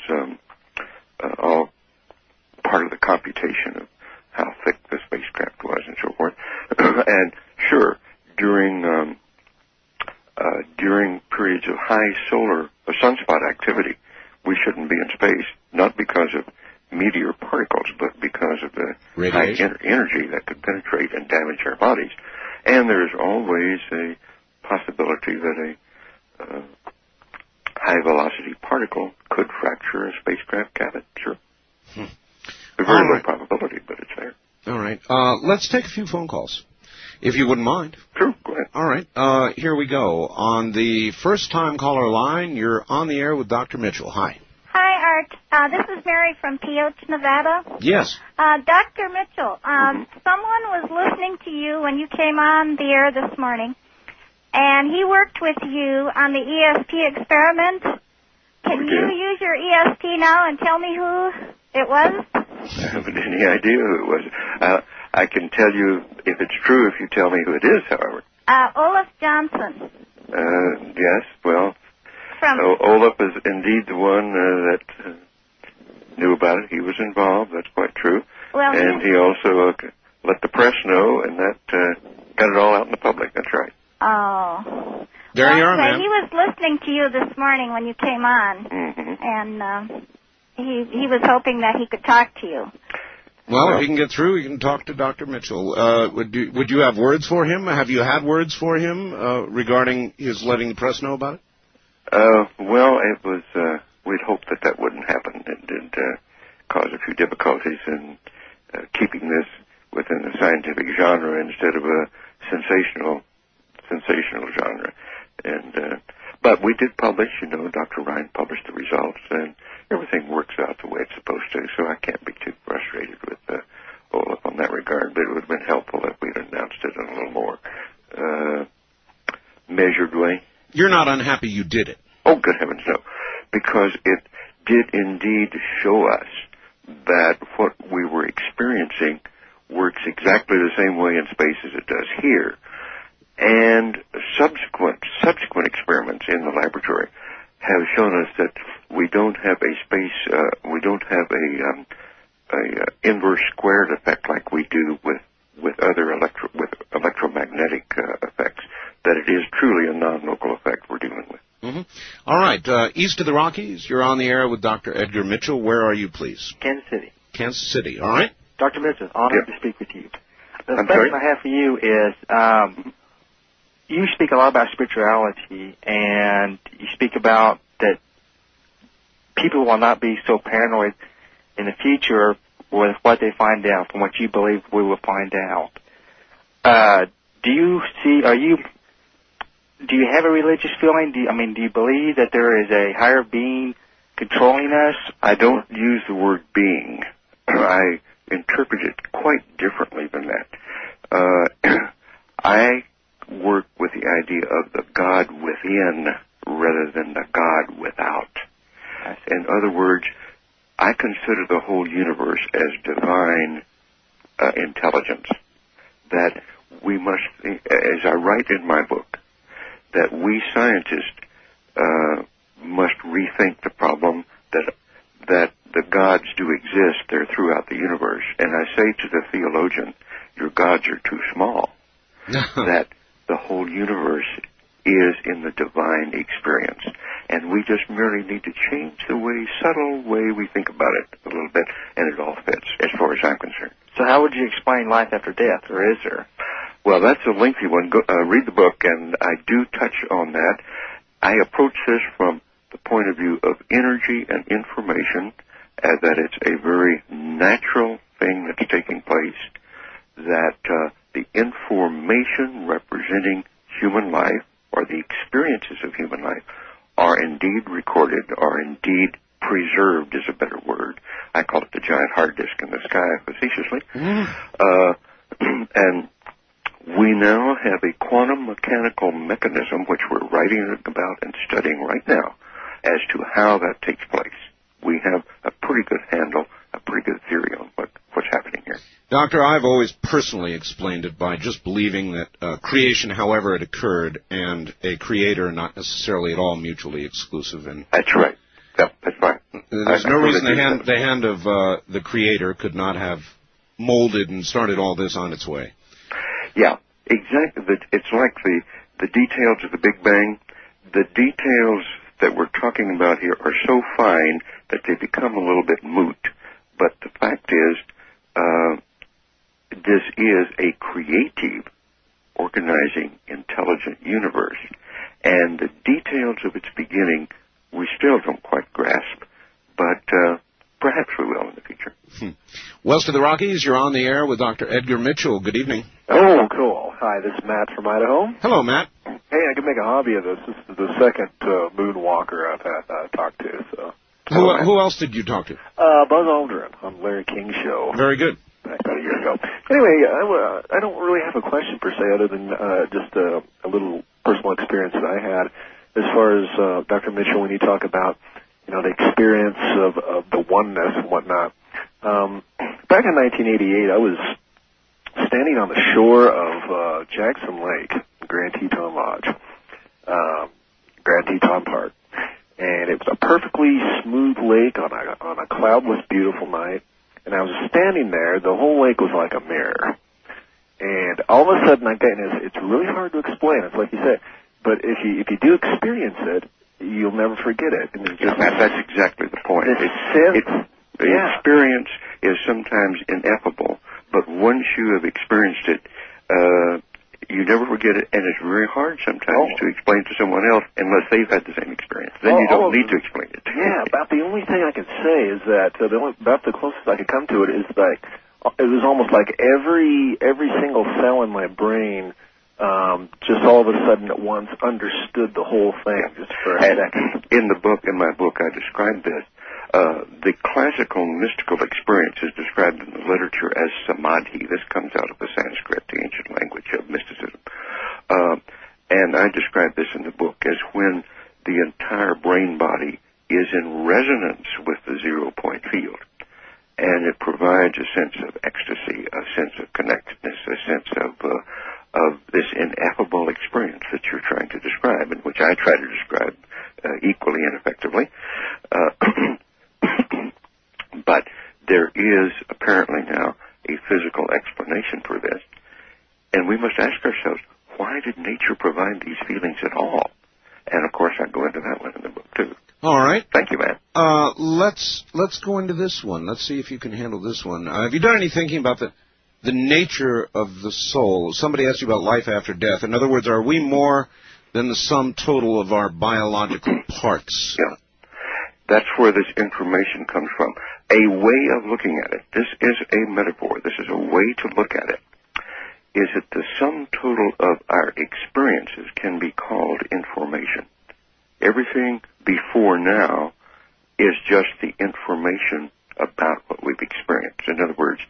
all part of the computation of how thick the spacecraft was and so forth. And sure, during periods of high solar or sunspot activity, we shouldn't be in space, not because of meteor particles, but because of the high energy that could penetrate and damage our bodies. And there's always a possibility that a high-velocity particle could fracture a spacecraft cabin, sure. A very low probability, but it's there. All right. Let's take a few phone calls, if you wouldn't mind. Sure, go ahead. All right. Here we go. On the first-time caller line, you're on the air with Dr. Mitchell. Hi. Hi, Art. This is Mary from Pioche, Nevada. Yes. Dr. Mitchell, someone was listening to you when you came on the air this morning, and he worked with you on the ESP experiment. Can you use your ESP now and tell me who it was? I haven't any idea who it was. I can tell you if it's true if you tell me who it is, however. Olaf Johnson. Yes, well, Olaf is indeed the one that knew about it. He was involved. That's quite true. Well, and he also let the press know, and that got it all out in the public. That's right. Oh. There you are, ma'am. He was listening to you this morning when you came on, and he was hoping that he could talk to you. Well, if you can get through, you can talk to Dr. Mitchell. Would you have words for him? Have you had words for him regarding his letting the press know about it? Well, it was. We'd hoped that wouldn't happen. It did cause a few difficulties in keeping this within the scientific genre instead of a sensational genre. And but we did publish. Dr. Ryan published the results, and everything works out the way it's supposed to. So I can't be too frustrated with Olaf on that regard. But it would have been helpful if we'd announced it in a little more measured way. You're not unhappy you did it? Oh, good heavens, no. Because it did indeed show us that what we were experiencing works exactly the same way in space as it does here. And subsequent experiments in the laboratory have shown us that we don't have a inverse squared effect like we do with other electromagnetic effects. That it is truly a non-local effect we're dealing with. Mm-hmm. All right, east of the Rockies, you're on the air with Dr. Edgar Mitchell. Where are you, please? Kansas City. Kansas City. All right. Dr. Mitchell, honored to speak with you. The question I have for you is, you speak a lot about spirituality, and you speak about that people will not be so paranoid in the future with what they find out from what you believe we will find out. Do you have a religious feeling? Do you believe that there is a higher being controlling us? I don't use the word being. I interpret it quite differently than that. I work with the idea of the God within rather than the God without. In other words, I consider the whole universe as divine intelligence. That we must, as I write in my book, that we scientists must rethink the problem that the gods do exist. They're throughout the universe. And I say to the theologian, your gods are too small. That the whole universe is in the divine experience. And we just merely need to change the subtle way we think about it a little bit, and it all fits, as far as I'm concerned. So how would you explain life after death, or is there? Well, that's a lengthy one. Read the book, and I do touch on that. I approach this from the point of view of energy and information, that it's a very natural thing that's taking place, that the information representing human life, or the experiences of human life, are indeed recorded, are indeed preserved is a better word. I call it the giant hard disk in the sky, facetiously. And we now have a quantum mechanical mechanism, which we're writing about and studying right now, as to how that takes place. We have a pretty good handle, a pretty good theory on what's happening here. Doctor, I've always personally explained it by just believing that creation, however it occurred, and a creator are not necessarily at all mutually exclusive. And that's right. Yep, that's right. There's no reason the hand of the creator could not have molded and started all this on its way. Yeah, exactly. It's like the details of the Big Bang. The details that we're talking about here are so fine that they become a little bit moot. But the fact is, this is a creative, organizing, intelligent universe. And the details of its beginning we still don't quite grasp, but perhaps we will in the future. West of the Rockies, you're on the air with Dr. Edgar Mitchell. Good evening. Oh, cool. Hi, this is Matt from Idaho. Hello, Matt. Hey, I can make a hobby of this. This is the second moonwalker I've talked to. So, who else did you talk to? Buzz Aldrin on Larry King's show. Very good. About a year ago. Anyway, I don't really have a question per se, other than just a little personal experience that I had. As far as Dr. Mitchell, when you talk about the experience of the oneness and whatnot. Back in 1988, I was standing on the shore of Jackson Lake, Grand Teton Lodge, Grand Teton Park, and it was a perfectly smooth lake on a cloudless, beautiful night. And I was standing there. The whole lake was like a mirror, and all of a sudden, it's really hard to explain. It's like you said, but if you do experience it, you'll never forget it. And that's exactly the point. The experience is sometimes ineffable, but once you have experienced it, you never forget it, and it's very hard sometimes to explain to someone else unless they've had the same experience. Then you don't need to explain it. Yeah, about the only thing I can say is that about the closest I could come to it is like it was almost like every single cell in my brain just all of a sudden at once understood the whole thing just for a second. In my book, I described this. The classical mystical experience is described in the literature as samadhi. This comes out of the Sanskrit, the ancient language of mysticism. And I describe this in the book as when the entire brain body is in resonance with the zero-point field. And it provides a sense of ecstasy, a sense of connectedness, a sense of this ineffable experience that you're trying to describe, and which I try to describe equally and effectively. But there is apparently now a physical explanation for this. And we must ask ourselves, why did nature provide these feelings at all? And, of course, I go into that one in the book, too. All right. Thank you, man. Let's go into this one. Let's see if you can handle this one. Have you done any thinking about the nature of the soul? Somebody asked you about life after death. In other words, are we more than the sum total of our biological parts? Yeah. That's where this information comes from. A way of looking at it, this is a metaphor, this is a way to look at it, is that the sum total of our experiences can be called information. Everything before now is just the information about what we've experienced. In other words,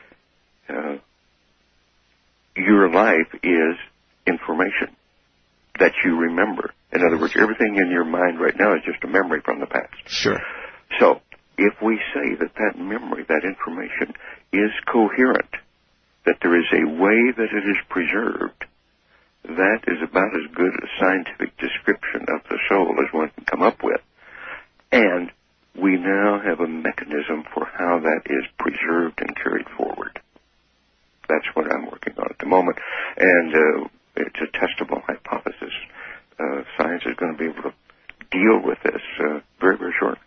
your life is information that you remember. In other words, everything in your mind right now is just a memory from the past. Sure. So, if we say that memory, that information, is coherent, that there is a way that it is preserved, that is about as good a scientific description of the soul as one can come up with. And we now have a mechanism for how that is preserved and carried forward. That's what I'm working on at the moment. And it's a testable hypothesis. Science is going to be able to deal with this very, very shortly.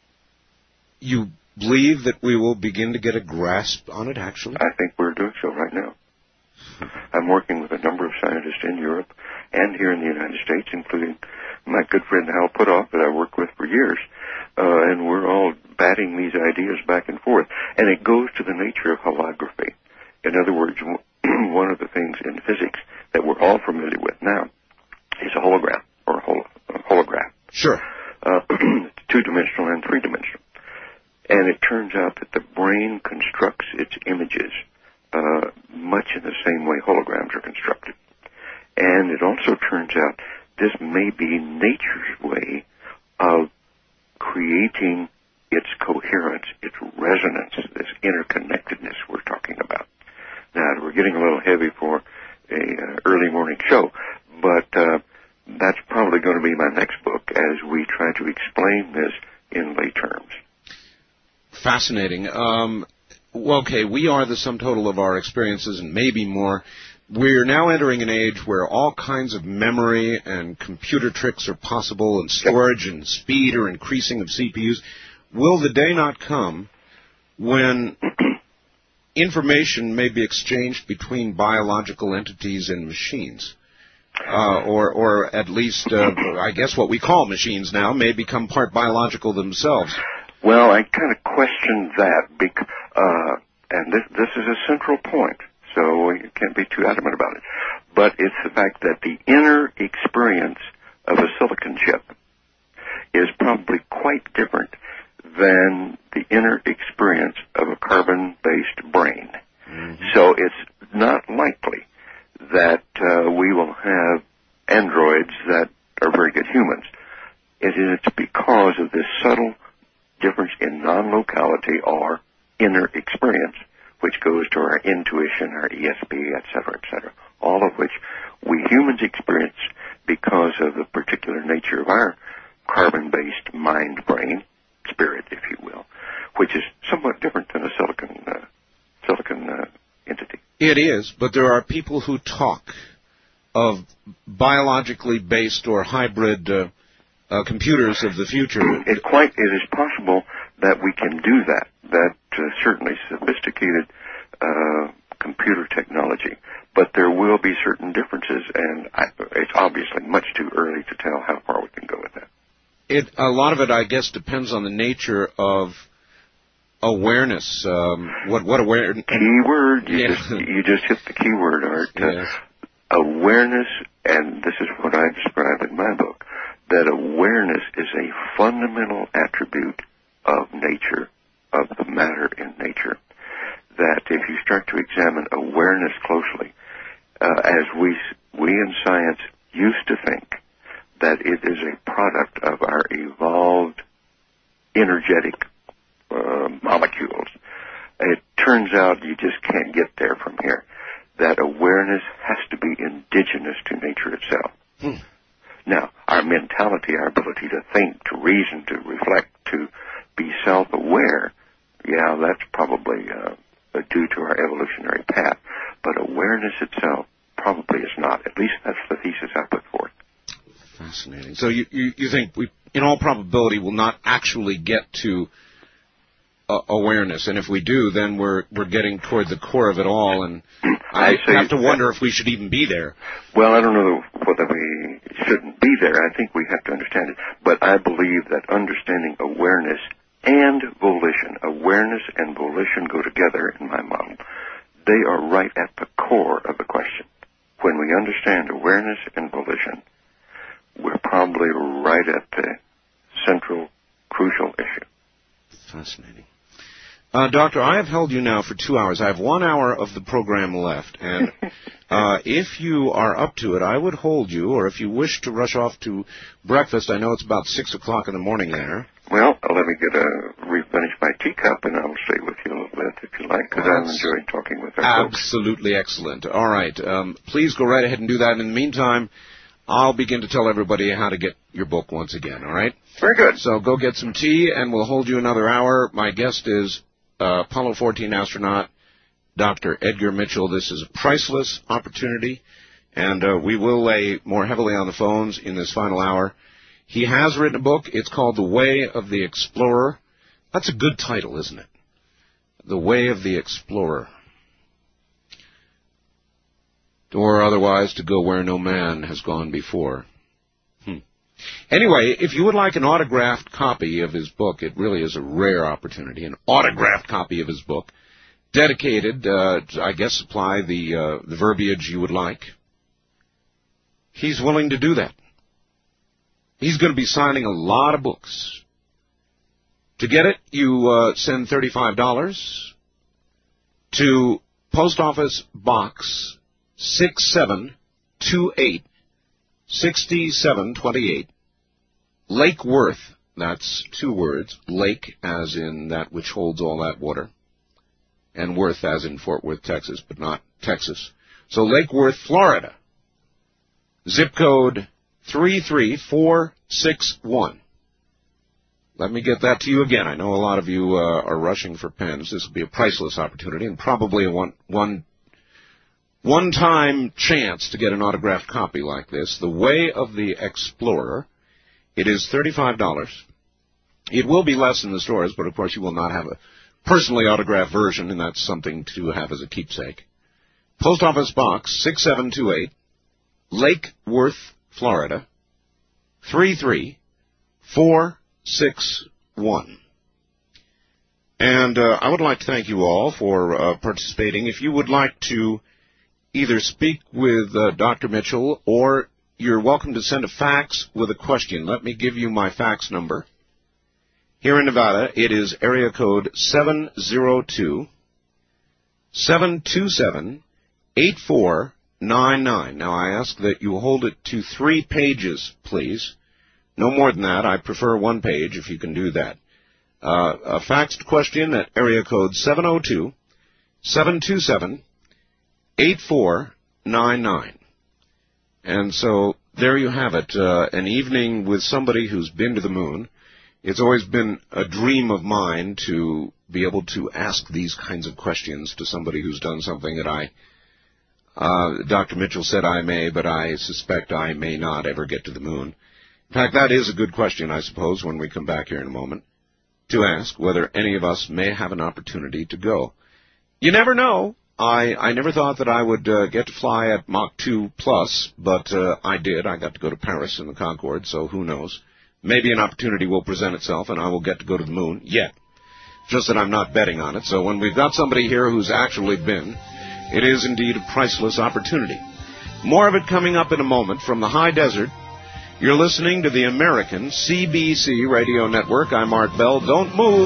You believe that we will begin to get a grasp on it, actually? I think we're doing so right now. I'm working with a number of scientists in Europe and here in the United States, including my good friend Hal Puthoff that I worked with for years. And we're all batting these ideas back and forth. And it goes to the nature of holography. In other words, one of the things in physics that we're all familiar with now is a hologram or a holograph. Sure. It's two-dimensional and three-dimensional. And it turns out that the brain constructs its images much in the same way holograms are constructed. And it also turns out this may be nature's way of creating its coherence, its resonance, this interconnectedness we're talking about. Now, we're getting a little heavy for a early morning show, but that's probably going to be my next book as we try to explain this in lay terms. Fascinating. Okay, we are the sum total of our experiences and maybe more. We're now entering an age where all kinds of memory and computer tricks are possible, and storage and speed are increasing of CPUs. Will the day not come when information may be exchanged between biological entities and machines? Or at least, I guess what we call machines now may become part biological themselves. Well, I kind of question that, and this is a central point, so you can't be too adamant about it. But it's the fact that the inner experience of a silicon chip is probably quite different than the inner experience of a carbon-based brain. Mm-hmm. So it's not likely that we will have androids that are very good humans. It's because of this subtle difference in non-locality or inner experience, which goes to our intuition, our ESP, et cetera, all of which we humans experience because of the particular nature of our carbon-based mind-brain, spirit, if you will, which is somewhat different than a silicon entity. It is, but there are people who talk of biologically based or hybrid computers of the future. It is possible that we can do that, that certainly sophisticated computer technology. But there will be certain differences, and it's obviously much too early to tell how far we can go with that. A lot of it, I guess, depends on the nature of awareness. What awareness? Keyword. You just hit the keyword, Art. Yes. Awareness, and this is what I describe in my book, that awareness is a fundamental attribute of nature, of the matter in nature. That if you start to examine awareness closely, as we in science used to think that it is a product of our evolved energetic molecules, it turns out you just can't get there from here. That awareness has to be indigenous to nature itself. Now, our mentality, our ability to think, to reason, to reflect, to be self-aware, yeah, that's probably due to our evolutionary path. But awareness itself probably is not. At least that's the thesis I put forth. Fascinating. So you think we, in all probability, will not actually get to awareness, and if we do, then we're getting toward the core of it all, and I have to wonder if we should even be there. Well, I don't know whether we shouldn't be there. I think we have to understand it. But I believe that understanding awareness and volition, awareness and volition go together in my model. They are right at the core of the question. When we understand awareness and volition, we're probably right at the central, crucial issue. Fascinating. Doctor, I have held you now for 2 hours. I have 1 hour of the program left, and if you are up to it, I would hold you, or if you wish to rush off to breakfast, I know it's about 6 o'clock in the morning there. Well, let me refinish my teacup, and I'll stay with you a little bit, if you like, because I'm enjoying talking with our folks. Absolutely excellent. All right. Please go right ahead and do that. In the meantime, I'll begin to tell everybody how to get your book once again, all right? Very good. So go get some tea, and we'll hold you another hour. My guest is Apollo 14 astronaut Dr. Edgar Mitchell. This is a priceless opportunity, and we will lay more heavily on the phones in this final hour. He has written a book. It's called The Way of the Explorer. That's a good title, isn't it? The Way of the Explorer. Or otherwise, to go where no man has gone before. Anyway, if you would like an autographed copy of his book, it really is a rare opportunity, an autographed copy of his book, dedicated, I guess supply the verbiage you would like. He's willing to do that. He's going to be signing a lot of books. To get it, you send $35 to Post Office Box 6728, 6728, Lake Worth, that's 2 words, Lake as in that which holds all that water, and Worth as in Fort Worth, Texas, but not Texas. So Lake Worth, Florida, zip code 33461. Let me get that to you again. I know a lot of you are rushing for pens. This will be a priceless opportunity and probably a one-time chance to get an autographed copy like this. The Way of the Explorer. It is $35. It will be less in the stores, but of course you will not have a personally autographed version, and that's something to have as a keepsake. Post Office Box 6728, Lake Worth, Florida, 33461. And I would like to thank you all for participating. If you would like to either speak with Dr. Mitchell, or you're welcome to send a fax with a question. Let me give you my fax number. Here in Nevada, it is area code 702-727-8499. Now, I ask that you hold it to 3 pages, please. No more than that. I prefer 1 page, if you can do that. A faxed question at area code 702-727-8499. And so there you have it, an evening with somebody who's been to the moon. It's always been a dream of mine to be able to ask these kinds of questions to somebody who's done something that Dr. Mitchell said I may, but I suspect I may not ever get to the moon. In fact, that is a good question, I suppose, when we come back here in a moment. to ask whether any of us may have an opportunity to go. You never know. I never thought that I would get to fly at Mach 2 plus, but I did. I got to go to Paris in the Concorde, so who knows. Maybe an opportunity will present itself, and I will get to go to the moon yet. Just that I'm not betting on it. So when we've got somebody here who's actually been, it is indeed a priceless opportunity. More of it coming up in a moment from the high desert. You're listening to the American CBC Radio Network. I'm Art Bell. Don't move.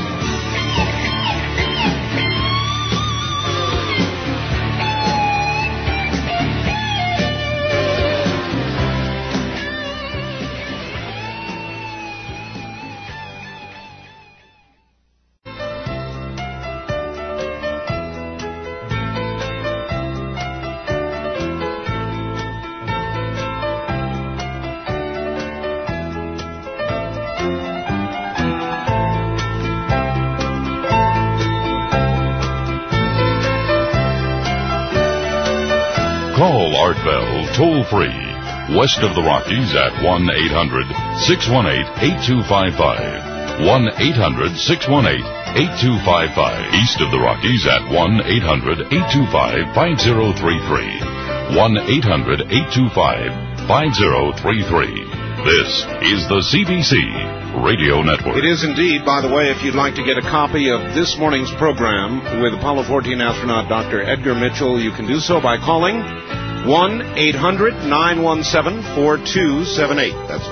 Call Art Bell toll-free, west of the Rockies at 1-800-618-8255. 1-800-618-8255. East of the Rockies at 1-800-825-5033. 1-800-825-5033. This is the CBC Radio Network. It is indeed. By the way, if you'd like to get a copy of this morning's program with Apollo 14 astronaut Dr. Edgar Mitchell, you can do so by calling 1-800-917-4278. That's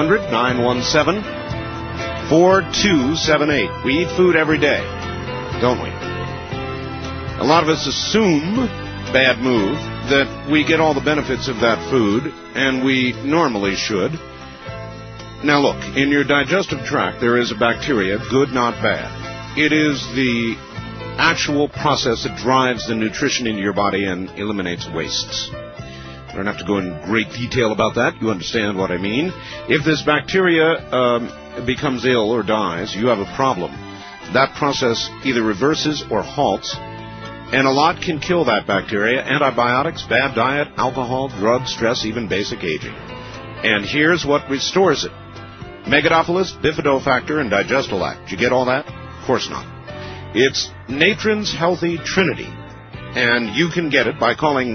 1-800-917-4278. We eat food every day, don't we? A lot of us assume, bad move, that we get all the benefits of that food, and we normally should. Now look, in your digestive tract there is a bacteria, good, not bad. It is the actual process that drives the nutrition into your body and eliminates wastes. I don't have to go in great detail about that. You understand what I mean. If this bacteria becomes ill or dies, you have a problem. That process either reverses or halts, and a lot can kill that bacteria. Antibiotics, bad diet, alcohol, drugs, stress, even basic aging. And here's what restores it. Megadophilus, bifidofactor, and Digestolac. Did you get all that? Of course not. It's Natron's Healthy Trinity, and you can get it by calling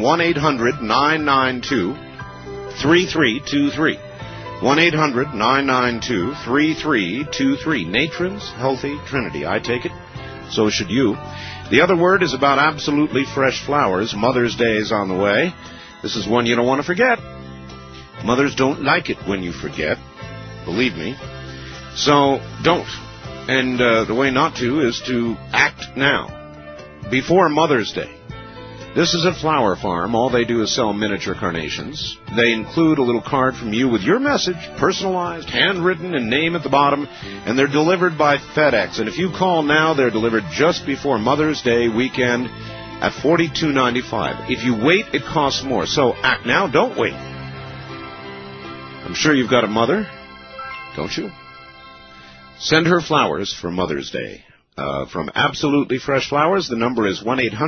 1-800-992-3323. 1-800-992-3323. Natron's Healthy Trinity. I take it. So should you. The other word is about absolutely fresh flowers. Mother's Day is on the way. This is one you don't want to forget. Mothers don't like it when you forget. Believe me. So don't. And the way not to is to act now, before Mother's Day. This is a flower farm. All they do is sell miniature carnations. They include a little card from you with your message, personalized, handwritten, and name at the bottom, and they're delivered by FedEx. And if you call now, they're delivered just before Mother's Day weekend at $42.95. If you wait, it costs more. So act now, don't wait. I'm sure you've got a mother, don't you? Send her flowers for Mother's Day. From Absolutely Fresh Flowers, the number is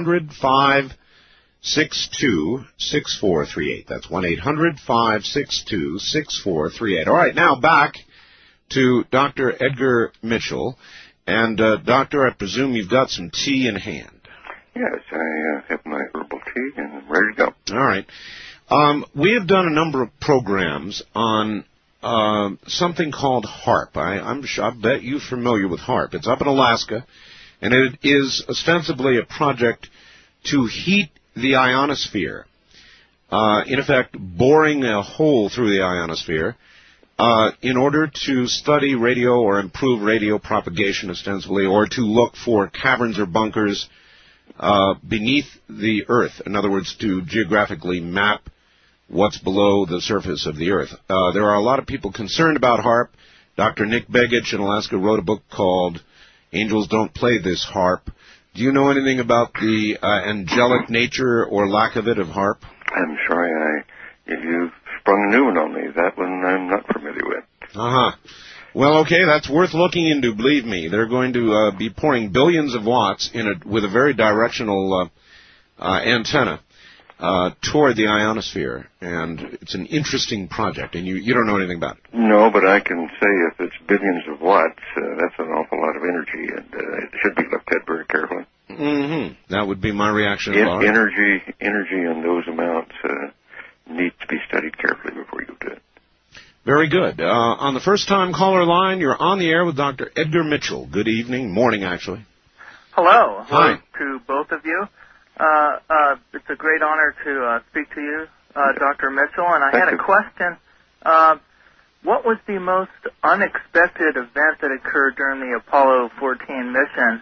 1-800-562-6438. That's 1-800-562-6438. All right, now back to Dr. Edgar Mitchell. And, Doctor, I presume you've got some tea in hand. Yes, I have my herbal tea and I'm ready to go. All right. We have done a number of programs on something called HAARP. I bet you're familiar with HAARP. It's up in Alaska, and it is ostensibly a project to heat the ionosphere. In effect, boring a hole through the ionosphere in order to study radio or improve radio propagation ostensibly, or to look for caverns or bunkers beneath the Earth. In other words, to geographically map what's below the surface of the Earth. There are a lot of people concerned about HAARP. Dr. Nick Begich in Alaska wrote a book called Angels Don't Play This HAARP. Do you know anything about the angelic nature or lack of it of HAARP? I'm sorry, if you sprung a new one on me, that one I'm not familiar with. Uh-huh. Well, okay, that's worth looking into, believe me. They're going to be pouring billions of watts in it with a very directional antenna. toward the ionosphere, and it's an interesting project, and you don't know anything about it. No, but I can say if it's billions of watts, that's an awful lot of energy, and it should be looked at very carefully. Mm-hmm. That would be my reaction. Energy in those amounts needs to be studied carefully before you do it. Very good. On the first-time caller line, you're on the air with Dr. Edgar Mitchell. Good evening. Morning, actually. Hello. Hi. To both of you. It's a great honor to speak to you, Dr. Mitchell, and I had a question. What was the most unexpected event that occurred during the Apollo 14 mission?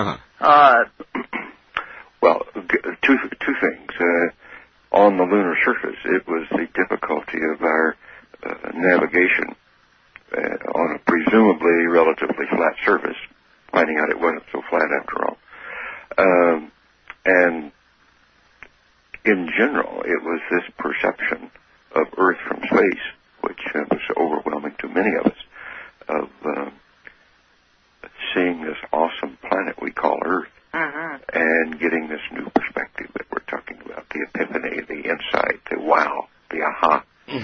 Well, two things. On the lunar surface, it was the difficulty of our navigation on a presumably relatively flat surface, finding out it wasn't so flat after all. And in general, it was this perception of Earth from space, which was overwhelming to many of us, of seeing this awesome planet we call Earth, and getting this new perspective that we're talking about, the epiphany, the insight, the wow, the aha.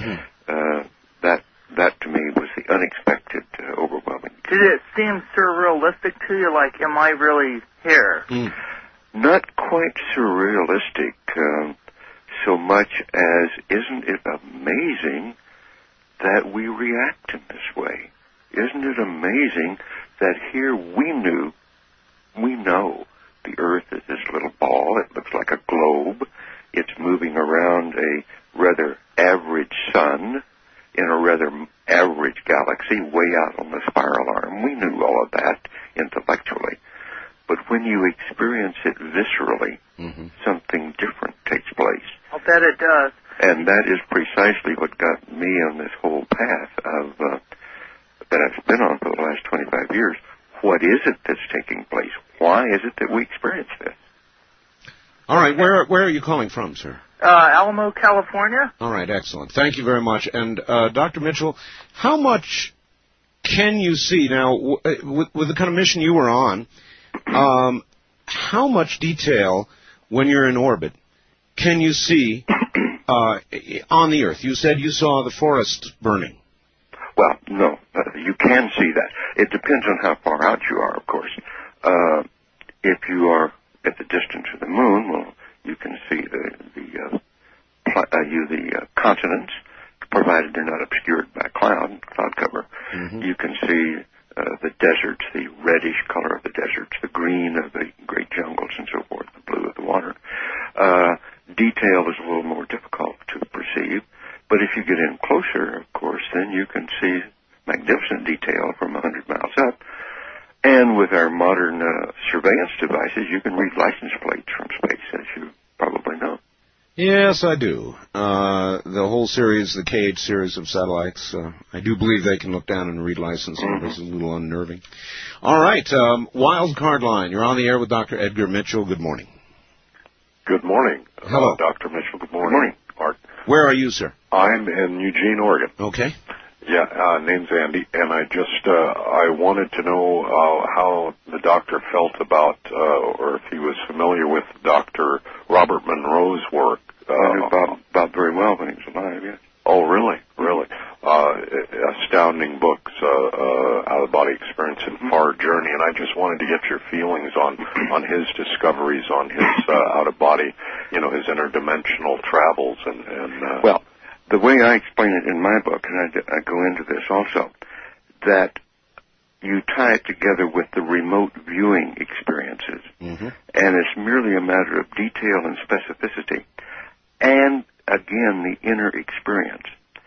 That to me was the unexpected, overwhelming. Did it seem surrealistic to you, like, am I really here? Not quite surrealistic so much as, isn't it amazing that we react in this way? Isn't it amazing that here we know the Earth is this little ball. It looks like a globe. It's moving around a rather average sun in a rather average galaxy way out on the spiral arm. We knew all of that intellectually. But when you experience it viscerally, something different takes place. I'll bet it does. And that is precisely what got me on this whole path of that I've been on for the last 25 years. What is it that's taking place? Why is it that we experience this? All right, where are you calling from, sir? Alamo, California. All right, excellent. Thank you very much. And Dr. Mitchell, how much can you see now with the kind of mission you were on? How much detail, when you're in orbit, can you see on the Earth? You said you saw the forest burning. Well, no, you can see that. It depends on how far out you are, of course. If you are at the distance of the moon, well, you can see the continents, provided they're not obscured by cloud cover. You can see the deserts, the reddish color of the deserts, the green of the great jungles and so forth, the blue of the water. Detail is a little more difficult to perceive, but if you get in closer, of course, then you can see magnificent detail from 100 miles up. And with our modern surveillance devices, you can read license plates from space, as you probably know. Yes, I do. The whole series, the KH series of satellites, I do believe they can look down and read license numbers. It's a little unnerving. All right, wild card line. You're on the air with Dr. Edgar Mitchell. Good morning. Good morning. Hello. Dr. Mitchell, good morning. Good morning. Art. Where are you, sir? I'm in Eugene, Oregon. Okay. Yeah, name's Andy, and I just, I wanted to know how the doctor felt about, or if he was familiar with Dr. Robert Monroe's work. I knew Bob very well when he was alive, yes. Oh, really? Really? Astounding books, Out-of-Body Experience and Far Journey, and I just wanted to get your feelings on his discoveries, on his out-of-body, his interdimensional travels, and well, the way I explain it in my book, and I go into this also, that you tie it together with the remote viewing experiences, and it's merely a matter of detail and specificity, and again, the inner experience.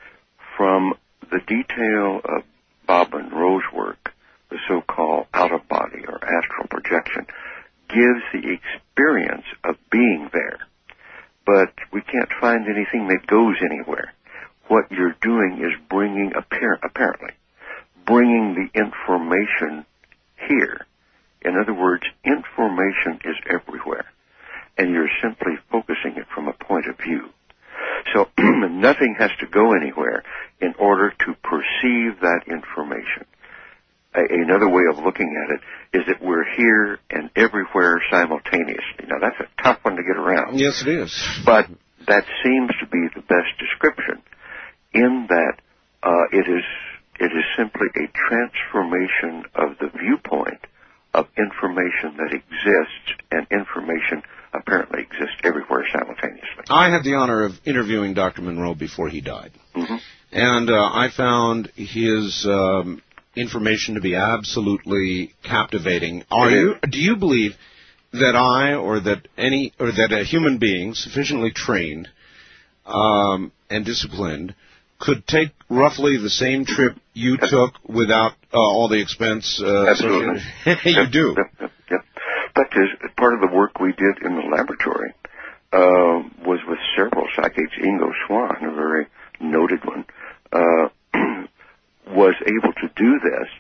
From the detail of Bob Monroe's work, the so-called out-of-body or astral projection, gives the experience of being there. But we can't find anything that goes anywhere. What you're doing is bringing, apparently, bringing the information here. In other words, information is everywhere, and you're simply focusing it from a point of view. So nothing has to go anywhere in order to perceive that information. Another way of looking at it is that we're here and everywhere simultaneously. Now, that's a tough one to get around. Yes, it is. But that seems to be the best description, in that it is simply a transformation of the viewpoint of information that exists, and information apparently exists everywhere simultaneously. I had the honor of interviewing Dr. Monroe before he died, and I found his information to be absolutely captivating. Do you believe that that a human being sufficiently trained and disciplined could take roughly the same trip you took without all the expense? Absolutely. You do. Yep. But part of the work we did in the laboratory was with several psychics. Ingo Swann, a very noted one, was able to do this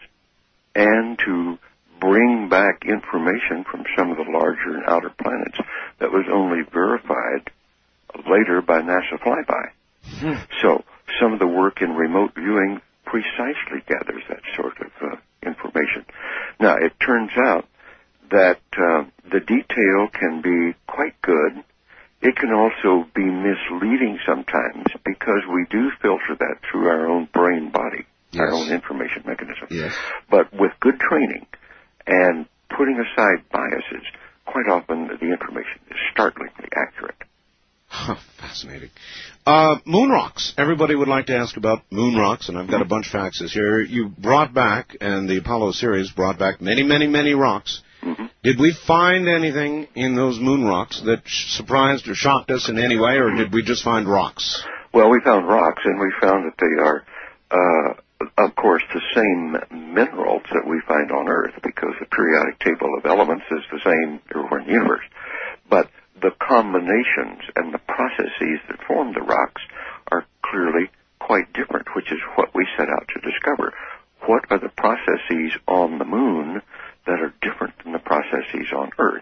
and to bring back information from some of the larger and outer planets that was only verified later by NASA flyby. So some of the work in remote viewing precisely gathers that sort of information. Now, it turns out that the detail can be quite good. It can also be misleading sometimes, because we do filter that through our own brain body, our own information mechanism. Yes. But with good training and putting aside biases, quite often the information is startlingly accurate. Fascinating. Moon rocks. Everybody would like to ask about moon rocks, and I've got a bunch of faxes here. You brought back, and the Apollo series brought back many, many, many rocks. Did we find anything in those moon rocks that surprised or shocked us in any way, or did we just find rocks? Well, we found rocks, and we found that they are, of course, the same minerals that we find on Earth, because the periodic table of elements is the same everywhere in the universe. But the combinations and the processes that form the rocks are clearly quite different, which is what we set out to discover. What are the processes on the moon that are different than the processes on Earth?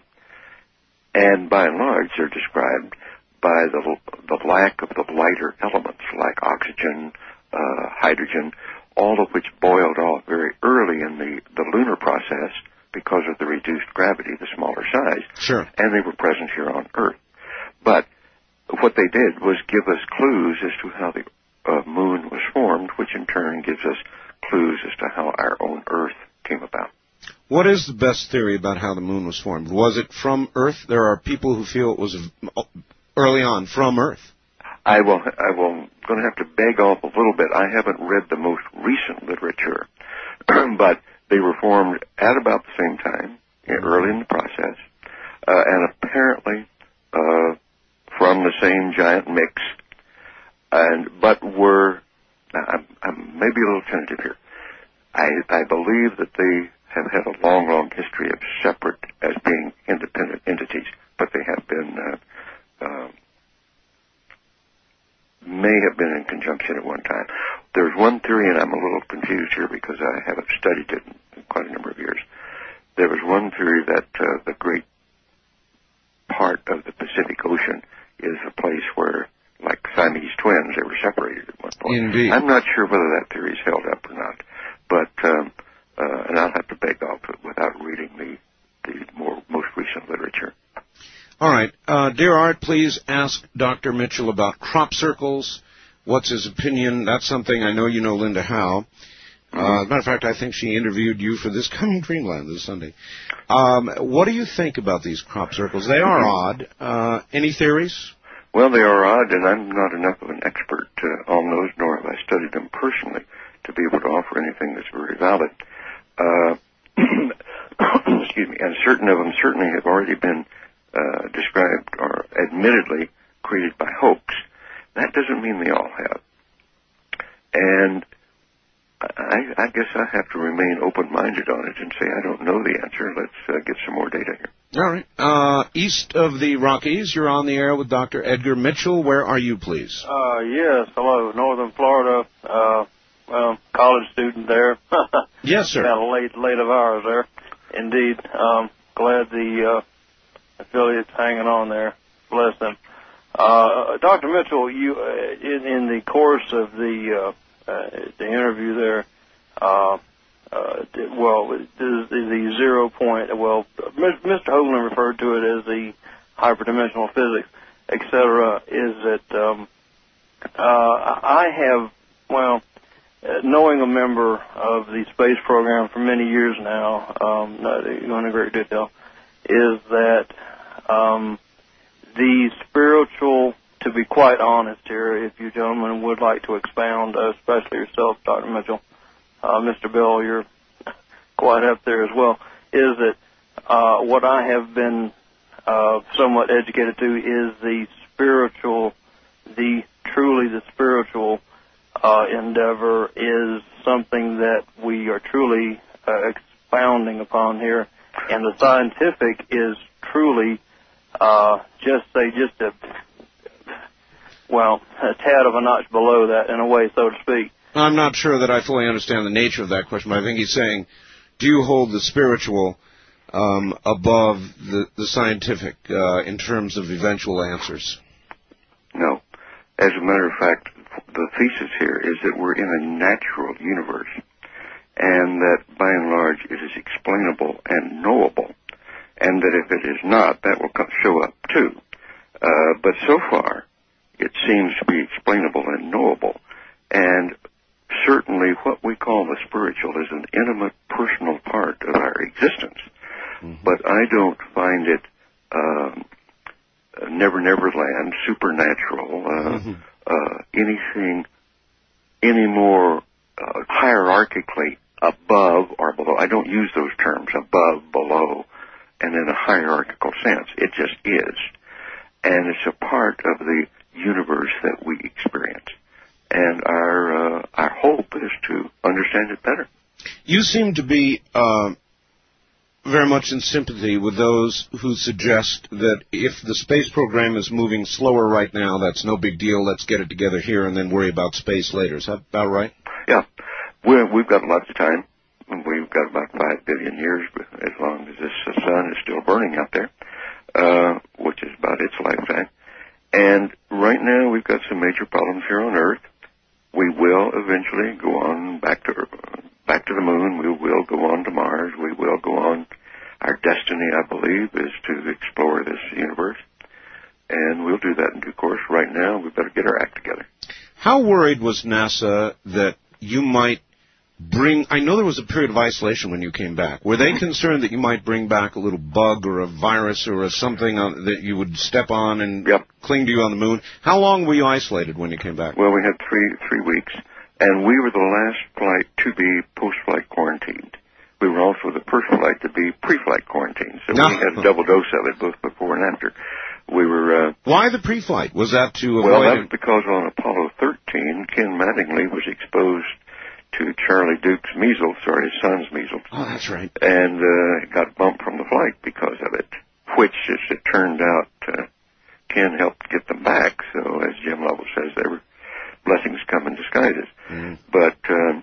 And by and large, they're described by the lack of the lighter elements like oxygen, hydrogen, all of which boiled off very early in the lunar process because of the reduced gravity, the smaller size. Sure. And they were present here on Earth. But what they did was give us clues as to how the moon was formed, which in turn gives us clues as to how our own Earth came about. What is the best theory about how the moon was formed? Was it from Earth? There are people who feel it was early on from Earth. I will going to have to beg off a little bit. I haven't read the most recent literature, but they were formed at about the same time, early in the process, and apparently from the same giant mix, but were, now I'm maybe a little tentative here. I believe that they have had a long, long history of separate as being independent entities, but they have been, may have been in conjunction at one time. There's one theory, and I'm a little confused here because I haven't studied it in quite a number of years. There was one theory that the great part of the Pacific Ocean is a place where, like Siamese twins, they were separated at one point. Indeed. I'm not sure whether that theory is held up or not, but and I'll have to beg off it without reading the most recent literature. All right. Dear Art, please ask Dr. Mitchell about crop circles. What's his opinion? That's something I know you know Linda Howe. As a matter of fact, I think she interviewed you for This Coming Dreamland this Sunday. What do you think about these crop circles? They are odd. Any theories? Well, they are odd, and I'm not enough of an expert on those, nor have I studied them personally to be able to offer anything that's very valid. Excuse me. And certain of them certainly have already been described or admittedly created by hoax. That doesn't mean they all have. And I guess I have to remain open-minded on it and say I don't know the answer. Let's get some more data here. All right. East of the Rockies, you're on the air with Dr. Edgar Mitchell. Where are you, please? Yes, hello. Northern Florida. Well, college student there. Yes, sir. Kind of late of ours there. Indeed. Glad the affiliate's hanging on there. Bless them. Dr. Mitchell, you in the course of the interview there, the 0 point. Well, Mr. Hoagland referred to it as the hyperdimensional physics. etc., is that I have, knowing a member of the space program for many years now, not going into great detail, is that the spiritual, to be quite honest here, if you gentlemen would like to expound, especially yourself, Dr. Mitchell, Mr. Bill, you're quite up there as well, is that what I have been somewhat educated to is the spiritual, truly the spiritual endeavor is something that we are truly expounding upon here, and the scientific is truly just a tad of a notch below that in a way, so to speak. I'm not sure that I fully understand the nature of that question, but I think he's saying, do you hold the spiritual above the scientific in terms of eventual answers? No. As a matter of fact, the thesis here is that we're in a natural universe, and that by and large it is explainable and knowable, and that if it is not, that will show up too. But so far, it seems to be explainable and knowable, and certainly what we call the spiritual is an intimate, personal part of our existence. Mm-hmm. But I don't find it Never Land, supernatural, anything any more hierarchically above or below. I don't use those terms, above, below, and in a hierarchical sense. It just is. And it's a part of the universe that we experience. And our hope is to understand it better. You seem to be very much in sympathy with those who suggest that if the space program is moving slower right now, that's no big deal. Let's get it together here and then worry about space later. Is that about right? Yeah. We've got lots of time. We've got about 5 billion years, as long as this sun is still burning out there, which is about its lifetime. And right now we've got some major problems here on Earth. We will eventually go on back to the moon. We will go on to Mars. We will go on. Our destiny, I believe, is to explore this universe. And we'll do that in due course. Right now, we better get our act together. How worried was NASA that you might I know there was a period of isolation when you came back. Were they concerned that you might bring back a little bug or a virus or something that you would step on and cling to you on the moon? How long were you isolated when you came back? Well, we had three weeks, and we were the last flight to be post-flight quarantined. We were also the first flight to be pre-flight quarantined, so we had a double dose of it, both before and after. We were. Why the pre-flight? Was that to avoid? Well, that was because on Apollo 13, Ken Mattingly was exposed to Charlie Duke's measles, or his son's measles. Oh, that's right. And got bumped from the flight because of it, which, as it turned out, Ken helped get them back. So, as Jim Lovell says, there were blessings come in disguises. Mm. But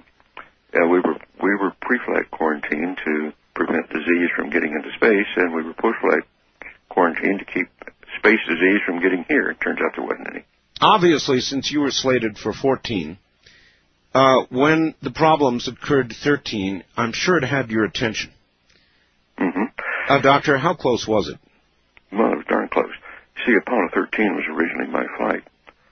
we were pre-flight quarantined to prevent disease from getting into space, and we were post-flight quarantined to keep space disease from getting here. It turns out there wasn't any. Obviously, since you were slated for 14, when the problems occurred to 13, I'm sure it had your attention. Mm-hmm. Doctor, how close was it? Well, it was darn close. See, Apollo 13 was originally my flight.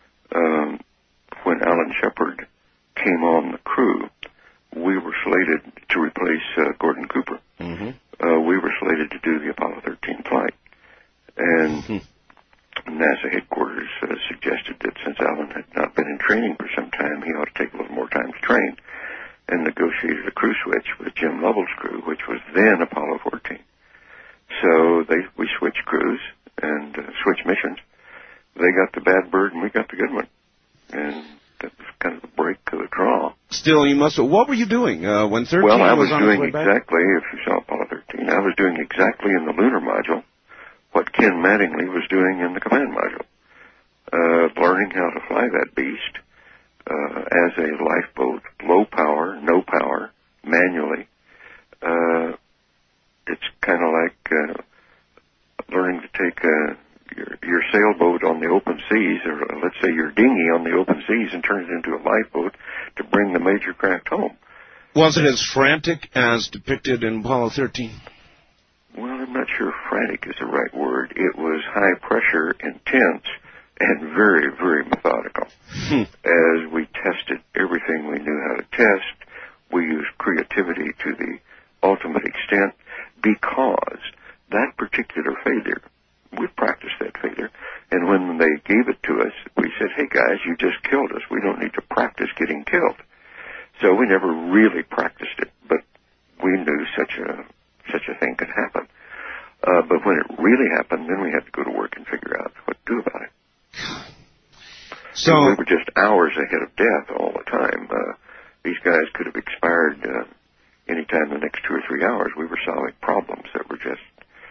When Alan Shepard came on the crew, we were slated to replace Gordon Cooper. Mm-hmm. We were slated to do the Apollo 13 flight. And NASA headquarters suggested that since Alan had not been in training for some time, he ought to take a little more time to train, and negotiated a crew switch with Jim Lovell's crew, which was then Apollo 14. So we switched crews and switched missions. They got the bad bird and we got the good one. And that was kind of the break of the draw. Still, you must have... What were you doing when 13 Well, I was on doing its way exactly, back? if you saw Apollo 13, I was doing exactly in the lunar module what Ken Mattingly was doing in the command module. Learning how to fly that beast as a lifeboat, low power, no power, manually. It's kind of like learning to take your sailboat on the open seas, or let's say your dinghy on the open seas, and turn it into a lifeboat to bring the major craft home. Was it as frantic as depicted in Apollo 13? well, I'm not sure frantic is the right word. It was high pressure, intense, and very, very methodical. As we tested everything we knew how to test, we used creativity to the ultimate extent, because that particular failure, we practiced that failure, and when they gave it to us, we said, hey guys, you just killed us. We don't need to practice getting killed. So we never really practiced it, but we knew such a thing could happen. But when it really happened, then we had to go to work and figure out what to do about it. So we were just hours ahead of death all the time. These guys could have expired any time in the next 2 or 3 hours. We were solving problems that were just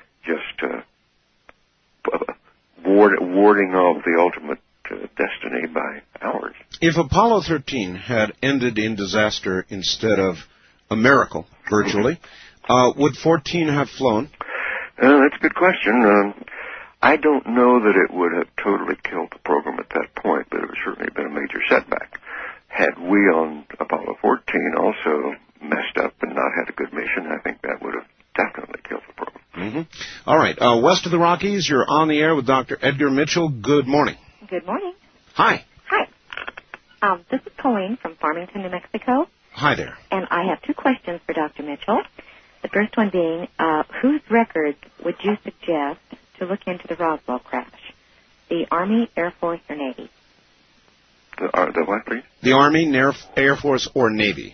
warding off the ultimate destiny by hours. If Apollo 13 had ended in disaster instead of a miracle, virtually, would 14 have flown? That's a good question. I don't know that it would have totally killed the program at that point, but it would certainly have been a major setback. Had we on Apollo 14 also messed up and not had a good mission, I think that would have definitely killed the program. Mm-hmm. All right. West of the Rockies, you're on the air with Dr. Edgar Mitchell. Good morning. Good morning. Hi. Hi. This is Colleen from Farmington, New Mexico. Hi there. And I have 2 questions for Dr. Mitchell. The first one being, whose records would you suggest to look into the Roswell crash? The Army, Air Force, or Navy? The what, please? The Army, Air Force, or Navy.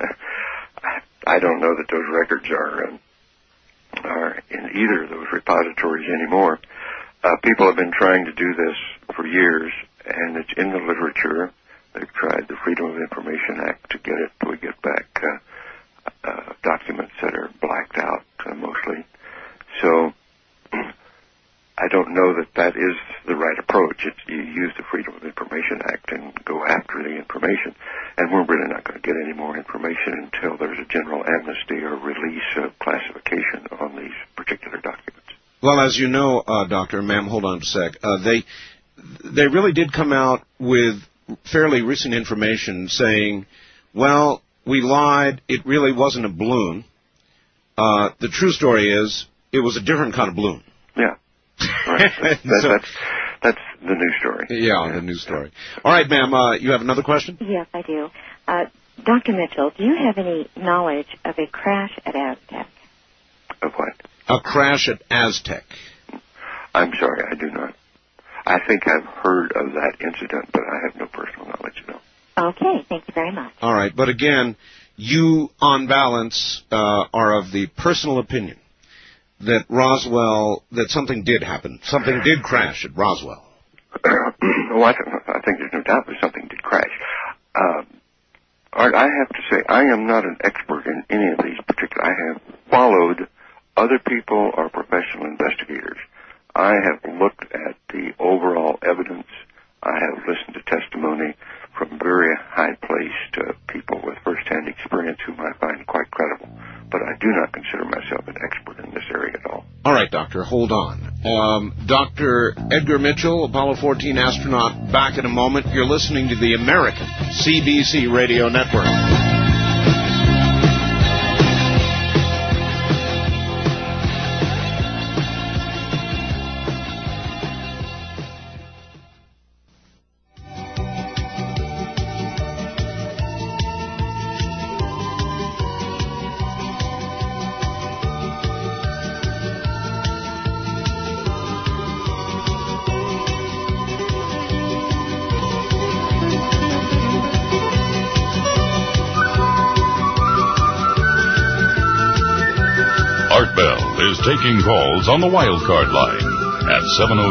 I don't know that those records are in either of those repositories anymore. People have been trying to do this for years, and it's in the literature. They've tried the Freedom of Information Act to get it. We get back documents that are blacked out mostly. So I don't know that that is the right approach. You use the Freedom of Information Act and go after the information. And we're really not going to get any more information until there's a general amnesty or release of classification on these particular documents. Well, as you know, Doctor, ma'am, hold on a sec. They really did come out with fairly recent information saying, well, we lied. It really wasn't a balloon. The true story is it was a different kind of balloon. Yeah. Right. That's the new story. Yeah, the new story. All right, ma'am, you have another question? Yes, I do. Dr. Mitchell, do you have any knowledge of a crash at Aztec? Of what? A crash at Aztec. I'm sorry, I do not. I think I've heard of that incident, but I have no personal knowledge, no. Okay, thank you very much. All right, but again, you, on balance, are of the personal opinion that Roswell, that something did happen. Something did crash at Roswell. Well, I think there's no doubt that something did crash. Art, I have to say, I am not an expert in any of these particular. I have followed other people or professional investigators. I have looked at the overall evidence. I have listened to testimony from very high-placed people with first-hand experience whom I find quite credible. But I do not consider myself an expert in this area at all. All right, Doctor, hold on. Dr. Edgar Mitchell, Apollo 14 astronaut, back in a moment. You're listening to the American CBC Radio Network. Taking calls on the wildcard line at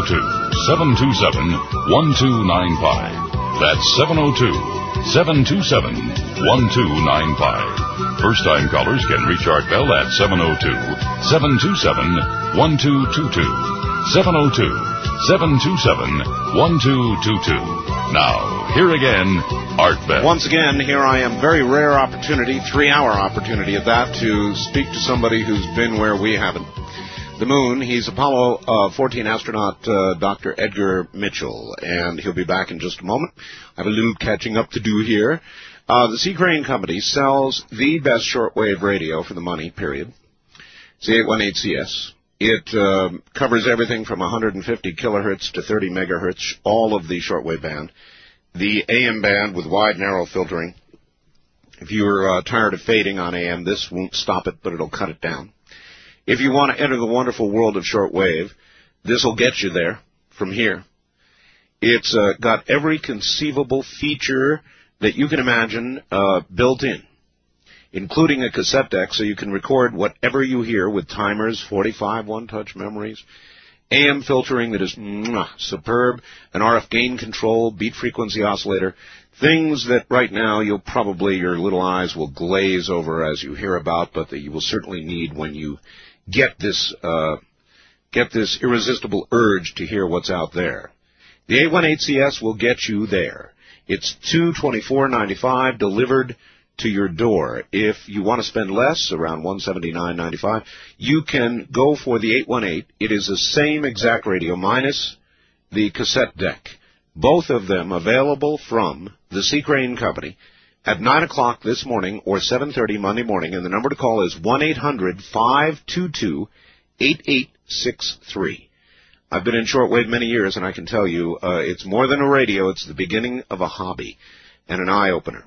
702-727-1295. That's 702-727-1295. First-time callers can reach Art Bell at 702-727-1222. 702-727-1222. Now, here again, Art Bell. Once again, here I am. Very rare opportunity, 3-hour opportunity at that, to speak to somebody who's been where we haven't. The moon. He's Apollo 14 astronaut Dr. Edgar Mitchell, and he'll be back in just a moment. I have a little catching up to do here. The C. Crane Company sells the best shortwave radio for the money, period. It's the 818CS. It covers everything from 150 kilohertz to 30 megahertz, all of the shortwave band. The AM band with wide, narrow filtering. If you're tired of fading on AM, this won't stop it, but it'll cut it down. If you want to enter the wonderful world of shortwave, this will get you there from here. It's got every conceivable feature that you can imagine built in, including a cassette deck so you can record whatever you hear with timers, 45 one-touch memories, AM filtering that is superb, an RF gain control, beat frequency oscillator, things that right now your little eyes will glaze over as you hear about, but that you will certainly need when you get this irresistible urge to hear what's out there. The 818CS will get you there. It's $224.95 delivered to your door. If you want to spend less, around $179.95, you can go for the 818. It is the same exact radio minus the cassette deck. Both of them available from the C. Crane Company at 9 o'clock this morning or 7:30 Monday morning, and the number to call is 1-800-522-8863. I've been in shortwave many years, and I can tell you it's more than a radio. It's the beginning of a hobby and an eye-opener.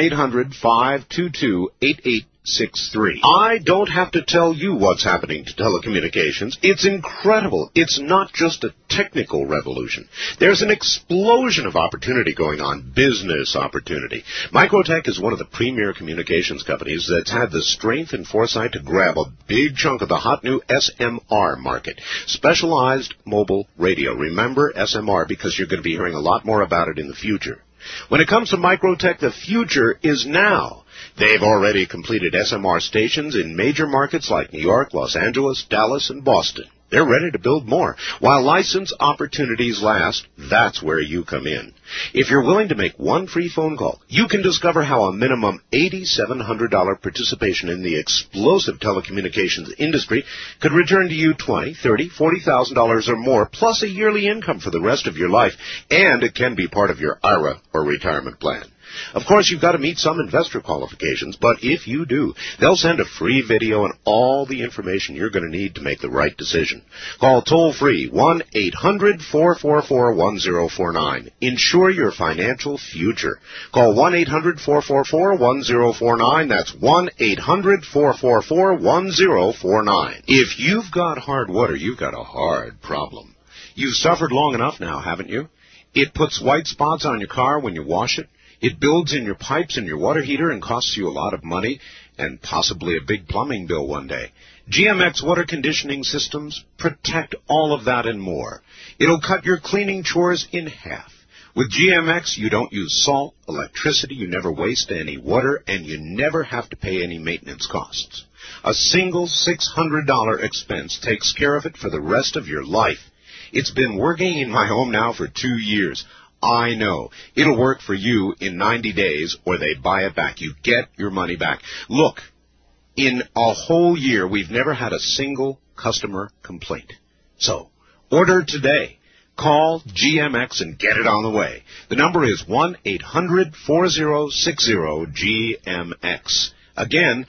1-800-522-8863. I don't have to tell you what's happening to telecommunications. It's incredible. It's not just a technical revolution. There's an explosion of opportunity going on, business opportunity. Microtech is one of the premier communications companies that's had the strength and foresight to grab a big chunk of the hot new SMR market, specialized mobile radio. Remember SMR because you're going to be hearing a lot more about it in the future. When it comes to Microtech, the future is now. They've already completed SMR stations in major markets like New York, Los Angeles, Dallas, and Boston. They're ready to build more. While license opportunities last, that's where you come in. If you're willing to make one free phone call, you can discover how a minimum $8,700 participation in the explosive telecommunications industry could return to you $20,000, $30,000, $40,000 or more, plus a yearly income for the rest of your life, and it can be part of your IRA or retirement plan. Of course, you've got to meet some investor qualifications, but if you do, they'll send a free video and all the information you're going to need to make the right decision. Call toll-free 1-800-444-1049. Ensure your financial future. Call 1-800-444-1049. That's 1-800-444-1049. If you've got hard water, you've got a hard problem. You've suffered long enough now, haven't you? It puts white spots on your car when you wash it. It builds in your pipes and your water heater and costs you a lot of money and possibly a big plumbing bill one day. GMX water conditioning systems protect all of that and more. It'll cut your cleaning chores in half. With GMX, you don't use salt, electricity, you never waste any water, and you never have to pay any maintenance costs. A single $600 expense takes care of it for the rest of your life. It's been working in my home now for 2 years. I know. It'll work for you in 90 days or they buy it back. You get your money back. Look, in a whole year, we've never had a single customer complaint. So, order today. Call GMX and get it on the way. The number is 1-800-4060-GMX. Again,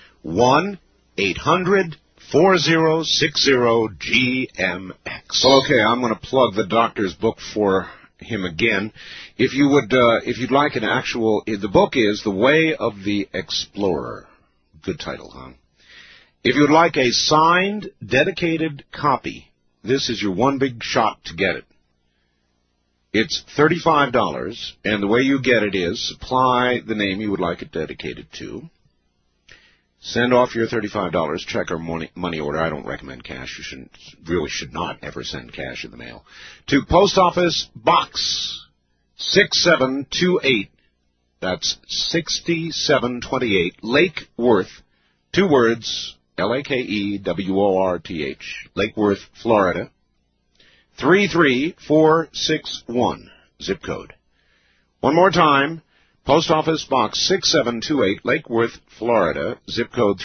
1-800-4060-GMX. Okay, I'm going to plug the doctor's book for him again. If you'd like an actual, the book is The Way of the Explorer. Good title, huh? If you'd like a signed, dedicated copy, this is your one big shot to get it. It's $35, and the way you get it is supply the name you would like it dedicated to. Send off your $35, check or money order. I don't recommend cash. You really should not ever send cash in the mail. To Post Office Box 6728. That's 6728. Lake Worth. 2 words. Lakeworth. Lake Worth, Florida. 33461. Zip code. One more time. Post Office Box 6728, Lake Worth, Florida, zip code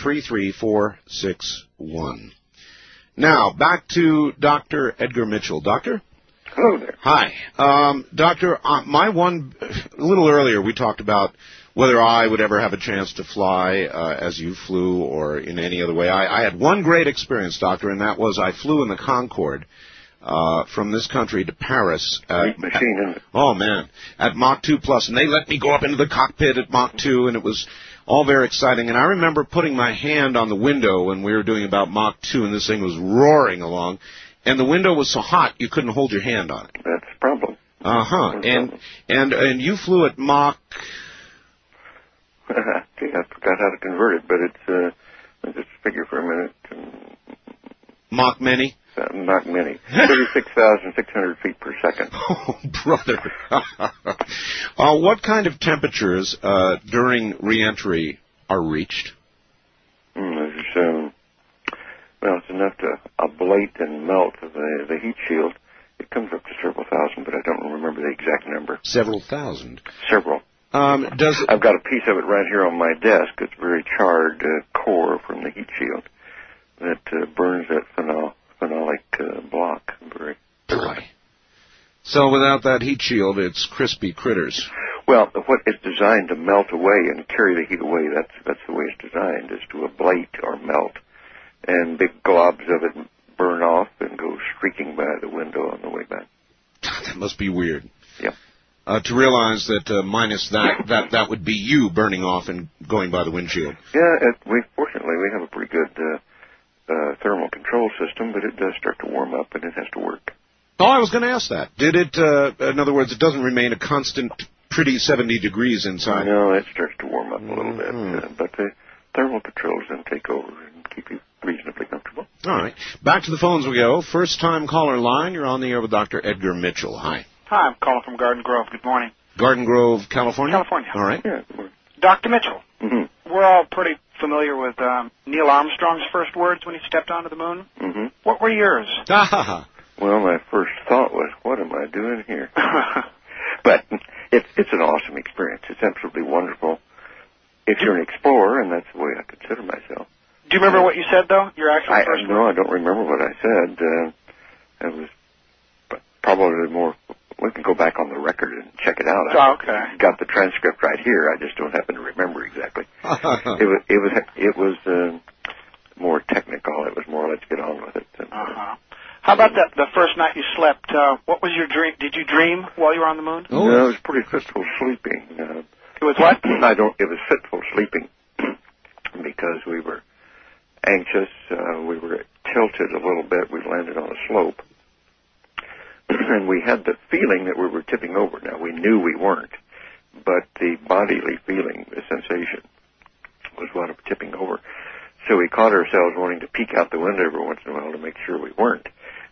33461. Now, back to Dr. Edgar Mitchell. Doctor? Hello there. Hi. Doctor, a little earlier we talked about whether I would ever have a chance to fly as you flew or in any other way. I had one great experience, Doctor, and that was I flew in the Concorde from this country to Paris. Great machine, isn't it? Oh, man. At Mach 2 plus, and they let me go up into the cockpit at Mach 2, and it was all very exciting. And I remember putting my hand on the window when we were doing about Mach 2, and this thing was roaring along. And the window was so hot you couldn't hold your hand on it. That's the problem. Uh-huh. And you flew at Mach... Gee, I forgot how to convert it, but it's... let's just figure for a minute. Mach many? Mach many. 36,600 feet per second. Oh, brother. What kind of temperatures during re-entry are reached? Well, it's enough to ablate and melt the heat shield. It comes up to several thousand, but I don't remember the exact number. Several thousand? Several. I've got a piece of it right here on my desk. It's very charred core from the heat shield that burns that phenolic block. Very boy. So without that heat shield, it's crispy critters. Well, what it's designed to melt away and carry the heat away, that's the way it's designed, is to ablate or melt. And big globs of it burn off and go streaking by the window on the way back. That must be weird. Yeah. To realize that minus that would be you burning off and going by the windshield. Yeah, fortunately we have a pretty good thermal control system, but it does start to warm up and it has to work. Oh, I was going to ask that. Did it, in other words, it doesn't remain a constant, pretty 70 degrees inside? No, it starts to warm up a little bit, but the thermal controls then take over and keep you reasonably comfortable. All right. Back to the phones we go. First-time caller line. You're on the air with Dr. Edgar Mitchell. Hi. Hi, I'm calling from Garden Grove. Good morning. Garden Grove, California? California. All right. Yeah. Dr. Mitchell, Mm-hmm. we're all pretty familiar with Neil Armstrong's first words when he stepped onto the moon. Mm-hmm. What were yours? Well, my first thought was, what am I doing here? But it's an awesome experience. It's absolutely wonderful. If you're an explorer, and that's the way I consider myself. Do you remember what you said, though? Your actual first No, I don't remember what I said. It was probably more... We can go back on the record and check it out. Oh, okay. I've got the transcript right here. I just don't happen to remember exactly. It was more technical. It was more let's get on with it. Uh-huh. How about the first night you slept? What was your dream? Did you dream while you were on the moon? No, it was pretty fitful sleeping. It was what? It was fitful sleeping because we were anxious. We were tilted a little bit. We landed on a slope. And we had the feeling that we were tipping over. Now, we knew we weren't, but the bodily feeling, the sensation, was one of tipping over. So we caught ourselves wanting to peek out the window every once in a while to make sure we weren't.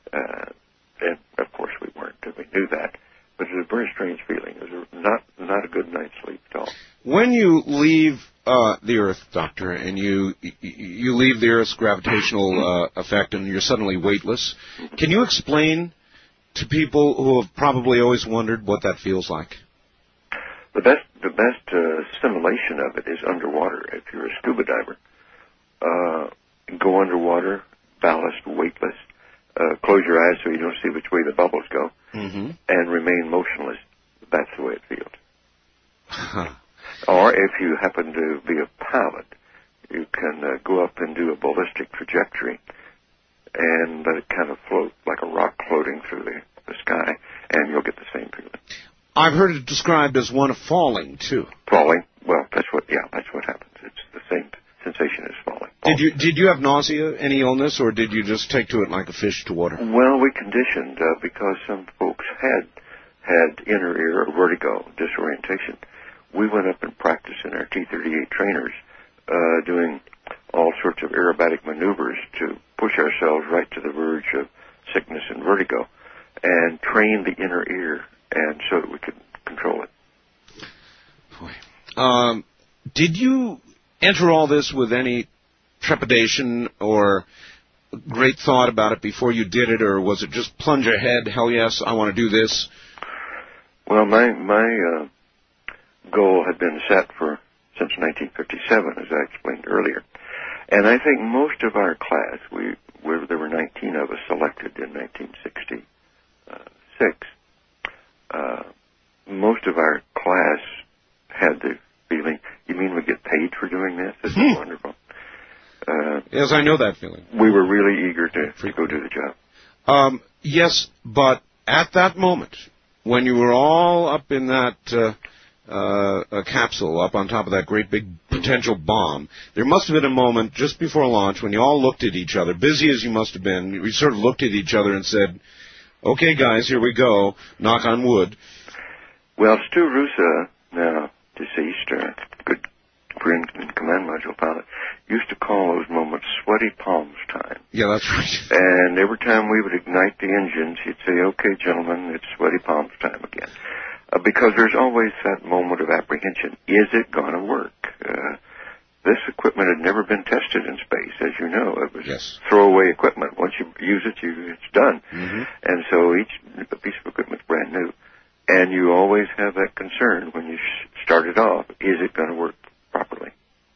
And, of course, we weren't, and we knew that. But it was a very strange feeling. It was not a good night's sleep at all. When you leave the Earth, Doctor, and you leave the Earth's gravitational effect and you're suddenly weightless, can you explain to people who have probably always wondered what that feels like? The best simulation of it is underwater. If you're a scuba diver, go underwater, ballast, weightless, close your eyes so you don't see which way the bubbles go, and remain motionless. That's the way it feels. Or if you happen to be a pilot, you can go up and do a ballistic trajectory and let it kind of float like a rock floating through the sky, and you'll get the same feeling. I've heard it described as one of falling, too. Falling? Well, that's what happens. It's the same sensation as falling. Did you have nausea, any illness, or did you just take to it like a fish to water? Well, we conditioned because some folks had inner ear or vertigo, disorientation. We went up and practiced in our T-38 trainers doing all sorts of aerobatic maneuvers to push ourselves right to the verge of sickness and vertigo and train the inner ear and so that we could control it. Boy. Did you enter all this with any trepidation or great thought about it before you did it, or was it just plunge ahead, hell yes, I want to do this? Well, my goal had been set since 1957, as I explained earlier. And I think most of our class, there were 19 of us selected in 1966. Most of our class had the feeling. You mean we get paid for doing this? This is wonderful. Yes, I know that feeling. We were really eager to go do the job. Yes, but at that moment, when you were all up in that a capsule up on top of that great big potential bomb, there must have been a moment just before launch when you all looked at each other, busy as you must have been, you sort of looked at each other and said, okay, guys, here we go, knock on wood. Well, Stu Rusa, now deceased, good friend and command module pilot, used to call those moments sweaty palms time. Yeah, that's right. And every time we would ignite the engines, he'd say, okay, gentlemen, it's sweaty palms time again. Because there's always that moment of apprehension. Is it going to work? This equipment had never been tested in space, as you know. It was throwaway equipment. Once you use it, it's done. Mm-hmm. And so each piece of equipment's brand new. And you always have that concern when you start it off. Is it going to work properly?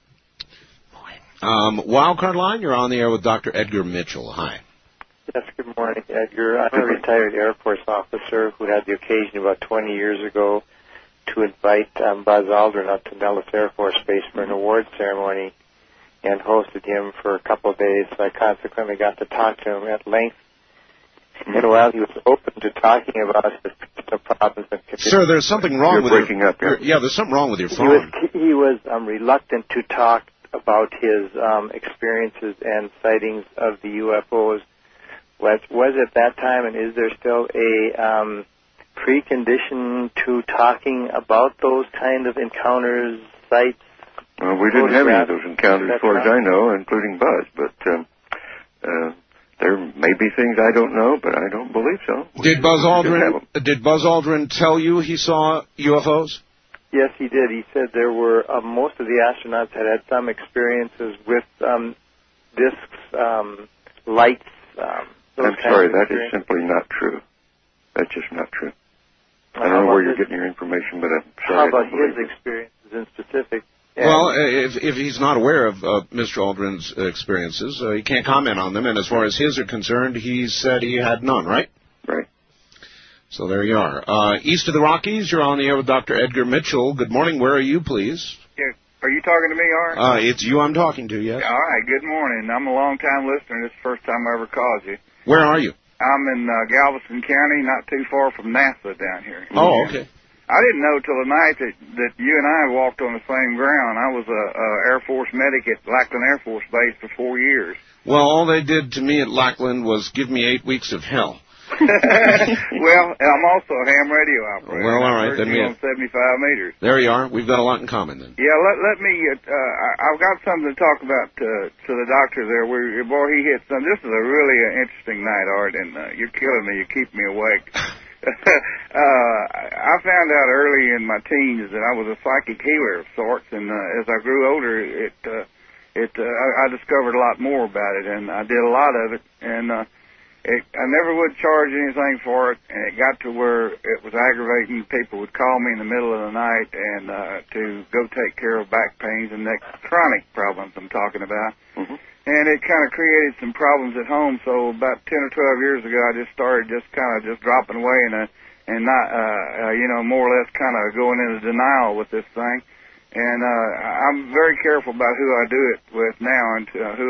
Wildcard line, you're on the air with Dr. Edgar Mitchell. Hi. Yes, good morning, Edgar. I'm a retired Air Force officer who had the occasion about 20 years ago to invite Buzz Aldrin up to Nellis Air Force Base for an awards ceremony and hosted him for a couple of days. So I consequently got to talk to him at length. And while he was open to talking about his personal problems and conditions... Sir, there's something wrong with breaking up. Yeah, there's something wrong with your phone. He was reluctant to talk about his experiences and sightings of the UFOs. Was at that time, and is there still a precondition to talking about those kind of encounters, sights? Well, we didn't have any of those encounters, as far as I know, including Buzz. But there may be things I don't know, but I don't believe so. Did Buzz Aldrin tell you he saw UFOs? Yes, he did. He said there were most of the astronauts had some experiences with discs, lights. I'm sorry, that is simply not true. That's just not true. I don't know where you're getting your information, but I'm sorry. How about his experiences in specific? Well, if he's not aware of Mr. Aldrin's experiences, he can't comment on them. And as far as his are concerned, he said he had none, right? Right. So there you are. East of the Rockies, you're on the air with Dr. Edgar Mitchell. Good morning. Where are you, please? Yeah. Are you talking to me, Art? It's you I'm talking to, yes. All right. Good morning. I'm a long-time listener. This is the first time I ever called you. Where are you? I'm in Galveston County, not too far from NASA down here. Oh, okay. I didn't know till the night that you and I walked on the same ground. I was a Air Force medic at Lackland Air Force Base for 4 years. Well, all they did to me at Lackland was give me 8 weeks of hell. Well, I'm also a ham radio operator. Well, all right. Then on 75 meters. There you are. We've got a lot in common then. Yeah, let me. I've got something to talk about to the doctor there. Boy, he hit some. This is a really interesting night, Art, and you're killing me. You keep me awake. I found out early in my teens that I was a psychic healer of sorts, and as I grew older, I discovered a lot more about it, and I did a lot of it, and I never would charge anything for it, and it got to where it was aggravating. People would call me in the middle of the night and to go take care of back pains and next chronic problems I'm talking about. Mm-hmm. And it kind of created some problems at home. So about 10 or 12 years ago, I just started just dropping away and not, more or less kind of going into denial with this thing. And I'm very careful about who I do it with now and who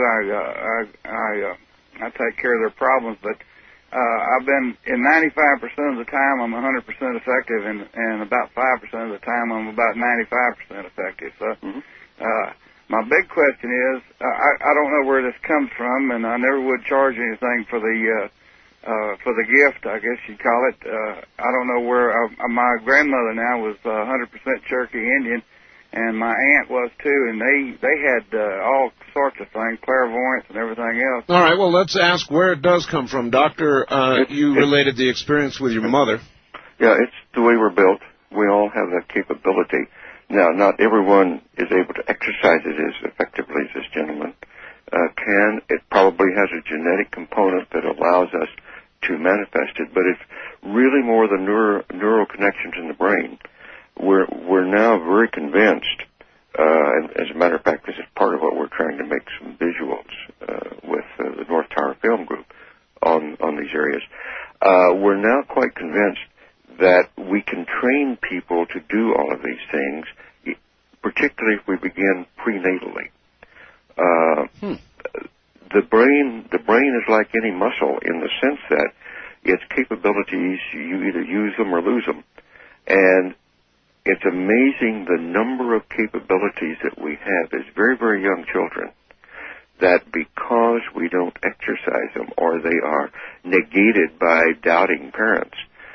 I take care of their problems, but I've been, in 95% of the time, I'm 100% effective, and about 5% of the time, I'm about 95% effective. So my big question is, I don't know where this comes from, and I never would charge anything for the gift, I guess you'd call it. I don't know where, my grandmother now was 100% Cherokee Indian, and my aunt was too, and they had all sorts of things, clairvoyance and everything else. All right, well, let's ask where it does come from. Doctor, you related the experience with your mother. Yeah, it's the way we're built. We all have that capability. Now, not everyone is able to exercise it as effectively as this gentleman can. It probably has a genetic component that allows us to manifest it, but it's really more the neural connections in the brain. We're now very convinced, and as a matter of fact, this is part of what we're trying to make some visuals with the North Tower Film Group on these areas. We're now quite convinced that we can train people to do all of these things, particularly if we begin prenatally. The brain is like any muscle in the sense that its capabilities, you either use them or lose them. And it's amazing the number of capabilities that we have as very, very young children that because we don't exercise them or they are negated by doubting parents,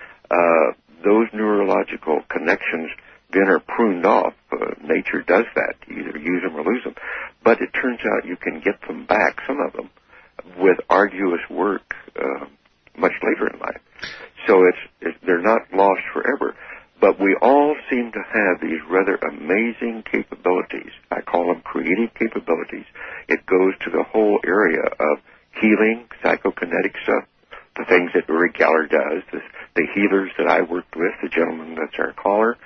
those neurological connections then are pruned off. Nature does that. You either use them or lose them. But it turns out you can get them back, some of them, with arduous work much later in life. So they're not lost forever. But we all seem to have these rather amazing capabilities. I call them creative capabilities. It goes to the whole area of healing, psychokinetic stuff, the things that Uri Geller does, the healers that I worked with, the gentleman that's our caller.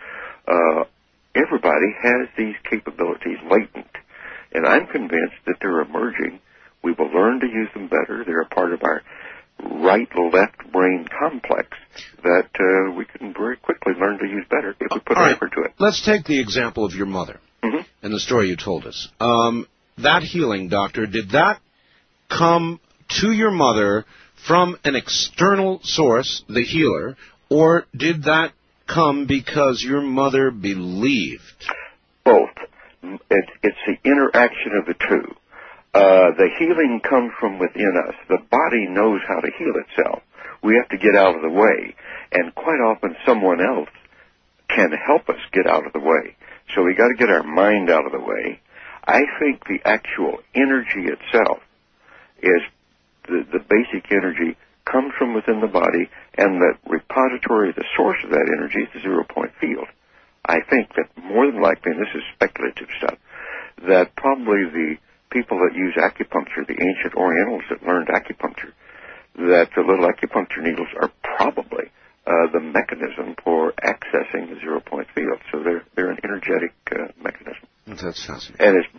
Everybody has these capabilities latent. And I'm convinced that they're emerging. We will learn to use them better. They're a part of our right-left brain complex that we can very quickly learn to use better if we put effort to it. Let's take the example of your mother and the story you told us. That healing, doctor, did that come to your mother from an external source, the healer, or did that come because your mother believed? Both. It's the interaction of the two. The healing comes from within us. The body knows how to heal itself. We have to get out of the way. And quite often someone else can help us get out of the way. So we got to get our mind out of the way. I think the actual energy itself is the basic energy comes from within the body, and the repository, the source of that energy is the zero-point field. I think that more than likely, and this is speculative stuff, that probably the people that use acupuncture, the ancient Orientals that learned acupuncture, that the little acupuncture needles are probably the mechanism for accessing the zero-point field. So they're an energetic mechanism. That's fascinating. And it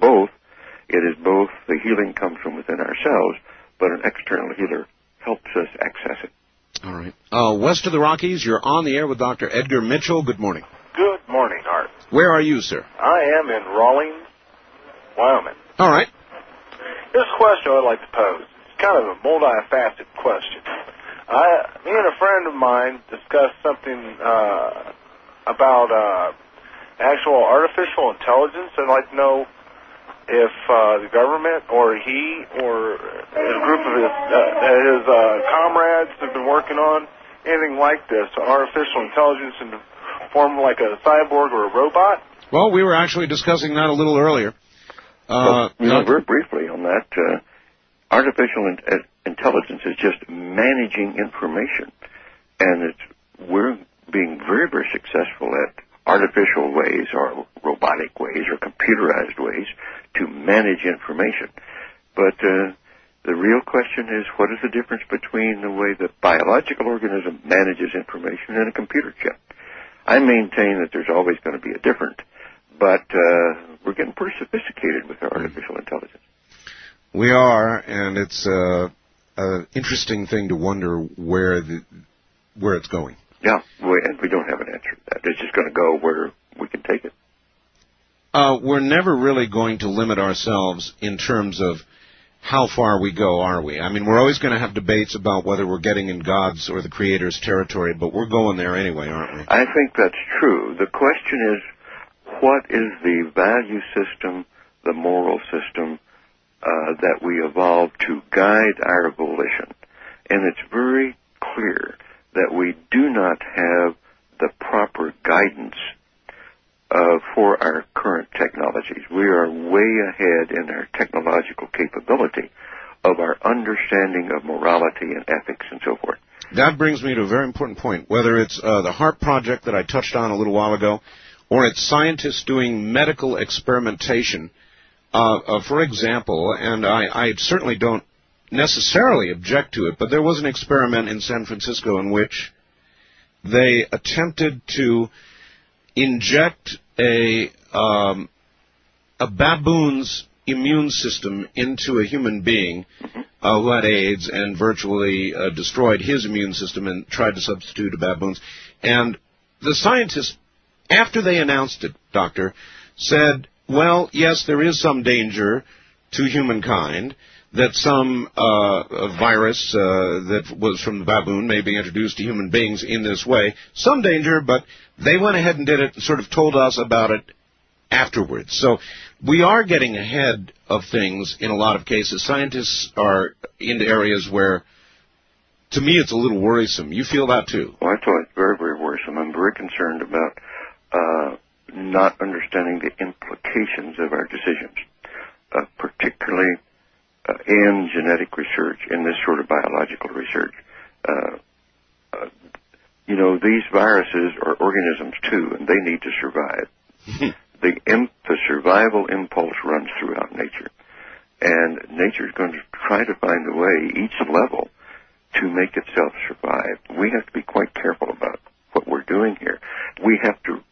is both the healing comes from within ourselves, but an external healer helps us access it. All right. West of the Rockies, you're on the air with Dr. Edgar Mitchell. Good morning. Good morning, Art. Where are you, sir? I am in Rawlins, Wyoming. All right. Here's a question I'd like to pose. It's kind of a multifaceted question. Me and a friend of mine discussed something about actual artificial intelligence. I'd like to know if the government or he or a group of his comrades have been working on anything like this, artificial intelligence in the form like a cyborg or a robot. Well, we were actually discussing that a little earlier. Very briefly on that, artificial intelligence is just managing information, and we're being very, very successful at artificial ways or robotic ways or computerized ways to manage information. But the real question is, what is the difference between the way the biological organism manages information and a computer chip? I maintain that there's always going to be a difference, but we're getting pretty sophisticated with our artificial intelligence. We are, and it's an interesting thing to wonder where it's going. Yeah, and we don't have an answer to that. It's just going to go where we can take it. We're never really going to limit ourselves in terms of how far we go, are we? I mean, we're always going to have debates about whether we're getting in God's or the Creator's territory, but we're going there anyway, aren't we? I think that's true. The question is, what is the value system, the moral system that we evolved to guide our volition? And it's very clear that we do not have the proper guidance for our current technologies. We are way ahead in our technological capability of our understanding of morality and ethics and so forth. That brings me to a very important point, whether it's the HARP project that I touched on a little while ago, or it's scientists doing medical experimentation. For example, and I certainly don't necessarily object to it, but there was an experiment in San Francisco in which they attempted to inject a baboon's immune system into a human being who had AIDS and virtually destroyed his immune system and tried to substitute a baboon's. And the scientists, after they announced it, Doctor, said Well, yes, there is some danger to humankind that some virus that was from the baboon may be introduced to human beings in this way. Some danger, but they went ahead and did it and sort of told us about it afterwards. So we are getting ahead of things in a lot of cases. Scientists are into areas where, to me, it's a little worrisome. You feel that, too? Well, I feel it's very, very worrisome. I'm very concerned about not understanding the implications of our decisions, particularly in genetic research, in this sort of biological research. These viruses are organisms, too, and they need to survive. The survival impulse runs throughout nature, and nature is going to try to find a way, each level, to make itself survive. We have to be quite careful about what we're doing here. We have to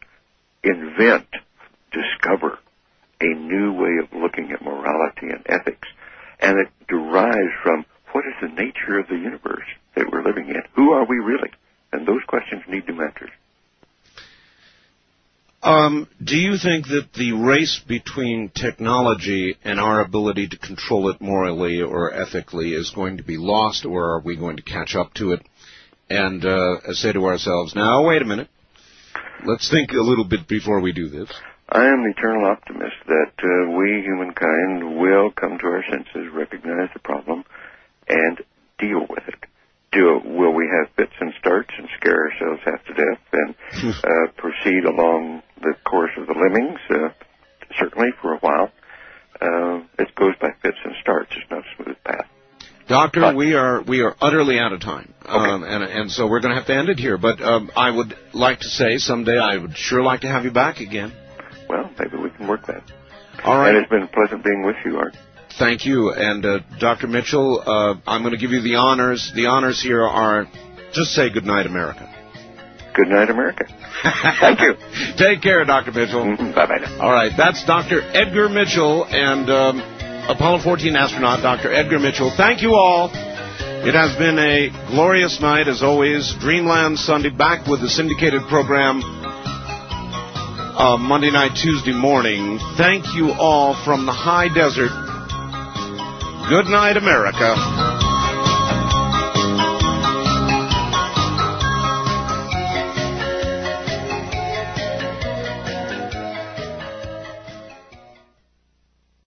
discover a new way of looking at morality and ethics, and it derives from what is the nature of the universe that we're living in? Who are we really? And those questions need to be answered. Do you think that the race between technology and our ability to control it morally or ethically is going to be lost, or are we going to catch up to it and say to ourselves, now, wait a minute, let's think a little bit before we do this? I am the eternal optimist that we, humankind, will come to our senses, recognize the problem, and deal with it. Will we have fits and starts and scare ourselves half to death and proceed along the course of the lemmings? Certainly for a while. It goes by fits and starts. It's not a smooth path. Doctor, we are utterly out of time, and so we're going to have to end it here. But I would like to say someday I would sure like to have you back again. Well, maybe we can work that. All right. And it's been pleasant being with you, Art. Thank you. And Dr. Mitchell, I'm going to give you the honors. The honors here are, just say good night, America. Good night, America. Thank you. Take care, Dr. Mitchell. Bye-bye now. All right, that's Dr. Edgar Mitchell and Apollo 14 astronaut Dr. Edgar Mitchell. Thank you all. It has been a glorious night, as always. Dreamland Sunday, back with the syndicated program Monday night, Tuesday morning. Thank you all from the high desert. Good night, America.